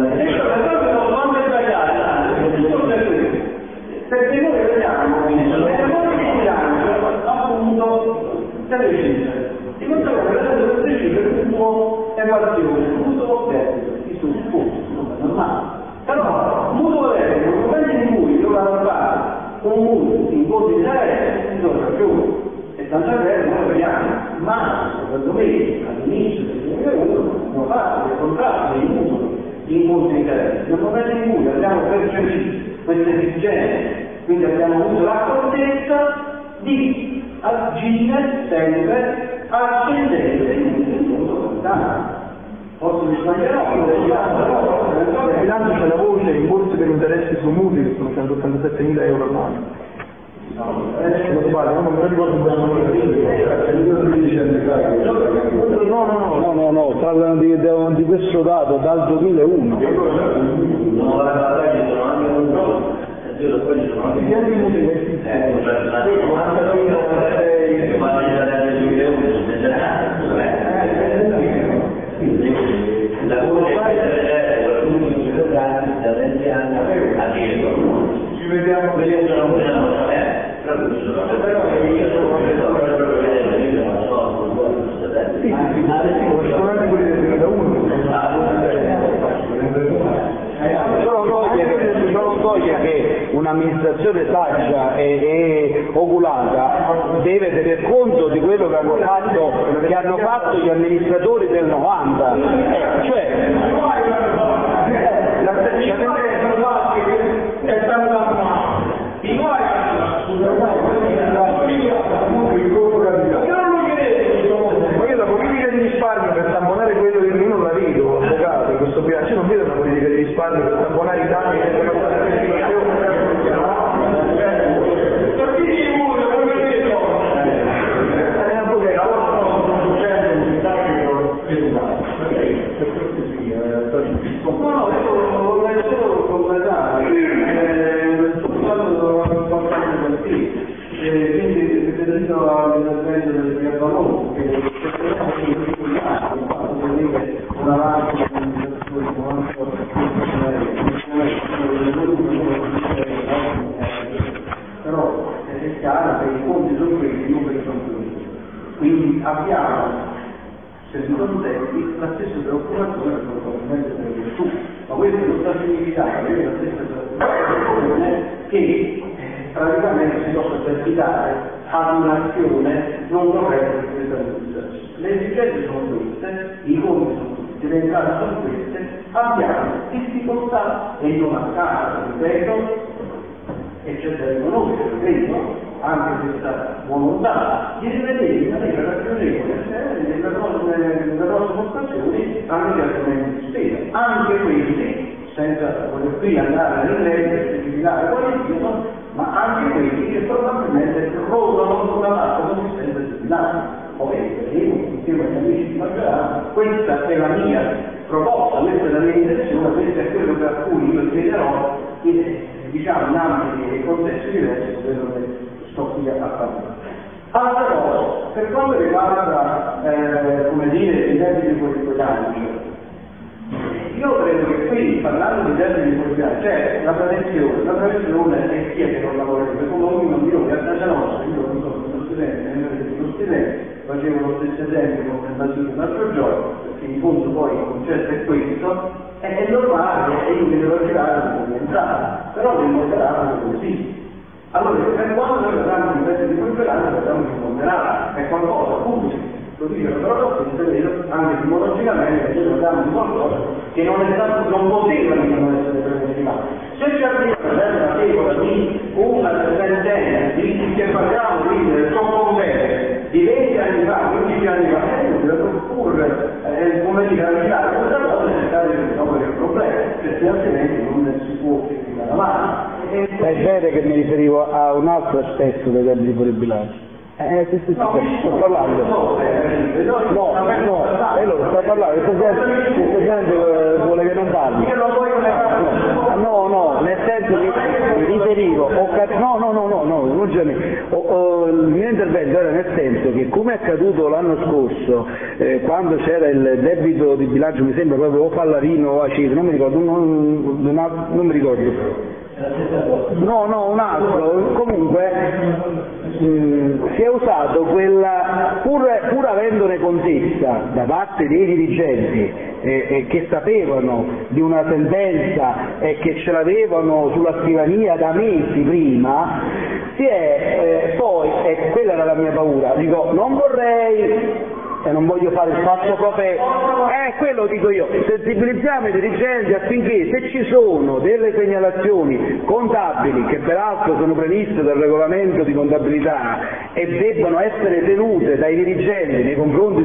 perché noi vediamo nelle nostre bilancio appunto delle cifre. Di conseguenza vedete queste cifre il mutuo evasione, il mutuo debito, il supporto, è normale. Però mutuo debito, nel momento in cui io vado a fare un mutuo in conto di interesse, mi torna più. E tanto è vero, noi vediamo, ma secondo me all'inizio del 2001 abbiamo fatto dei contratti dei mutui in conto di interesse. Nel momento in cui abbiamo percepito queste esigenze, quindi abbiamo avuto l'accortezza di agire sempre accendendo dei mutui in conto capitale. Forse mi sbaglierò, nel bilancio c'è la voce in borse per interessi su mutui che sono 187.000 euro all'anno. Non sbaglio, non me lo ricordo no, parlano di questo dato dal 2001. No, la sono anche un po'. Quelli sono anche la ci vediamo quelli sono non toglie che un'amministrazione saggia e oculata deve tener conto di quello che hanno fatto gli amministratori del 90, cioè la è stata io la politica di risparmio per tamponare quello che io non la vedo, avvocato, in questo bilancio, non vedo una politica di risparmio per tamponare i danni che sono stati quindi riferito all'intervento del Piazzalone, che una avanti però è chiaro che i conti sono questi, i numeri sono questi. Quindi abbiamo, se si contenti, la stessa preoccupazione per probabilmente per il virtù, ma questo non sta a significare che la stessa preoccupazione che praticamente si possa esercitare ad un'azione non corretta di questa amministrazione. Le esigenze sono queste, i conti sono questi, le entrate sono queste, abbiamo difficoltà e non a caso, ripeto, e c'è da riconoscere, credo, anche questa volontà di rivedere in maniera ragionevole nelle prossime occasioni anche gli argomenti di spesa, anche quelli, senza voler qui andare a riprendere e eliminare quali siano, ma anche quelli che probabilmente rodano una parte consistente del bilancio. Poi vedremo insieme agli amici di maggioranza, questa è la mia proposta, questa è la mia intenzione, questo è quello per cui io chiederò diciamo in ambiti e contesti diversi da quello che sto qui a parlare. Altra cosa, per quanto riguarda come dire, i debiti fuori bilancio, io credo che qui, parlando di debiti fuori bilancio, c'è la tradizione è chi è che non lavora, perché come ognuno di noi a casa nostra, io non so, uno studente, facevo lo stesso esempio con il Basile l'altro giorno, perché in fondo poi il concetto è questo, è normale, e io mi devo arrivare a commentare, però mi moderare così. Allora, per quando noi parliamo di debiti fuori bilancio, parliamo di moderare, è qualcosa pubblico. Lo dicono però è vero, anche psicologicamente noi parliamo di qualcosa che non poteva non essere preventivato. Se ci arriva una regola di una sentenza che parliamo di componente di 20 anni fa, 15 anni fa, pur come dire, arrivare a questa cosa e cercare di risolvere il problema, perché altrimenti non si può andare avanti. È vero che mi riferivo a un altro aspetto dei debiti fuori bilancio. Sto parlando. No, allora sto parlando, il Presidente vuole che non parli. No, nel senso che mi riferivo, il mio intervento era nel senso che come è accaduto l'anno scorso, quando c'era il debito di bilancio, mi sembra proprio o Fallarino o Acisi, non mi ricordo, non mi ricordo. No, un altro, comunque si è usato quella, pur avendone contezza da parte dei dirigenti che sapevano di una sentenza e che ce l'avevano sulla scrivania da mesi prima, si è poi, e quella era la mia paura, dico non vorrei e non voglio fare il fatto profetico, quello dico io, sensibilizziamo i dirigenti affinché se ci sono delle segnalazioni contabili che peraltro sono previste dal regolamento di contabilità e debbono essere tenute dai dirigenti nei confronti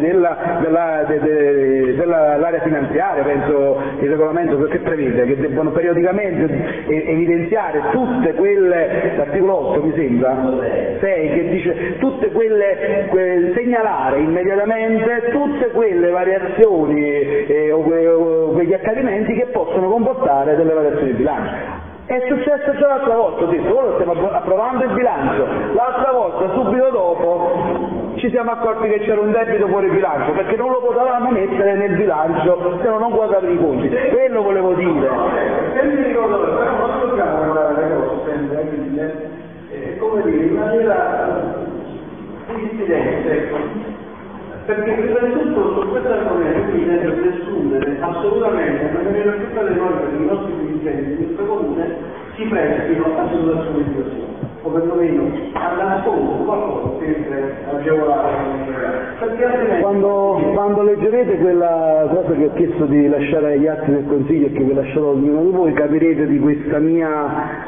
dell'area finanziaria, penso il regolamento che prevede che debbano periodicamente evidenziare tutte quelle, l'articolo 8 mi sembra, 6 che dice tutte quelle segnalare immediatamente tutte quelle variazioni o quegli accadimenti che possono comportare delle variazioni di bilancio. È successo già l'altra volta, ho detto, ora stiamo approvando il bilancio, l'altra volta subito dopo ci siamo accorti che c'era un debito fuori bilancio perché non lo potevamo mettere nel bilancio se non guardavi i conti, quello volevo dire. Però non dobbiamo guardare le cose sempre come dire, in maniera di diffidenza, ecco. Perché prima di tutto su questo argomento qui deve presumere assolutamente una maniera più delle norme che i nostri dirigenti di questo comune si prestino a situazioni di situazione, o perlomeno a nascondere qualcosa per agevolare perché altrimenti quando leggerete quella cosa che ho chiesto di lasciare agli atti del Consiglio e che vi lascerò ognuno di voi, capirete di questa mia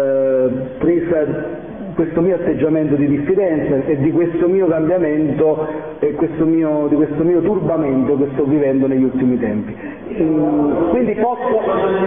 questo mio atteggiamento di diffidenza e di questo mio cambiamento e di questo mio turbamento che sto vivendo negli ultimi tempi. Quindi posso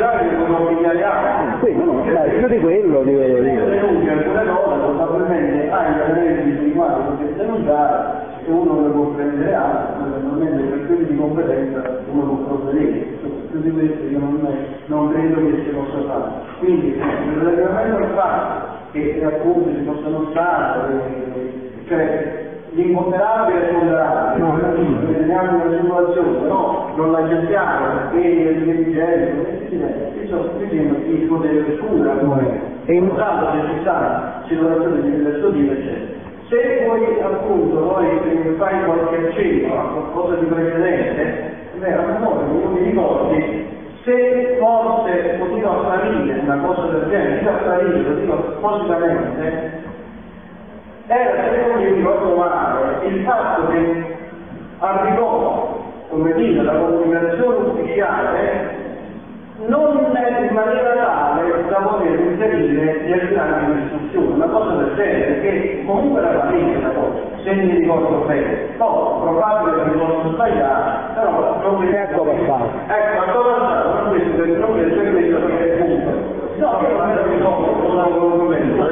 più di quello probabilmente anche analisi di quali potete denunciare e uno lo può prendere altro, normalmente per quelli di competenza uno può provvedere, più di questo io non credo che si possa fare. Quindi relativamente al fatto che appunto ci possono stare, cioè l'imponderabile è ponderabile, noi teniamo una simulazione, però non la gestiamo perché i dirigenti, il potere di scusa, e in caso se ci stanno situazioni di questo tipo, eccetera. Se poi appunto noi fai qualche accenno a qualcosa di precedente, a memoria io mi ricordi, se forse poteva apparire una cosa del genere, lo dico appositamente, era, se non mi ricordo male, il fatto che arrivò, come dire, la comunicazione ufficiale non in maniera tale da poter inserire gli esami di istruzione, una cosa del genere, che comunque era patente la cosa, se mi ricordo bene. No, probabile che mi posso sbagliare, però non mi ecco passato. non questo che è il punto. No, io non me lo ricordo,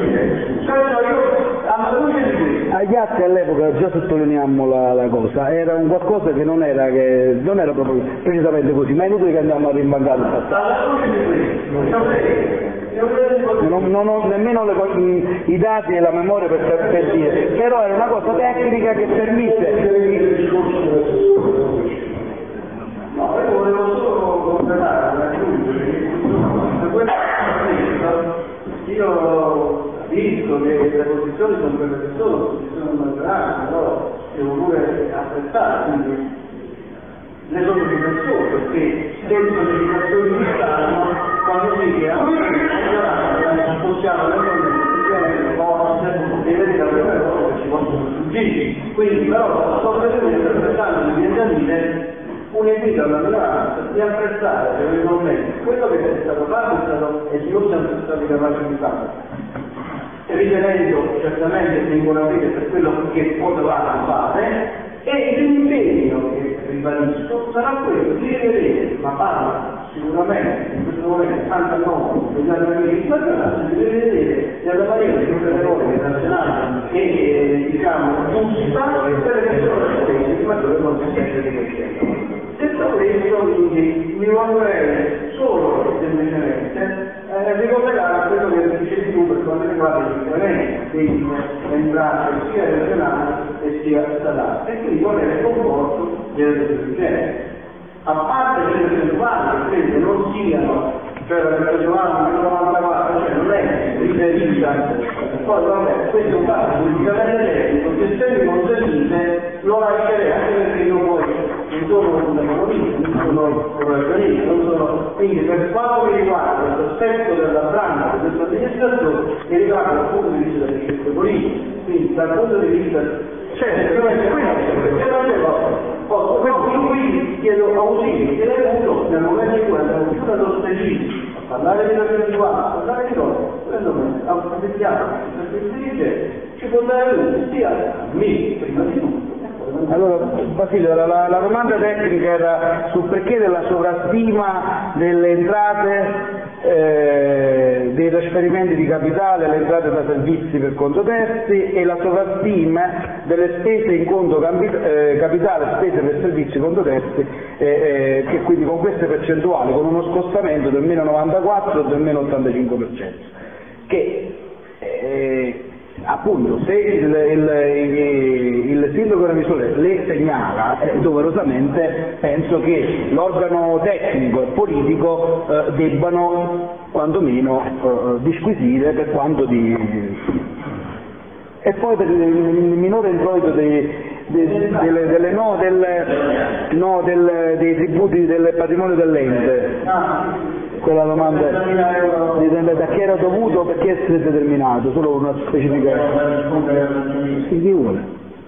alla luce di questo. Agli atti all'epoca già sottolineiamo la cosa, era un qualcosa che non era proprio precisamente così, ma è inutile che andiamo a rimbancare il passato. Alla luce di questo, non ho nemmeno i dati e la memoria per dire, però era una cosa tecnica che permise. No, io volevo solo confermare, io ho visto che le posizioni sono quelle che sono, posizioni di maggioranza, però devo pure apprezzare, quindi ne sono difensore, perché senza legislazioni di Stato, quando dice a maggioranza possiamo naturalmente forse e vedere alcune cose che ci possono sfuggire, quindi però sto presentando di dire un invito alla minoranza di apprezzare eventualmente quello che è stato fatto e noi siamo stati capaci di fare, ritenendo certamente singolare per quello che potevamo fare, e l'impegno che ribadisco sarà quello di rivedere, ma parla sicuramente in questo momento anche a noi degli altri di maggioranza, di rivedere nella maniera più veloce, razionale e diciamo giusta quelle che sono le spese di maggiore consistenza di crescita. Detto questo, quindi mi vorrei solo semplicemente ricollegare a quello che dicevi tu per quanto riguarda gli incrementi di entrate sia regionali e sia statali, e quindi qual è il comporto delle dirigenti. A parte le percentuali che credo non siano, cioè la percentuale del 94, cioè non è riferita, poi vabbè, questo è un caso politicamente tecnico, se se mi consentite lo lascerei, anche perché io poi non sono un economista, non sono un organista, non sono, quindi per quanto mi riguarda l'aspetto della branca di questa amministrazione mi riguarda dal punto di vista delle scelte politiche, quindi dal punto di vista quindi chiedo ausilio, chiedo aiuto nel momento in cui abbiamo più dato specifico a parlare di percentuale, a parlare di cose, secondo me approfittiamo per dirigere, ci può dare aiuto sia a me prima di tutto. Allora Basilio, la domanda tecnica era sul perché della sovrastima delle entrate dei trasferimenti di capitale, le entrate da servizi per conto terzi e la sovrastima delle spese in conto capitale, spese per servizi conto terzi, che quindi con queste percentuali, con uno scostamento del meno 94 o del meno 85%, che appunto se il sindaco revisore le segnala, doverosamente penso che l'organo tecnico e politico debbano quantomeno disquisire per quanto di... E poi per il minore introito dei tributi del patrimonio dell'ente, quella domanda da chi era dovuto, perché è determinato, solo una specificazione. Sì, chi vuole?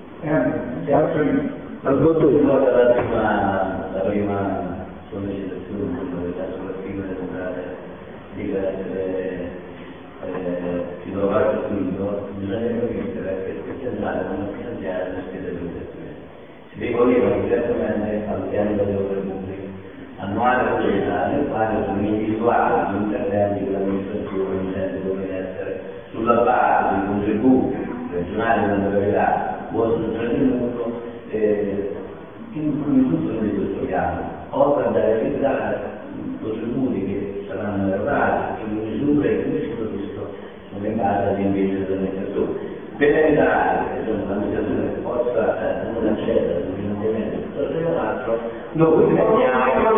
Al dottore. La prima sollecitazione della sovrastima delle entrate deve essere titolare subito, bisogna capire che specializzare come finanziare le spese delle investimenti. Si regolano direttamente al piano dell'opera pubblica annuale o generale, nel quale sono individuati gli interventi che l'amministrazione intende dover essere sulla base dei contributi regionali della località o associazione in cui tutto di questo piano, oltre a realizzare contributi che saranno erogati in misure in cui tutto questo sono in base agli impegni dell'amministrazione. Per evitare che l'amministrazione possa non accedere al finanziamento piuttosto che un altro, noi mettiamo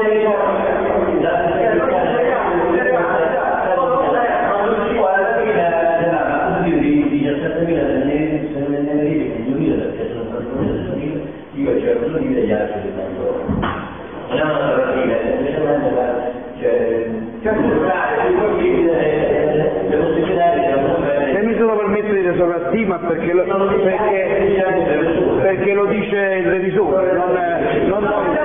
di 17.000 se ne verificano 2.000 perché sono stati io cerco di dire gli altri di tanto. Non è una narrativa, è semplicemente per cercare il possibile le possibilità di... Se mi sono permesso di dire sovrastima perché lo dice il revisore, non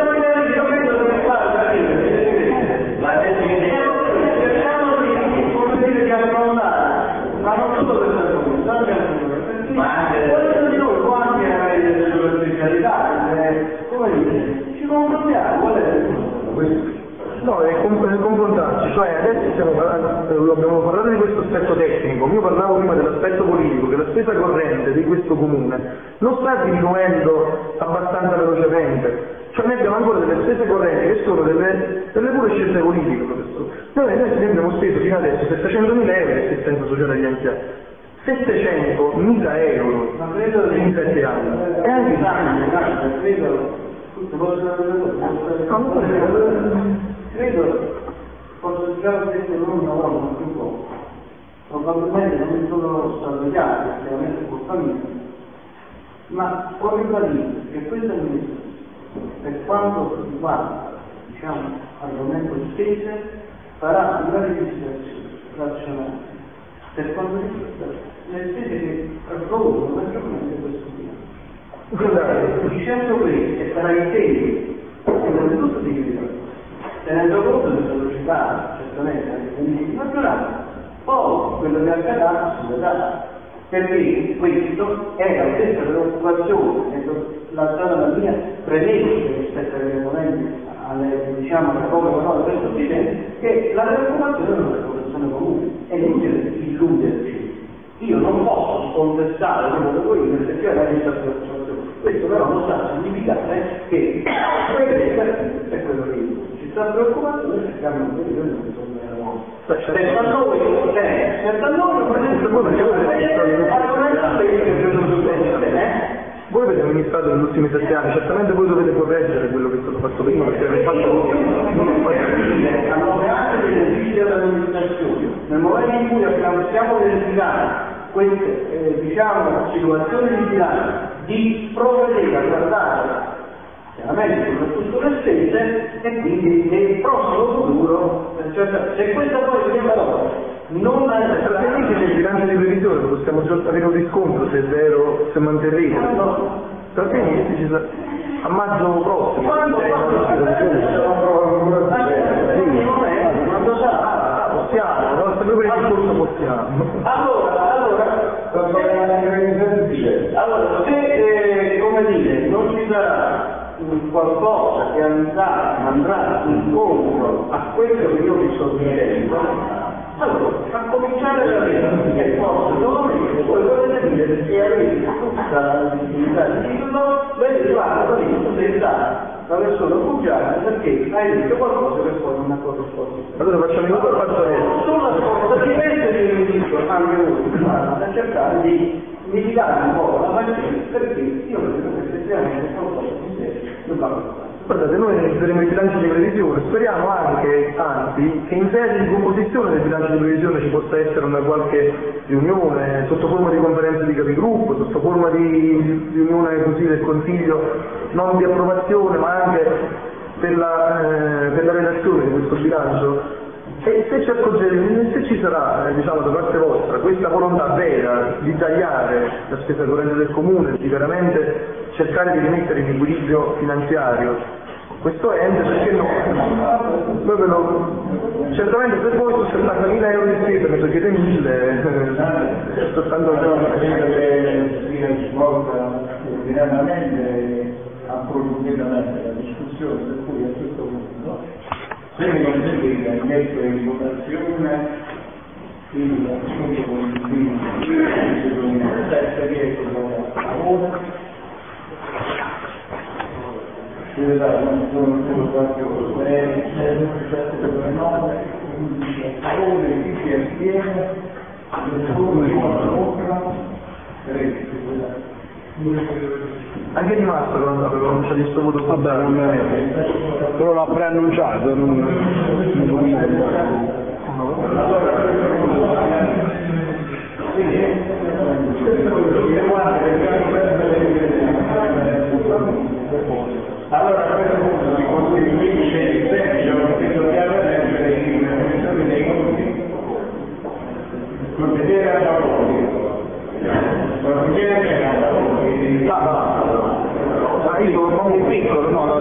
ma non solo per ma anche quello di noi può anche avere delle sue specialità, come dire, ci confrontiamo, qual è? No, è confrontarci. cioè adesso abbiamo parlato di questo aspetto tecnico, io parlavo prima dell'aspetto politico, che la spesa corrente di questo comune non sta diminuendo abbastanza velocemente, cioè noi abbiamo ancora delle spese correnti che sono delle pure scelte politiche, professore. Noi abbiamo speso fino adesso 700.000 euro di assistenza sociale agli anziani, 700.000 euro in 7 anni, e anche credo, posso già detto non una volta, ma più volte, probabilmente non mi sono stato chiaro, chiaramente colpa mia, ma ho ribadito che questa ministra, per quanto riguarda, argomento spese, farà una rivisitazione razionale per quanto riguarda le spese che propongono maggiormente questo bilancio. Dicendo questo, e sarà in tempi, innanzitutto di verità, tenendo conto della velocità, certamente, anche di maggioranza, poi quello che accadrà si vedrà, perché questo è la stessa preoccupazione, la mia premessa rispetto ai momenti, alle come parole del Presidente, che la preoccupazione è una preoccupazione comune, è inutile illuderci. Io non posso contestare quello che voi dite perché è questa preoccupazione. Questo però non sta a significare che quello è quello che dico. Ci sta preoccupazione perché hanno un periodo di bisogno. Senza noi, voi avete amministrato negli ultimi 7 anni, certamente voi dovete correggere quello che è stato fatto prima, perché avete fatto a 9 anni di esercizio dell'amministrazione, nel momento in cui stiamo verificando queste situazioni di bilancio, di provvedere a guardare chiaramente soprattutto le spese e quindi nel prossimo futuro, se questa poi viene parola non è trattenuti nel bilancio di previsione, possiamo già avere un riscontro se è vero, se manterrete. Trattenuti a maggio prossimo. Quando sarà, possiamo, no? Sempre per il discorso possiamo. Allora, se come dire, non ci sarà qualcosa che andrà incontro a quello che io vi sto dicendo, allora, a cominciare da me, che forse non è, poi potete dire che avete tutta la visibilità di dirlo, vedi guarda, tu sei stata la persona bugiata perché hai detto qualcosa che poi non ha corrisposto. Allora facciamo in modo sulla scorta di questo io vi dico anche voi, a cercare di mitigare un po' la passione perché io credo che effettivamente qualcosa di serio non va bene. Guardate, noi realizzeremo i bilanci di previsione, speriamo anzi, che in sede di composizione del bilancio di previsione ci possa essere una qualche riunione, sotto forma di conferenza di capigruppo, sotto forma di riunione così del Consiglio, non di approvazione, ma anche per la redazione di questo bilancio. E se ci sarà, da parte vostra, questa volontà vera di tagliare la spesa corrente del comune, di veramente cercare di rimettere in equilibrio finanziario questo ente, perché no? Certamente per voi su 70.000 euro di spesa ne togliete 1.000, soltanto che sia svolta ordinariamente, approfonditamente la discussione, per cui a questo punto, se mi consentite, metto in votazione il punto conclusivo che è quello a favore. Deve dare un qualche voto, 9, 11 a favore, chi si astiene, nessuno contra, 3. Anche Di Mastro non ci ha visto voto però l'ha preannunciato, allora a questo punto si costituisce il semplice che dobbiamo leggere in funzione dei conti. Consigliere a favore. Consigliere a favore. Ma io sono un piccolo, no,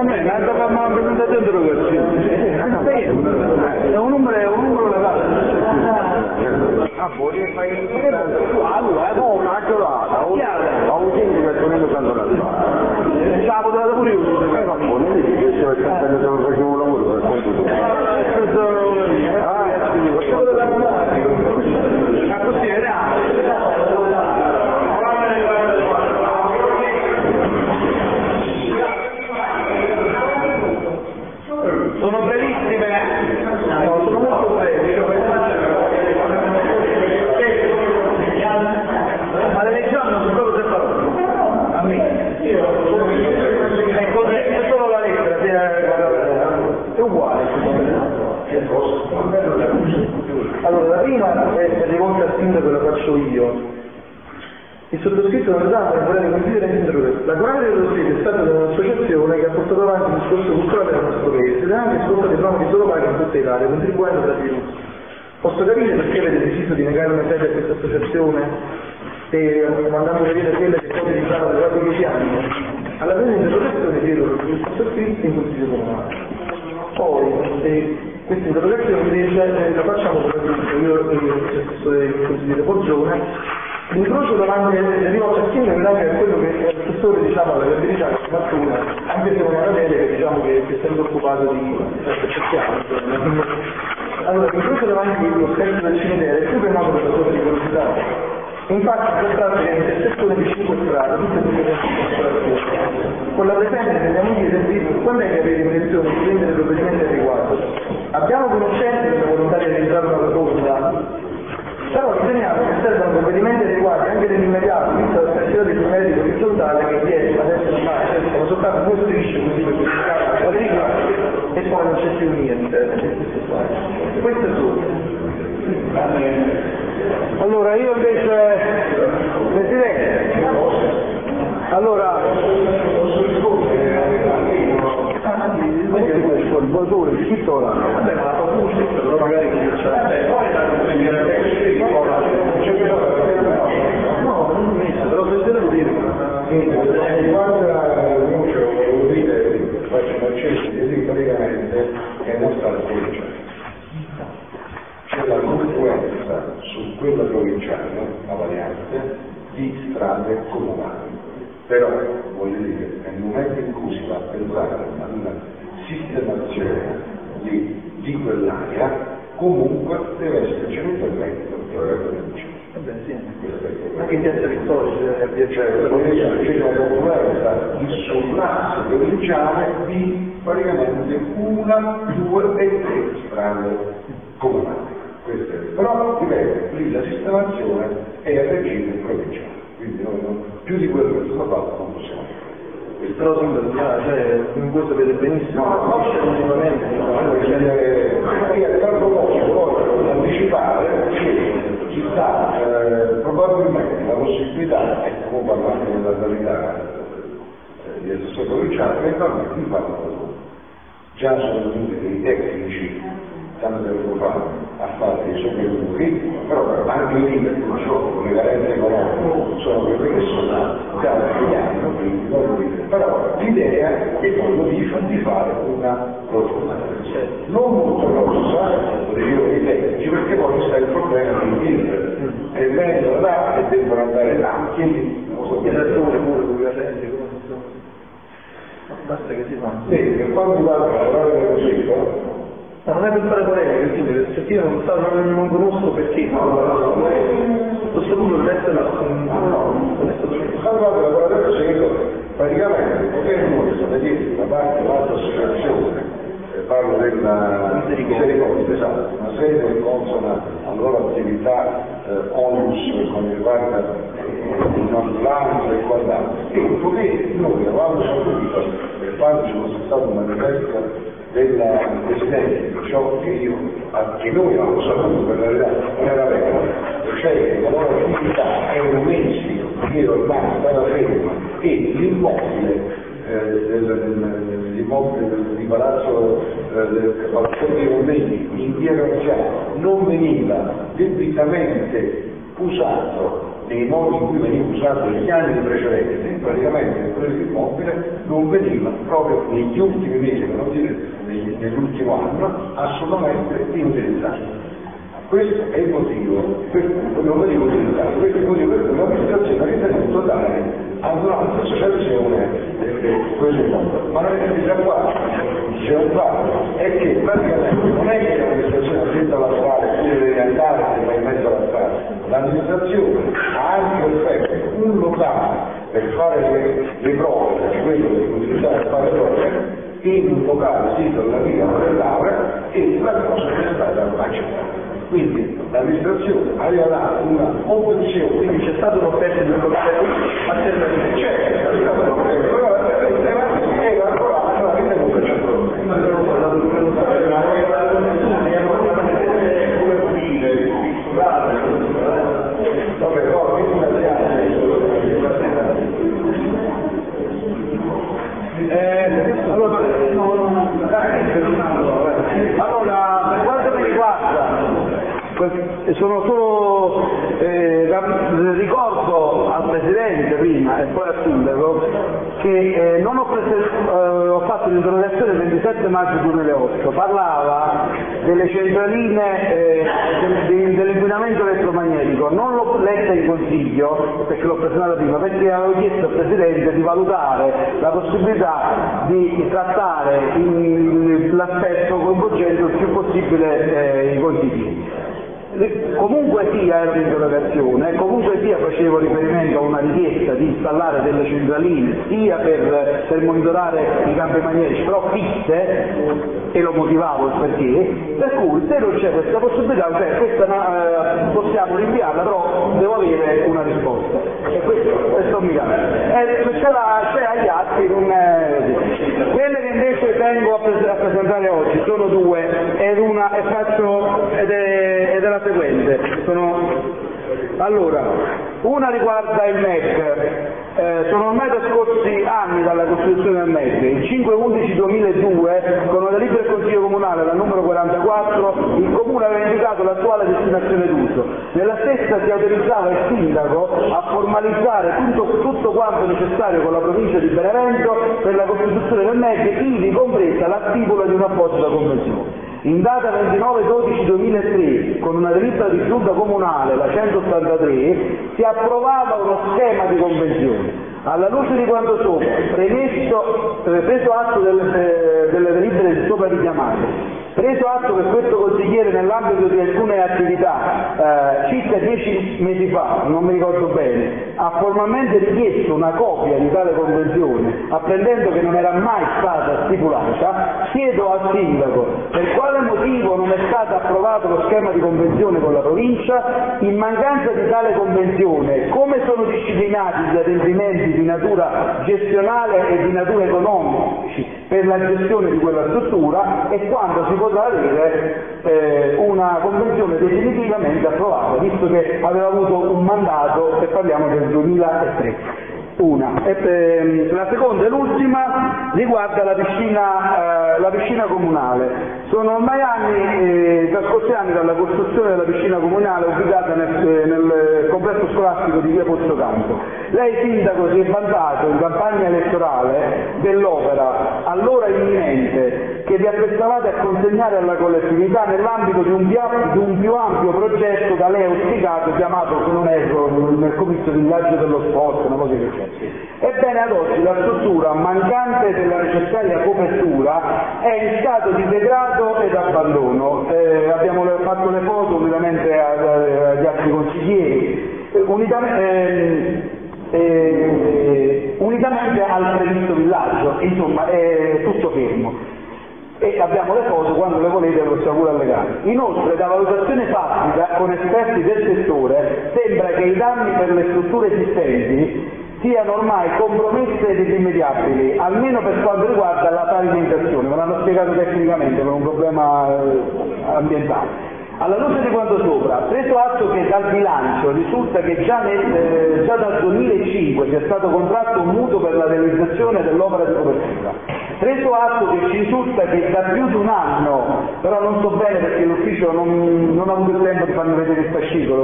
bene, andate a fare una presentazione di interrogazione. È un numero legale. Vuoi fare no, una giornata, a un centro che tornando cantonale. Ciao, potete pure io. Non mi dici che se facevo un lavoro per conto. Sono brevissime, no, sono molto brevi. Ma le leggiamo non so cosa farò. A me. Ecco, è solo la lettera, è uguale. Allora, la prima è rivolta al sindaco e la faccio io. Il sottoscritto non dà per volere condividere l'interrogazione. La Comunità dello State è stata un'associazione che ha portato avanti il discorso culturale del nostro paese ed ha anche svolto il nome di solo paghi in tutta Italia, contribuendo alla sviluppo. Posso capire perché avete deciso di negare una sede a questa associazione e mandando vedere quelle che poi diventavano da 10 anni? Alla fine dell'interrogazione chiedo il sottoscritto in consiglio comunale. Poi questa interrogazione invece la facciamo come io e il consigliere Borgione. L'incrocio davanti alle rivolte al sindaco anche a quello che è l'assessore, diciamo, alla viabilità che si mattura, anche se non è una delega, diciamo che si è sempre occupato di cerchiamo. Allora, l'incrocio davanti allo specchio del cimitero è più che noto per la sua pericolosità. Infatti si tratta di un'intersezione di 5 strade, tutte differenti. Con la presenza vogliamo dire quando è che avete intenzione di prendere provvedimenti adeguati? Abbiamo conoscenza della volontà di realizzare una rotonda, però riteniamo che servano provvedimenti adeguati anche nell'immediato, vista la scarsità di medico orizzontale che riesce ad essere ormai, sono soltanto 2 strisce così per la riga e poi non c'è più niente. Questo è tutto. Allora io invece, Presidente, allora il Bosone, il scritto là. Vabbè, ma la qualcuno scritto, però magari cominciare. No, non ho messo, però se devo dire. Guarda, voce, volevo dire, faccio un accesso di dire praticamente che non sta provinciale. C'è la confluenza su quella provinciale, la variante, di strade comunali. Però, voglio dire, nel momento in cui si va a pensare ad una sistemazione di quell'area, comunque deve esserci un intervento della provincia. Anche in piazza Vittoria c'è la confluenza sull'asse provinciale di praticamente 1, 2 e 3 strade comunali. Però, ripeto, lì la sistemazione è a regime provinciale. Quindi noi più di quello che è stato fatto non possiamo fare. Però voi sapete benissimo, non c'è continuamente, a tal proposito voglio anticipare che ci sta probabilmente la possibilità, e comunque parlando della qualità di assessore provinciale, eventualmente di fare una cosa. Già sono venuti dei tecnici tanto tempo fa a fare dei sopralluoghi, però anche lì per purtroppo le carenze economiche sono quelle che sono, stiamo studiando, quindi però l'idea è quello di fare una rotonda, non molto grossa, lo dicevo ai tecnici, perché poi sta il problema di dire che vengono là e devono andare là, quindi il ragione pure con i carrelli, basta che si fa. Per quanto riguarda la parola dello scritto, ma non è per fare polemica, perché io non conosco perché. Questo punto deve essere allora la parola dello scritto, praticamente il potere noi sono dietro da parte dell'altra associazione, parlo della misericordia, esatto, una sede consona alla loro attività onus per quanto riguarda l'ambulanza e quant'altro. E il potere noi avevamo saputo, per quando ci fosse stato un manifesto della Presidente, ciò che noi avevamo saputo per la verità non era vero, cioè che la loro attività erano mesi che ormai stava ferma e l'immobile di Palazzo dei Convegni in via Graziano non veniva debitamente usato dei modi in cui veniva usato negli anni precedenti, praticamente il credito immobile non veniva proprio negli ultimi mesi, per non dire nell'ultimo anno, assolutamente inutilizzato. Questo è il motivo, non veniva utilizzato, questo è il motivo per cui l'amministrazione ha ritenuto dare ad un'associazione questo immobile. Ma non è già qua, c'è un fatto, è che praticamente non è che l'amministrazione ha detto alla strada e tu devi andare se vai in mezzo alla strada, l'amministrazione ha anche offerto un locale per fare le prove, per quello che utilizzare per fare le prove, in un locale sito alla via dell'Aura, e la cosa è stata accettata. Quindi l'amministrazione aveva dato una convenzione, Quindi c'è stata un'offerta di un locale alternativo. Allora, per quanto mi riguarda, sono solo ricordo al Presidente prima e poi al Sindaco che non ho fatto un'interrogazione il 27 maggio 2008, parlava delle centraline dell'inquinamento elettromagnetico, non l'ho letta in consiglio perché l'ho presentata prima, perché avevo chiesto al Presidente di valutare la possibilità di trattare l'aspetto coinvolgendo il più possibile i consiglieri. Comunque sia era un'interrogazione, comunque sia facevo riferimento a una richiesta di installare delle centraline sia per monitorare i campi magnetici, però fisse, e lo motivavo il perché, per cui se non c'è questa possibilità, possiamo rinviarla, però devo avere una risposta. E questo mi cambia. C'è agli atti, quelle che invece tengo a presentare oggi sono due, ed è la seguente. Allora, una riguarda il MEC. Sono ormai trascorsi anni dalla costituzione del MEC. Il 5/11/2002, con una delibera del Consiglio Comunale, la numero 44, il Comune aveva indicato l'attuale destinazione d'uso. Nella stessa si autorizzava il Sindaco a formalizzare tutto quanto necessario con la provincia di Benevento per la costituzione del MEC, ivi compresa la stipula di un'apposita convenzione. In data 29/12/2003, con una delibera di giunta comunale, la 183, si approvava uno schema di convenzione. Alla luce di quanto sopra, preso atto delle delibere sopra richiamate, preso atto che questo consigliere nell'ambito di alcune attività circa 10 mesi fa, non mi ricordo bene, ha formalmente richiesto una copia di tale convenzione, apprendendo che non era mai stata stipulata, chiedo al Sindaco per quale motivo non è stato approvato lo schema di convenzione con la provincia, in mancanza di tale convenzione come sono disciplinati gli adempimenti di natura gestionale e di natura economici per la gestione di quella struttura, e quando si potrà avere una convenzione definitivamente approvata, visto che aveva avuto un mandato, e parliamo del 2003. La seconda e l'ultima riguarda la piscina comunale. Sono ormai trascorsi anni dalla costruzione della piscina comunale ubicata nel complesso scolastico di via Pozzocampo. Lei, Sindaco, si è vantato in campagna elettorale dell'opera, allora imminente, che vi apprestavate a consegnare alla collettività nell'ambito di un più ampio progetto da lei auspicato, chiamato, se non erro, nel comizio villaggio dello sport, una cosa che c'è. Ebbene, ad oggi la struttura, mancante della necessaria copertura, è in stato di degrado ed abbandono. Abbiamo fatto le foto unitamente agli altri consiglieri, unitamente al previsto villaggio, insomma è tutto fermo. E abbiamo le foto, quando le volete le possiamo pure allegare. Inoltre, da valutazione fatta con esperti del settore, sembra che i danni per le strutture esistenti siano ormai compromesse ed irrimediabili, almeno per quanto riguarda la pavimentazione, me l'hanno spiegato tecnicamente per un problema ambientale. Alla luce di quanto sopra, preso atto che dal bilancio risulta che già dal 2005 sia stato contratto un mutuo per la realizzazione dell'opera di copertura, Preso atto che ci risulta che da più di un anno, però non so bene perché l'ufficio non ha avuto il tempo di farmi vedere il fascicolo,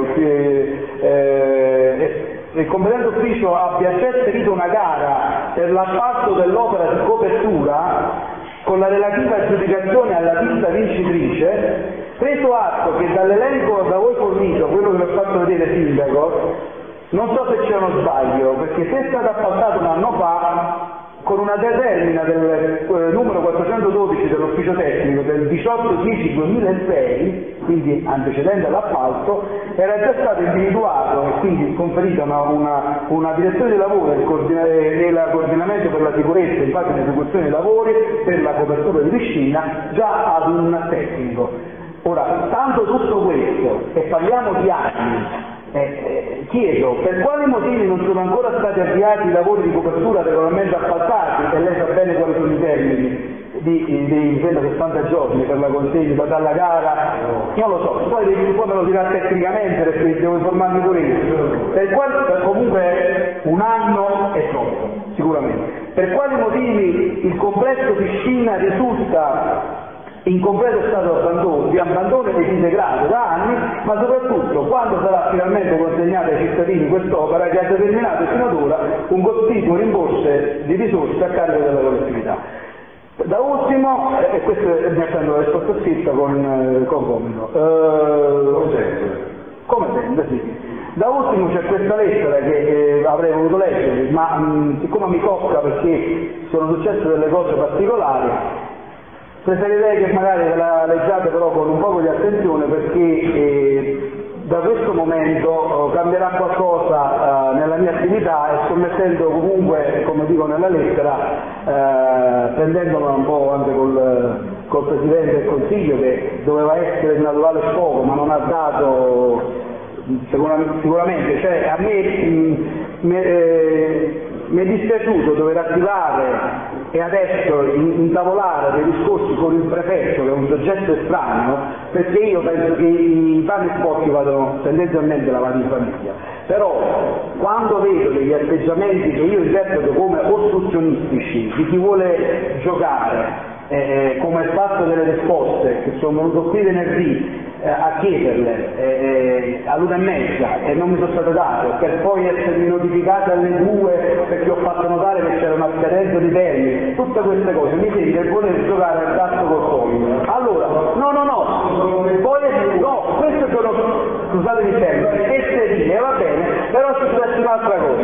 il competente ufficio abbia già esperito una gara per l'appalto dell'opera di copertura con la relativa aggiudicazione alla ditta vincitrice, preso atto che dall'elenco da voi fornito, quello che vi ho fatto vedere sindaco, non so se c'è uno sbaglio, perché se è stato appaltato un anno fa con una determina del numero 412 dell'ufficio tecnico del 18/10/2006, quindi antecedente all'appalto, era già stato individuato e quindi conferita una direzione dei lavori e il coordinamento per la sicurezza in fase di esecuzione dei lavori per la copertura di piscina già ad un tecnico. Ora, stando tutto questo, e parliamo di anni, chiedo per quali motivi non sono ancora stati avviati i lavori di copertura regolarmente appaltati, e lei sa bene quali sono i termini dei 60 giorni per la consegna dalla gara, non lo so, poi me lo dirà tecnicamente perché devo informarmi pure io, comunque un anno è troppo, sicuramente. Per quali motivi il complesso piscina risulta in completo stato di abbandono e di degrado da anni, ma soprattutto quando sarà finalmente consegnata ai cittadini quest'opera che ha determinato fino ad ora un cospicuo rimborso di risorse a carico della collettività. Da ultimo, e questo mi attendo la risposta scritta con commento, come sempre, sì. Da ultimo c'è questa lettera che avrei voluto leggere, ma siccome mi tocca perché sono successe delle cose particolari, preferirei che magari la leggiate però con un po' di attenzione, perché da questo momento cambierà qualcosa nella mia attività e sto mettendo comunque, come dico nella lettera, prendendola un po' anche col Presidente del Consiglio, che doveva essere il naturale sfogo ma non ha dato sicuramente, cioè a me mi è dispiaciuto dover attivare e adesso intavolare dei discorsi con il prefetto, che è un soggetto estraneo, perché io penso che i panni sporchi vadano tendenzialmente lavati in famiglia, però quando vedo degli atteggiamenti che io interpreto come ostruzionistici di chi vuole giocare, come il fatto delle risposte, che sono venuto qui venerdì a chiederle all'1:30 e non mi sono state date, per poi essermi notificate alle 2 perché ho fatto notare che c'era una scadenza di termini, tutte queste cose mi sembra di voler giocare al gatto col fuoco. Allora, queste sono, scusatemi il termine, esterine, va bene, però succede un'altra cosa.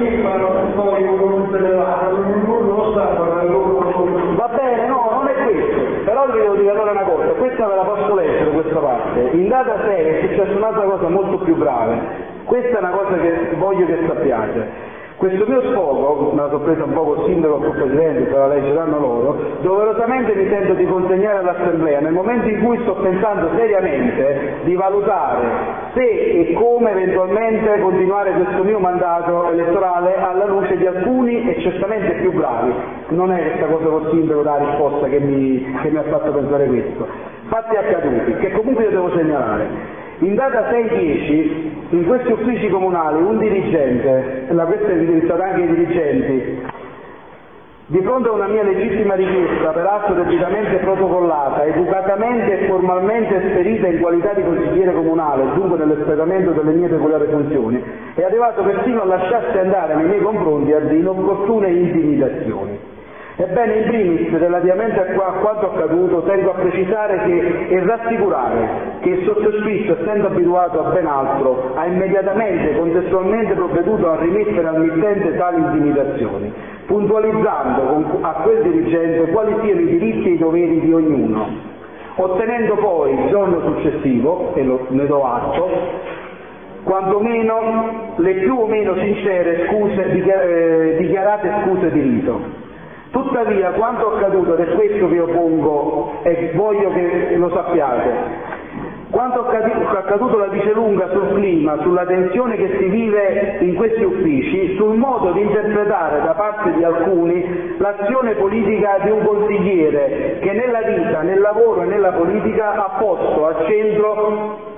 Va bene, no, non è questo, però vi devo dire allora una cosa, questa ve la posso leggere questa parte. In data 6 è successa un'altra cosa molto più grave, questa è una cosa che voglio che sappiate. Questo mio sfogo, me la sono presa un po' col sindaco e col presidente, se la leggeranno loro, doverosamente mi sento di consegnare all'assemblea nel momento in cui sto pensando seriamente di valutare se e come eventualmente continuare questo mio mandato elettorale alla luce di alcuni e certamente più gravi. Non è questa cosa col sindaco la risposta che mi ha fatto pensare questo. Fatti accaduti, che comunque io devo segnalare. In data 6/10 in questi uffici comunali un dirigente, questo è indirizzato anche ai dirigenti, di fronte a una mia legittima richiesta, peraltro debitamente protocollata, educatamente e formalmente esperita in qualità di consigliere comunale, dunque nell'espletamento delle mie peculiari funzioni, è arrivato persino a lasciarsi andare nei miei confronti a inopportune intimidazioni. Ebbene, in primis, relativamente a quanto accaduto, tengo a precisare e rassicurare che il sottoscritto, essendo abituato a ben altro, ha immediatamente, contestualmente provveduto a rimettere al mittente tali intimidazioni, puntualizzando a quel dirigente quali siano i diritti e i doveri di ognuno, ottenendo poi il giorno successivo, e ne do atto, quantomeno le più o meno sincere dichiarate scuse di rito. Tuttavia, quanto accaduto, ed è questo che io pongo e voglio che lo sappiate, quanto accaduto la dice lunga sul clima, sulla tensione che si vive in questi uffici, sul modo di interpretare da parte di alcuni l'azione politica di un consigliere che nella vita, nel lavoro e nella politica ha posto al centro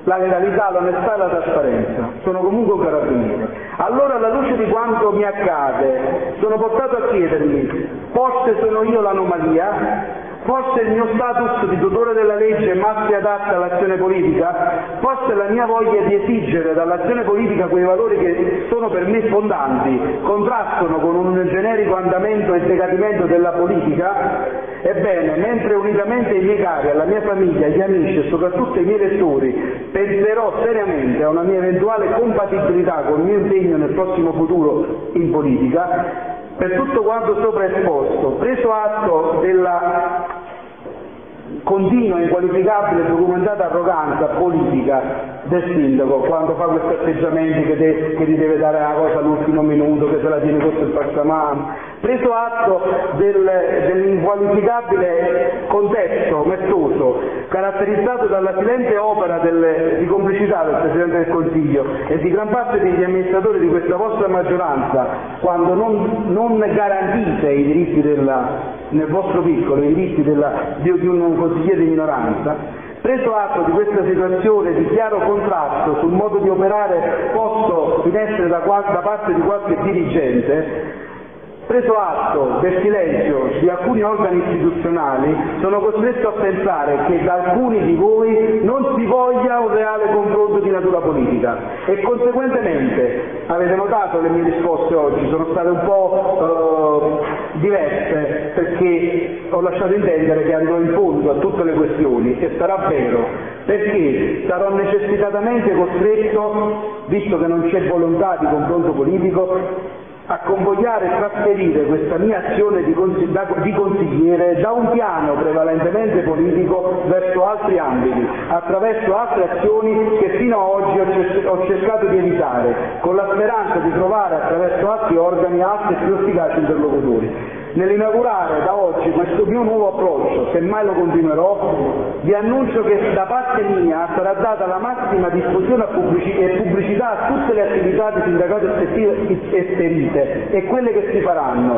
la legalità, l'onestà e la trasparenza. Sono comunque un carabiniere. Allora, alla luce di quanto mi accade, sono portato a chiedermi: forse sono io l'anomalia? Forse il mio status di tutore della legge ma si adatta all'azione politica? Forse la mia voglia di esigere dall'azione politica quei valori che sono per me fondanti contrastano con un generico andamento e decadimento della politica? Ebbene, mentre unitamente ai miei cari, alla mia famiglia, agli amici e soprattutto ai miei lettori penserò seriamente a una mia eventuale compatibilità con il mio impegno nel prossimo futuro in politica, per tutto quanto sopra esposto, preso atto della continua, inqualificabile e documentata arroganza politica del sindaco quando fa questi atteggiamenti che ti deve dare una cosa all'ultimo minuto, che se la tiene sotto il passamano, preso atto dell'inqualificabile contesto maestoso caratterizzato dalla silente opera di complicità del Presidente del Consiglio e di gran parte degli amministratori di questa vostra maggioranza, quando non garantite i diritti nel vostro piccolo, i diritti di un consigliere di minoranza, preso atto di questa situazione di chiaro contrasto sul modo di operare posto in essere da parte di qualche dirigente, preso atto del silenzio di alcuni organi istituzionali, sono costretto a pensare che da alcuni di voi non si voglia un reale confronto di natura politica e conseguentemente, avete notato le mie risposte oggi, sono state un po' diverse perché ho lasciato intendere che andrò in fondo a tutte le questioni e sarà vero, perché sarò necessitatamente costretto, visto che non c'è volontà di confronto politico, a convogliare e trasferire questa mia azione di consigliere da un piano prevalentemente politico verso altri ambiti, attraverso altre azioni che fino ad oggi ho cercato di evitare, con la speranza di trovare attraverso altri organi altri più efficaci interlocutori. Nell'inaugurare da oggi questo mio nuovo approccio, se mai lo continuerò, vi annuncio che da parte mia sarà data la massima diffusione e pubblicità a tutte le attività di sindacato esperite e quelle che si faranno,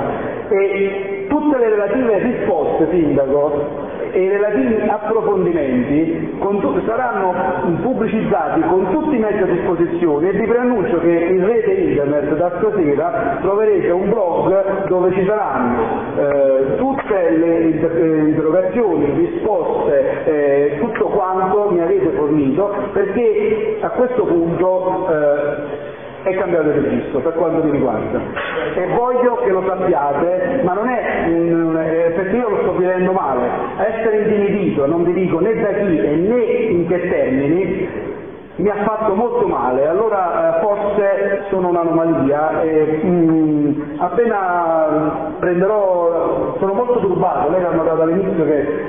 e tutte le relative risposte, Sindaco, e i relativi approfondimenti saranno pubblicizzati con tutti i mezzi a disposizione e vi preannuncio che in rete internet da stasera troverete un blog dove ci saranno tutte le interrogazioni, risposte, tutto quanto mi avete fornito, perché a questo punto è cambiato il registro per quanto mi riguarda e voglio che lo sappiate, ma non è perché io lo sto vivendo male, essere intimidito, non vi dico né da chi e né in che termini, mi ha fatto molto male, allora forse sono un'anomalia e appena sono molto turbato, lei ha notato all'inizio che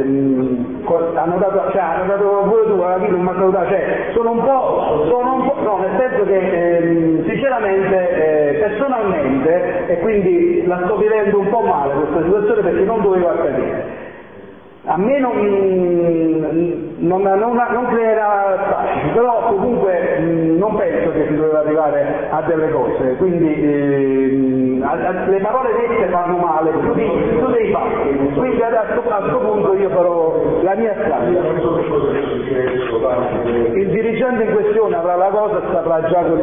ha notato pure tu, alla fine non mi ha salutato, sono un po', no, nel senso che sinceramente, personalmente, e quindi la sto vivendo un po' male questa situazione perché non doveva accadere. A me non creerà strascichi, però comunque non penso che si doveva arrivare a delle cose, quindi le parole dette fanno male, tu dei fatti, quindi a questo punto io farò la mia strada. Il dirigente in questione avrà la cosa e saprà già quello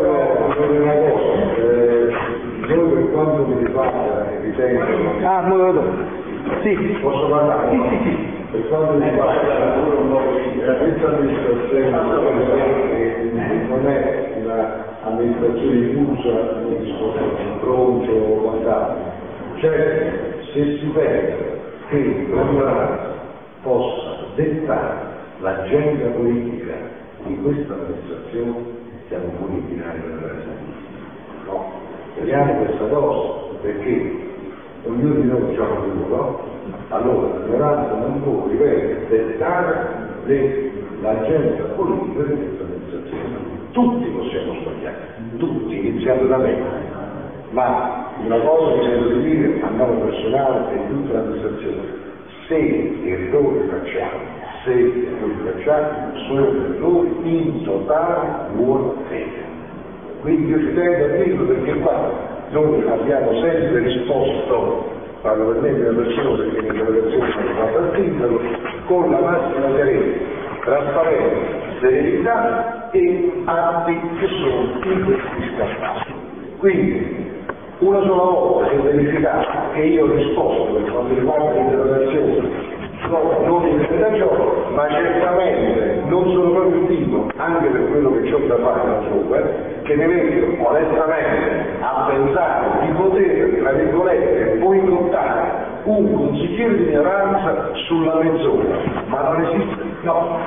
che noi per quanto mi riguarda ritengo sì. Posso parlare? Sì. Per quanto mi riguarda questa amministrazione non è un'amministrazione inclusa nel discorso di confronto o quant'altro. Cioè, se si pensa che la minoranza possa dettare l'agenda politica di questa amministrazione, siamo pure in binario della Repubblica. No, vediamo questa cosa, perché ognuno di noi gioca un ruolo, allora la minoranza non può, ripetere, dettare l'agenda politica di questa amministrazione. Tutti possiamo sbagliare, tutti, iniziando da me, ma una cosa che sento di dire a nome personale e di tutta l'amministrazione: se errori facciamo, sono errori in totale buona fede. Quindi io ci tengo a dirlo perché qua noi abbiamo sempre risposto, parlo per me di una persona perché l'interrogazione è fatta al sindaco, con la massima chiarezza. trasparenza, serenità e atti che sono in questi scattati. Quindi, una sola volta si è verificato che io ho risposto per quanto riguarda l'interrogazione non in 30 giorni, ma certamente non sono proprio il tipo, anche per quello che c'ho da fare da sopra, che mi metto onestamente a pensare di poter, tra virgolette, boicottare un consigliere di minoranza sulla mezz'ora, ma non esiste, no,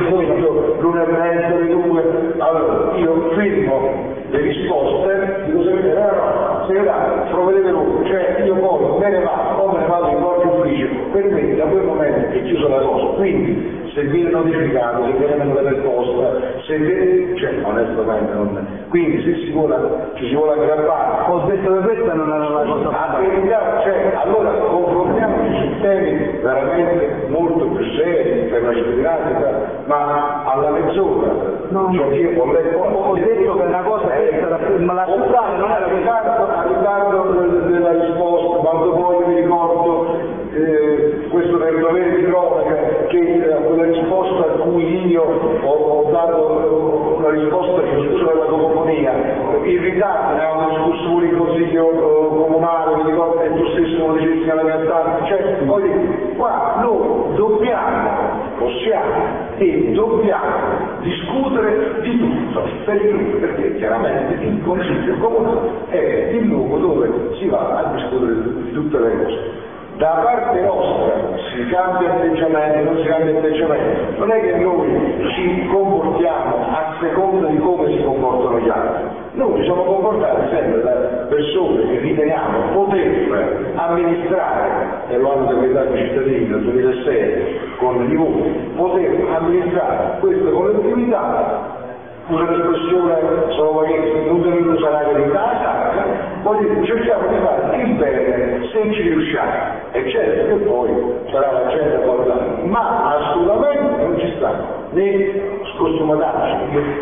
l'1:30, le 2, allora io firmo le risposte, dico segretario, provvedete voi, cioè io poi me ne vado, o me ne vado in corte ufficio, per me da quel momento che chiuso la cosa, quindi se viene notificato, se viene mandata per posta, se viene, cioè onestamente non, quindi se ci si vuole aggrappare, ho detto che questa non era la cosa, cioè allora confrontiamoci su temi veramente molto più seri per la cittadinanza, ma alla mezz'ora, no, cioè io ho detto che è una cosa ma la strada non era a riguardo della risposta, quando poi mi ricordo questo del dovere di cronaca, che quella risposta a cui io ho dato una risposta che scusa per la comofonia, in ritardo ne avevamo discusso pure in consiglio comunale, mi ricordo che tu stesso lo dicessi alla mia stanza, cioè poi qua noi possiamo e dobbiamo discutere di tutto, perché chiaramente il consiglio comunale è il luogo dove si va a discutere di tutte le cose. Da parte nostra si cambia atteggiamento, non si cambia atteggiamento, non è che noi ci comportiamo a seconda di come si comportano gli altri, noi ci siamo comportati sempre da persone che riteniamo poter amministrare, e lo hanno decretato i cittadini nel 2006 con i voti, poter amministrare questa collettività. Usa l'espressione solo che non deve usare la verità, poi cerchiamo di fare il bene se ci riusciamo, e certo che poi sarà la gente a guardare, ma assolutamente non ci sta né scostumatarci,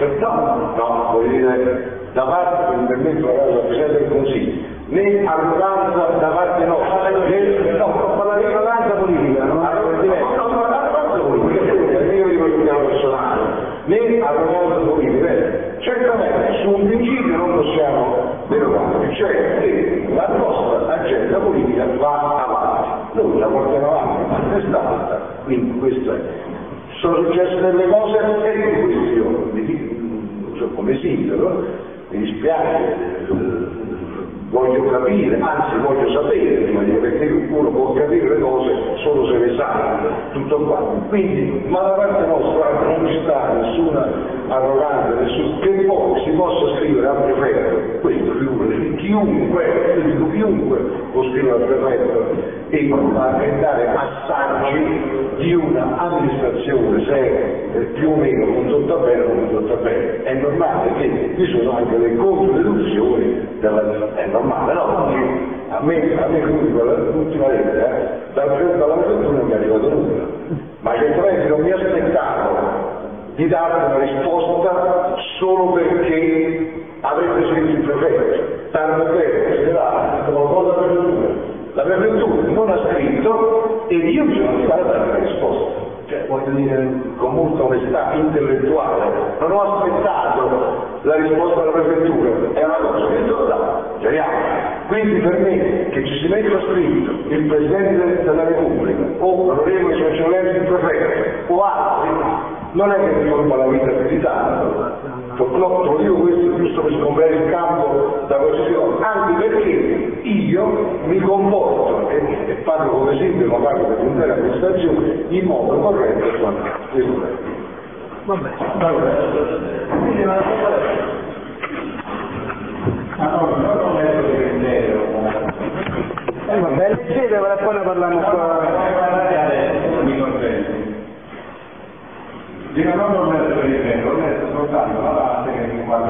no, voglio dire, da parte, mi permetto la parola del Presidente del Consiglio, né arroganza da parte nostra, ma l'arroganza politica, non è l'arroganza politica, io dico sul piano personale, né arroganza politica, certamente su un principio non possiamo derogare, cioè che la nostra agenda politica va avanti, noi la portiamo avanti a testa alta, quindi questo è. Sono successe delle cose e di queste io, come sindaco, mi dispiace, voglio capire, anzi voglio sapere prima di, perché uno può capire le cose solo se le sa, tutto qua. Quindi, ma da parte nostra non ci sta nessuna arroganza, che poi si possa scrivere al prefetto, questo figurati, chiunque può scrivere al prefetto e dare assaggi di una amministrazione seria, più o meno condotta bene o non condotta bene. È normale che vi sono anche le controdeduzioni è normale, no? A me l'ultima lettera, dalla prefettura non mi è arrivato nulla, ma certamente non mi aspettavo di darmi una risposta solo perché avrebbe scritto il prefetto, tanto bene, se l'ha detto qualcosa alla prefettura, la prefettura non ha scritto e io mi sono arrivato a dare una risposta. Cioè, voglio dire, con molta onestà intellettuale, non ho aspettato la risposta della prefettura, è una cosa che devo dare, chiariamo. Quindi per me, che ci si metta scritto il Presidente della Repubblica, o l'onorevole Sua Eccellenza il Prefetto, o altri, non è che mi turba la vita più di tanto, no, te lo dico questo giusto per scomprare il campo da posizione, anche perché io mi comporto e parlo come sindaco, ma parlo per l'intera amministrazione in modo corretto e quant'altro. Vabbè, quindi ma no, non ho letto di pensiero. Vabbè, leggetevela e poi ne parliamo qua. Mi consenti. Dico, non ho letto di pensiero, ho letto soltanto la parte che riguarda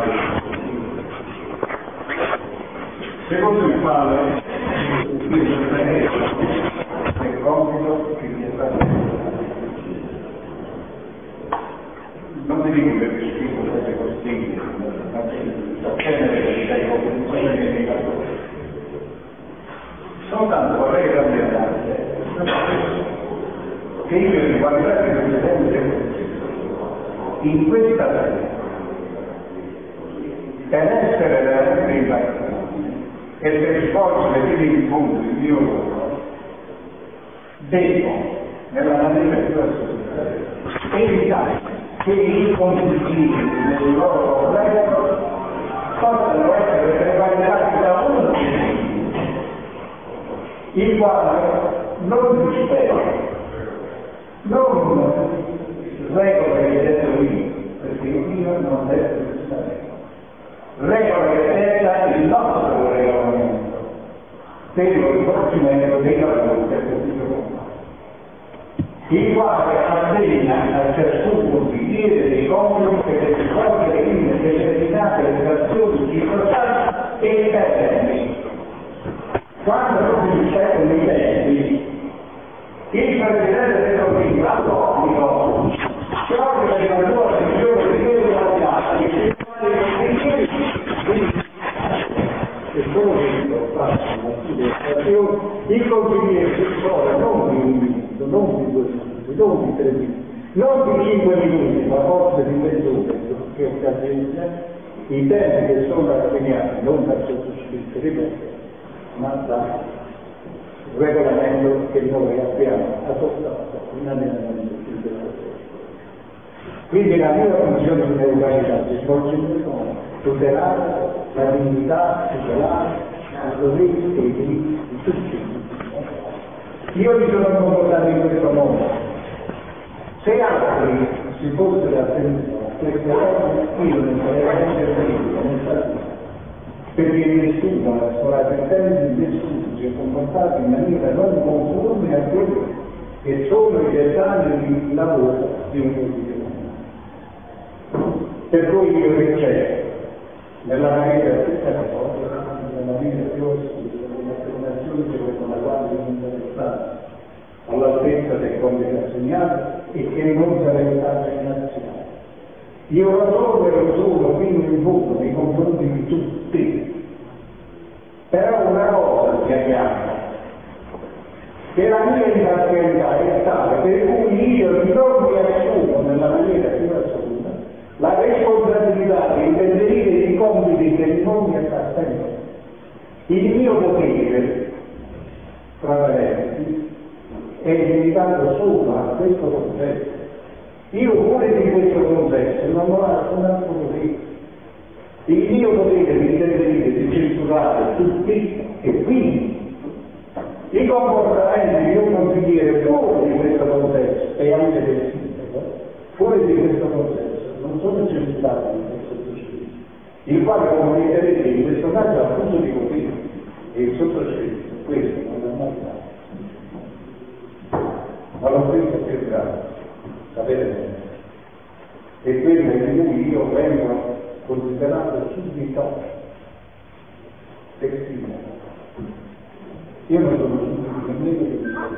secondo il quale è il compito che mi è stato non ti dico per distinto queste costine, ma genere dai compiti soltanto vorrei rappresentare che io in qualità di Presidente in questa sede, per essere veramente impactati e per svolgere fino in fondo il mio lavoro, devo, nella maniera più assoluta, evitare che i consigli del loro governo possano essere prevalenti da uno il quale non rispetta, non regole che detto io, perché io non detto questa regola che detta il nostro regolamento per lo svolgimento dei lavori del pubblico, il quale assegna a ciascun consigliere dei compiti che deve svolgere in determinate situazioni circostanti e termini. Quando non si rispettano i tempi, il Presidente del Consiglio ha l'obbligo, proprio per la sua funzione di democrazia, di e solo questo fa una situazione, il consigliere si trova non di un minuto, non di 2 minuti, non di 3 minuti, non di 5 minuti, ma forse di mezz'ora, che occasione, i tempi che sono assegnati non dal sottoscritto, ripeto, ma dal regolamento che noi abbiamo adottato in allenamento in questa sede. Quindi la mia funzione di neutralità si svolge in questo tutelare la dignità, tutelare i doveri e i diritti di tutti. Io mi sono comportato in questo modo. Se altri si fossero attenuti a queste cose, io non sarei intervenuto nel partito, perché nessuno ha sforato il tempo, nessuno si è comportato in maniera non conforme a quello che sono i dettagli di lavoro di un consiglio. Per cui io ricerco nella maniera più categorica, nella maniera più assoluta, nell'affermazione secondo la quale io non sarei stato all'altezza del compito assegnato e che non sarei stato inazionato. Io lo sono fino in fondo nei confronti di tutti. Però una cosa chiariamo, che la mia imparzialità è tale per cui io non mi assumo nella maniera più assoluta la responsabilità di intervenire in compiti che non mi appartengono. Il mio potere, tra parentesi, è limitato solo a questo contesto. Io fuori di questo contesto non ho alcun altro potere. Il mio potere di intervenire, di censurare tutti e quindi i comportamenti di un consigliere fuori di questo contesto e anche del sindaco, fuori di questo contesto, non sono censurati nel sottoscritto, il quale comunicherebbe in questo caso abuso di potere e il sottoscritto questo non l'ha mai fatto. Ma lo stesso più grave, sapete bene, è quello di cui io vengo considerato subito testimonia. Io non sono subito nemmeno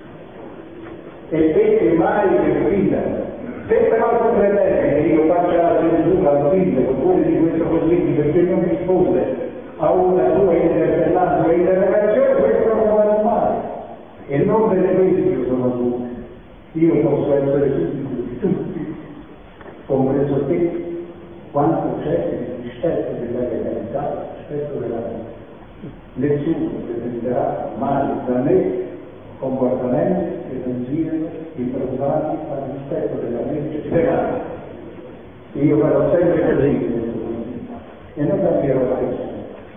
e perché mai che sindaco. Se però tu pretendi che io faccia la censura al sindaco fuori di questo consiglio perché non risponde a una sua interpellanza o interrogazione, questo non va mai. E non per questo io sono subito. Io posso essere subito di tutti, compreso te, quanto c'è il rispetto della legalità, il rispetto della vita. Nessuno presenterà mai da me comportamenti che non siano improntati al rispetto della legge penale. Io farò sempre così e non cambierò la legge.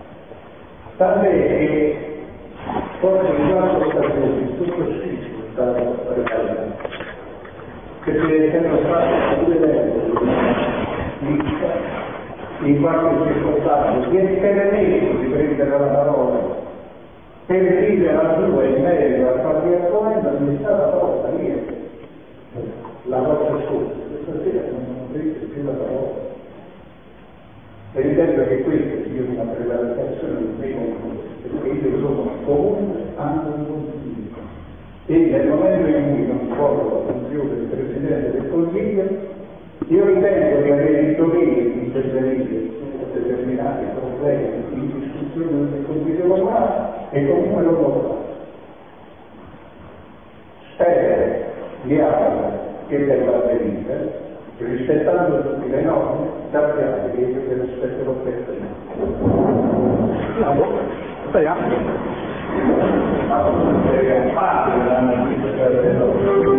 Tant'è che forse in quattro occasioni il sottoscritto è stato preparato, perché erano stati 2 euro in qualche circostanza, si è permesso di prendere la parola per dire la sua in merito al fatto argomento, mi è stata tolta via la volta scorsa, questa sera non ho preso più la parola. E ritengo che questa sia una prevaricazione del mio confronto, perché io sono comunque anche un consiglio. E nel momento in cui non svolgo la funzione del Presidente del Consiglio, io ritengo di avere il dovere di intervenire su determinati problemi di discussione del Consiglio Comunale e comunque lo può fare. Spero, mi auguro che debba avvenire che rispettando tutte le norme sappiate che io le rispetto perfettamente. Speriamo.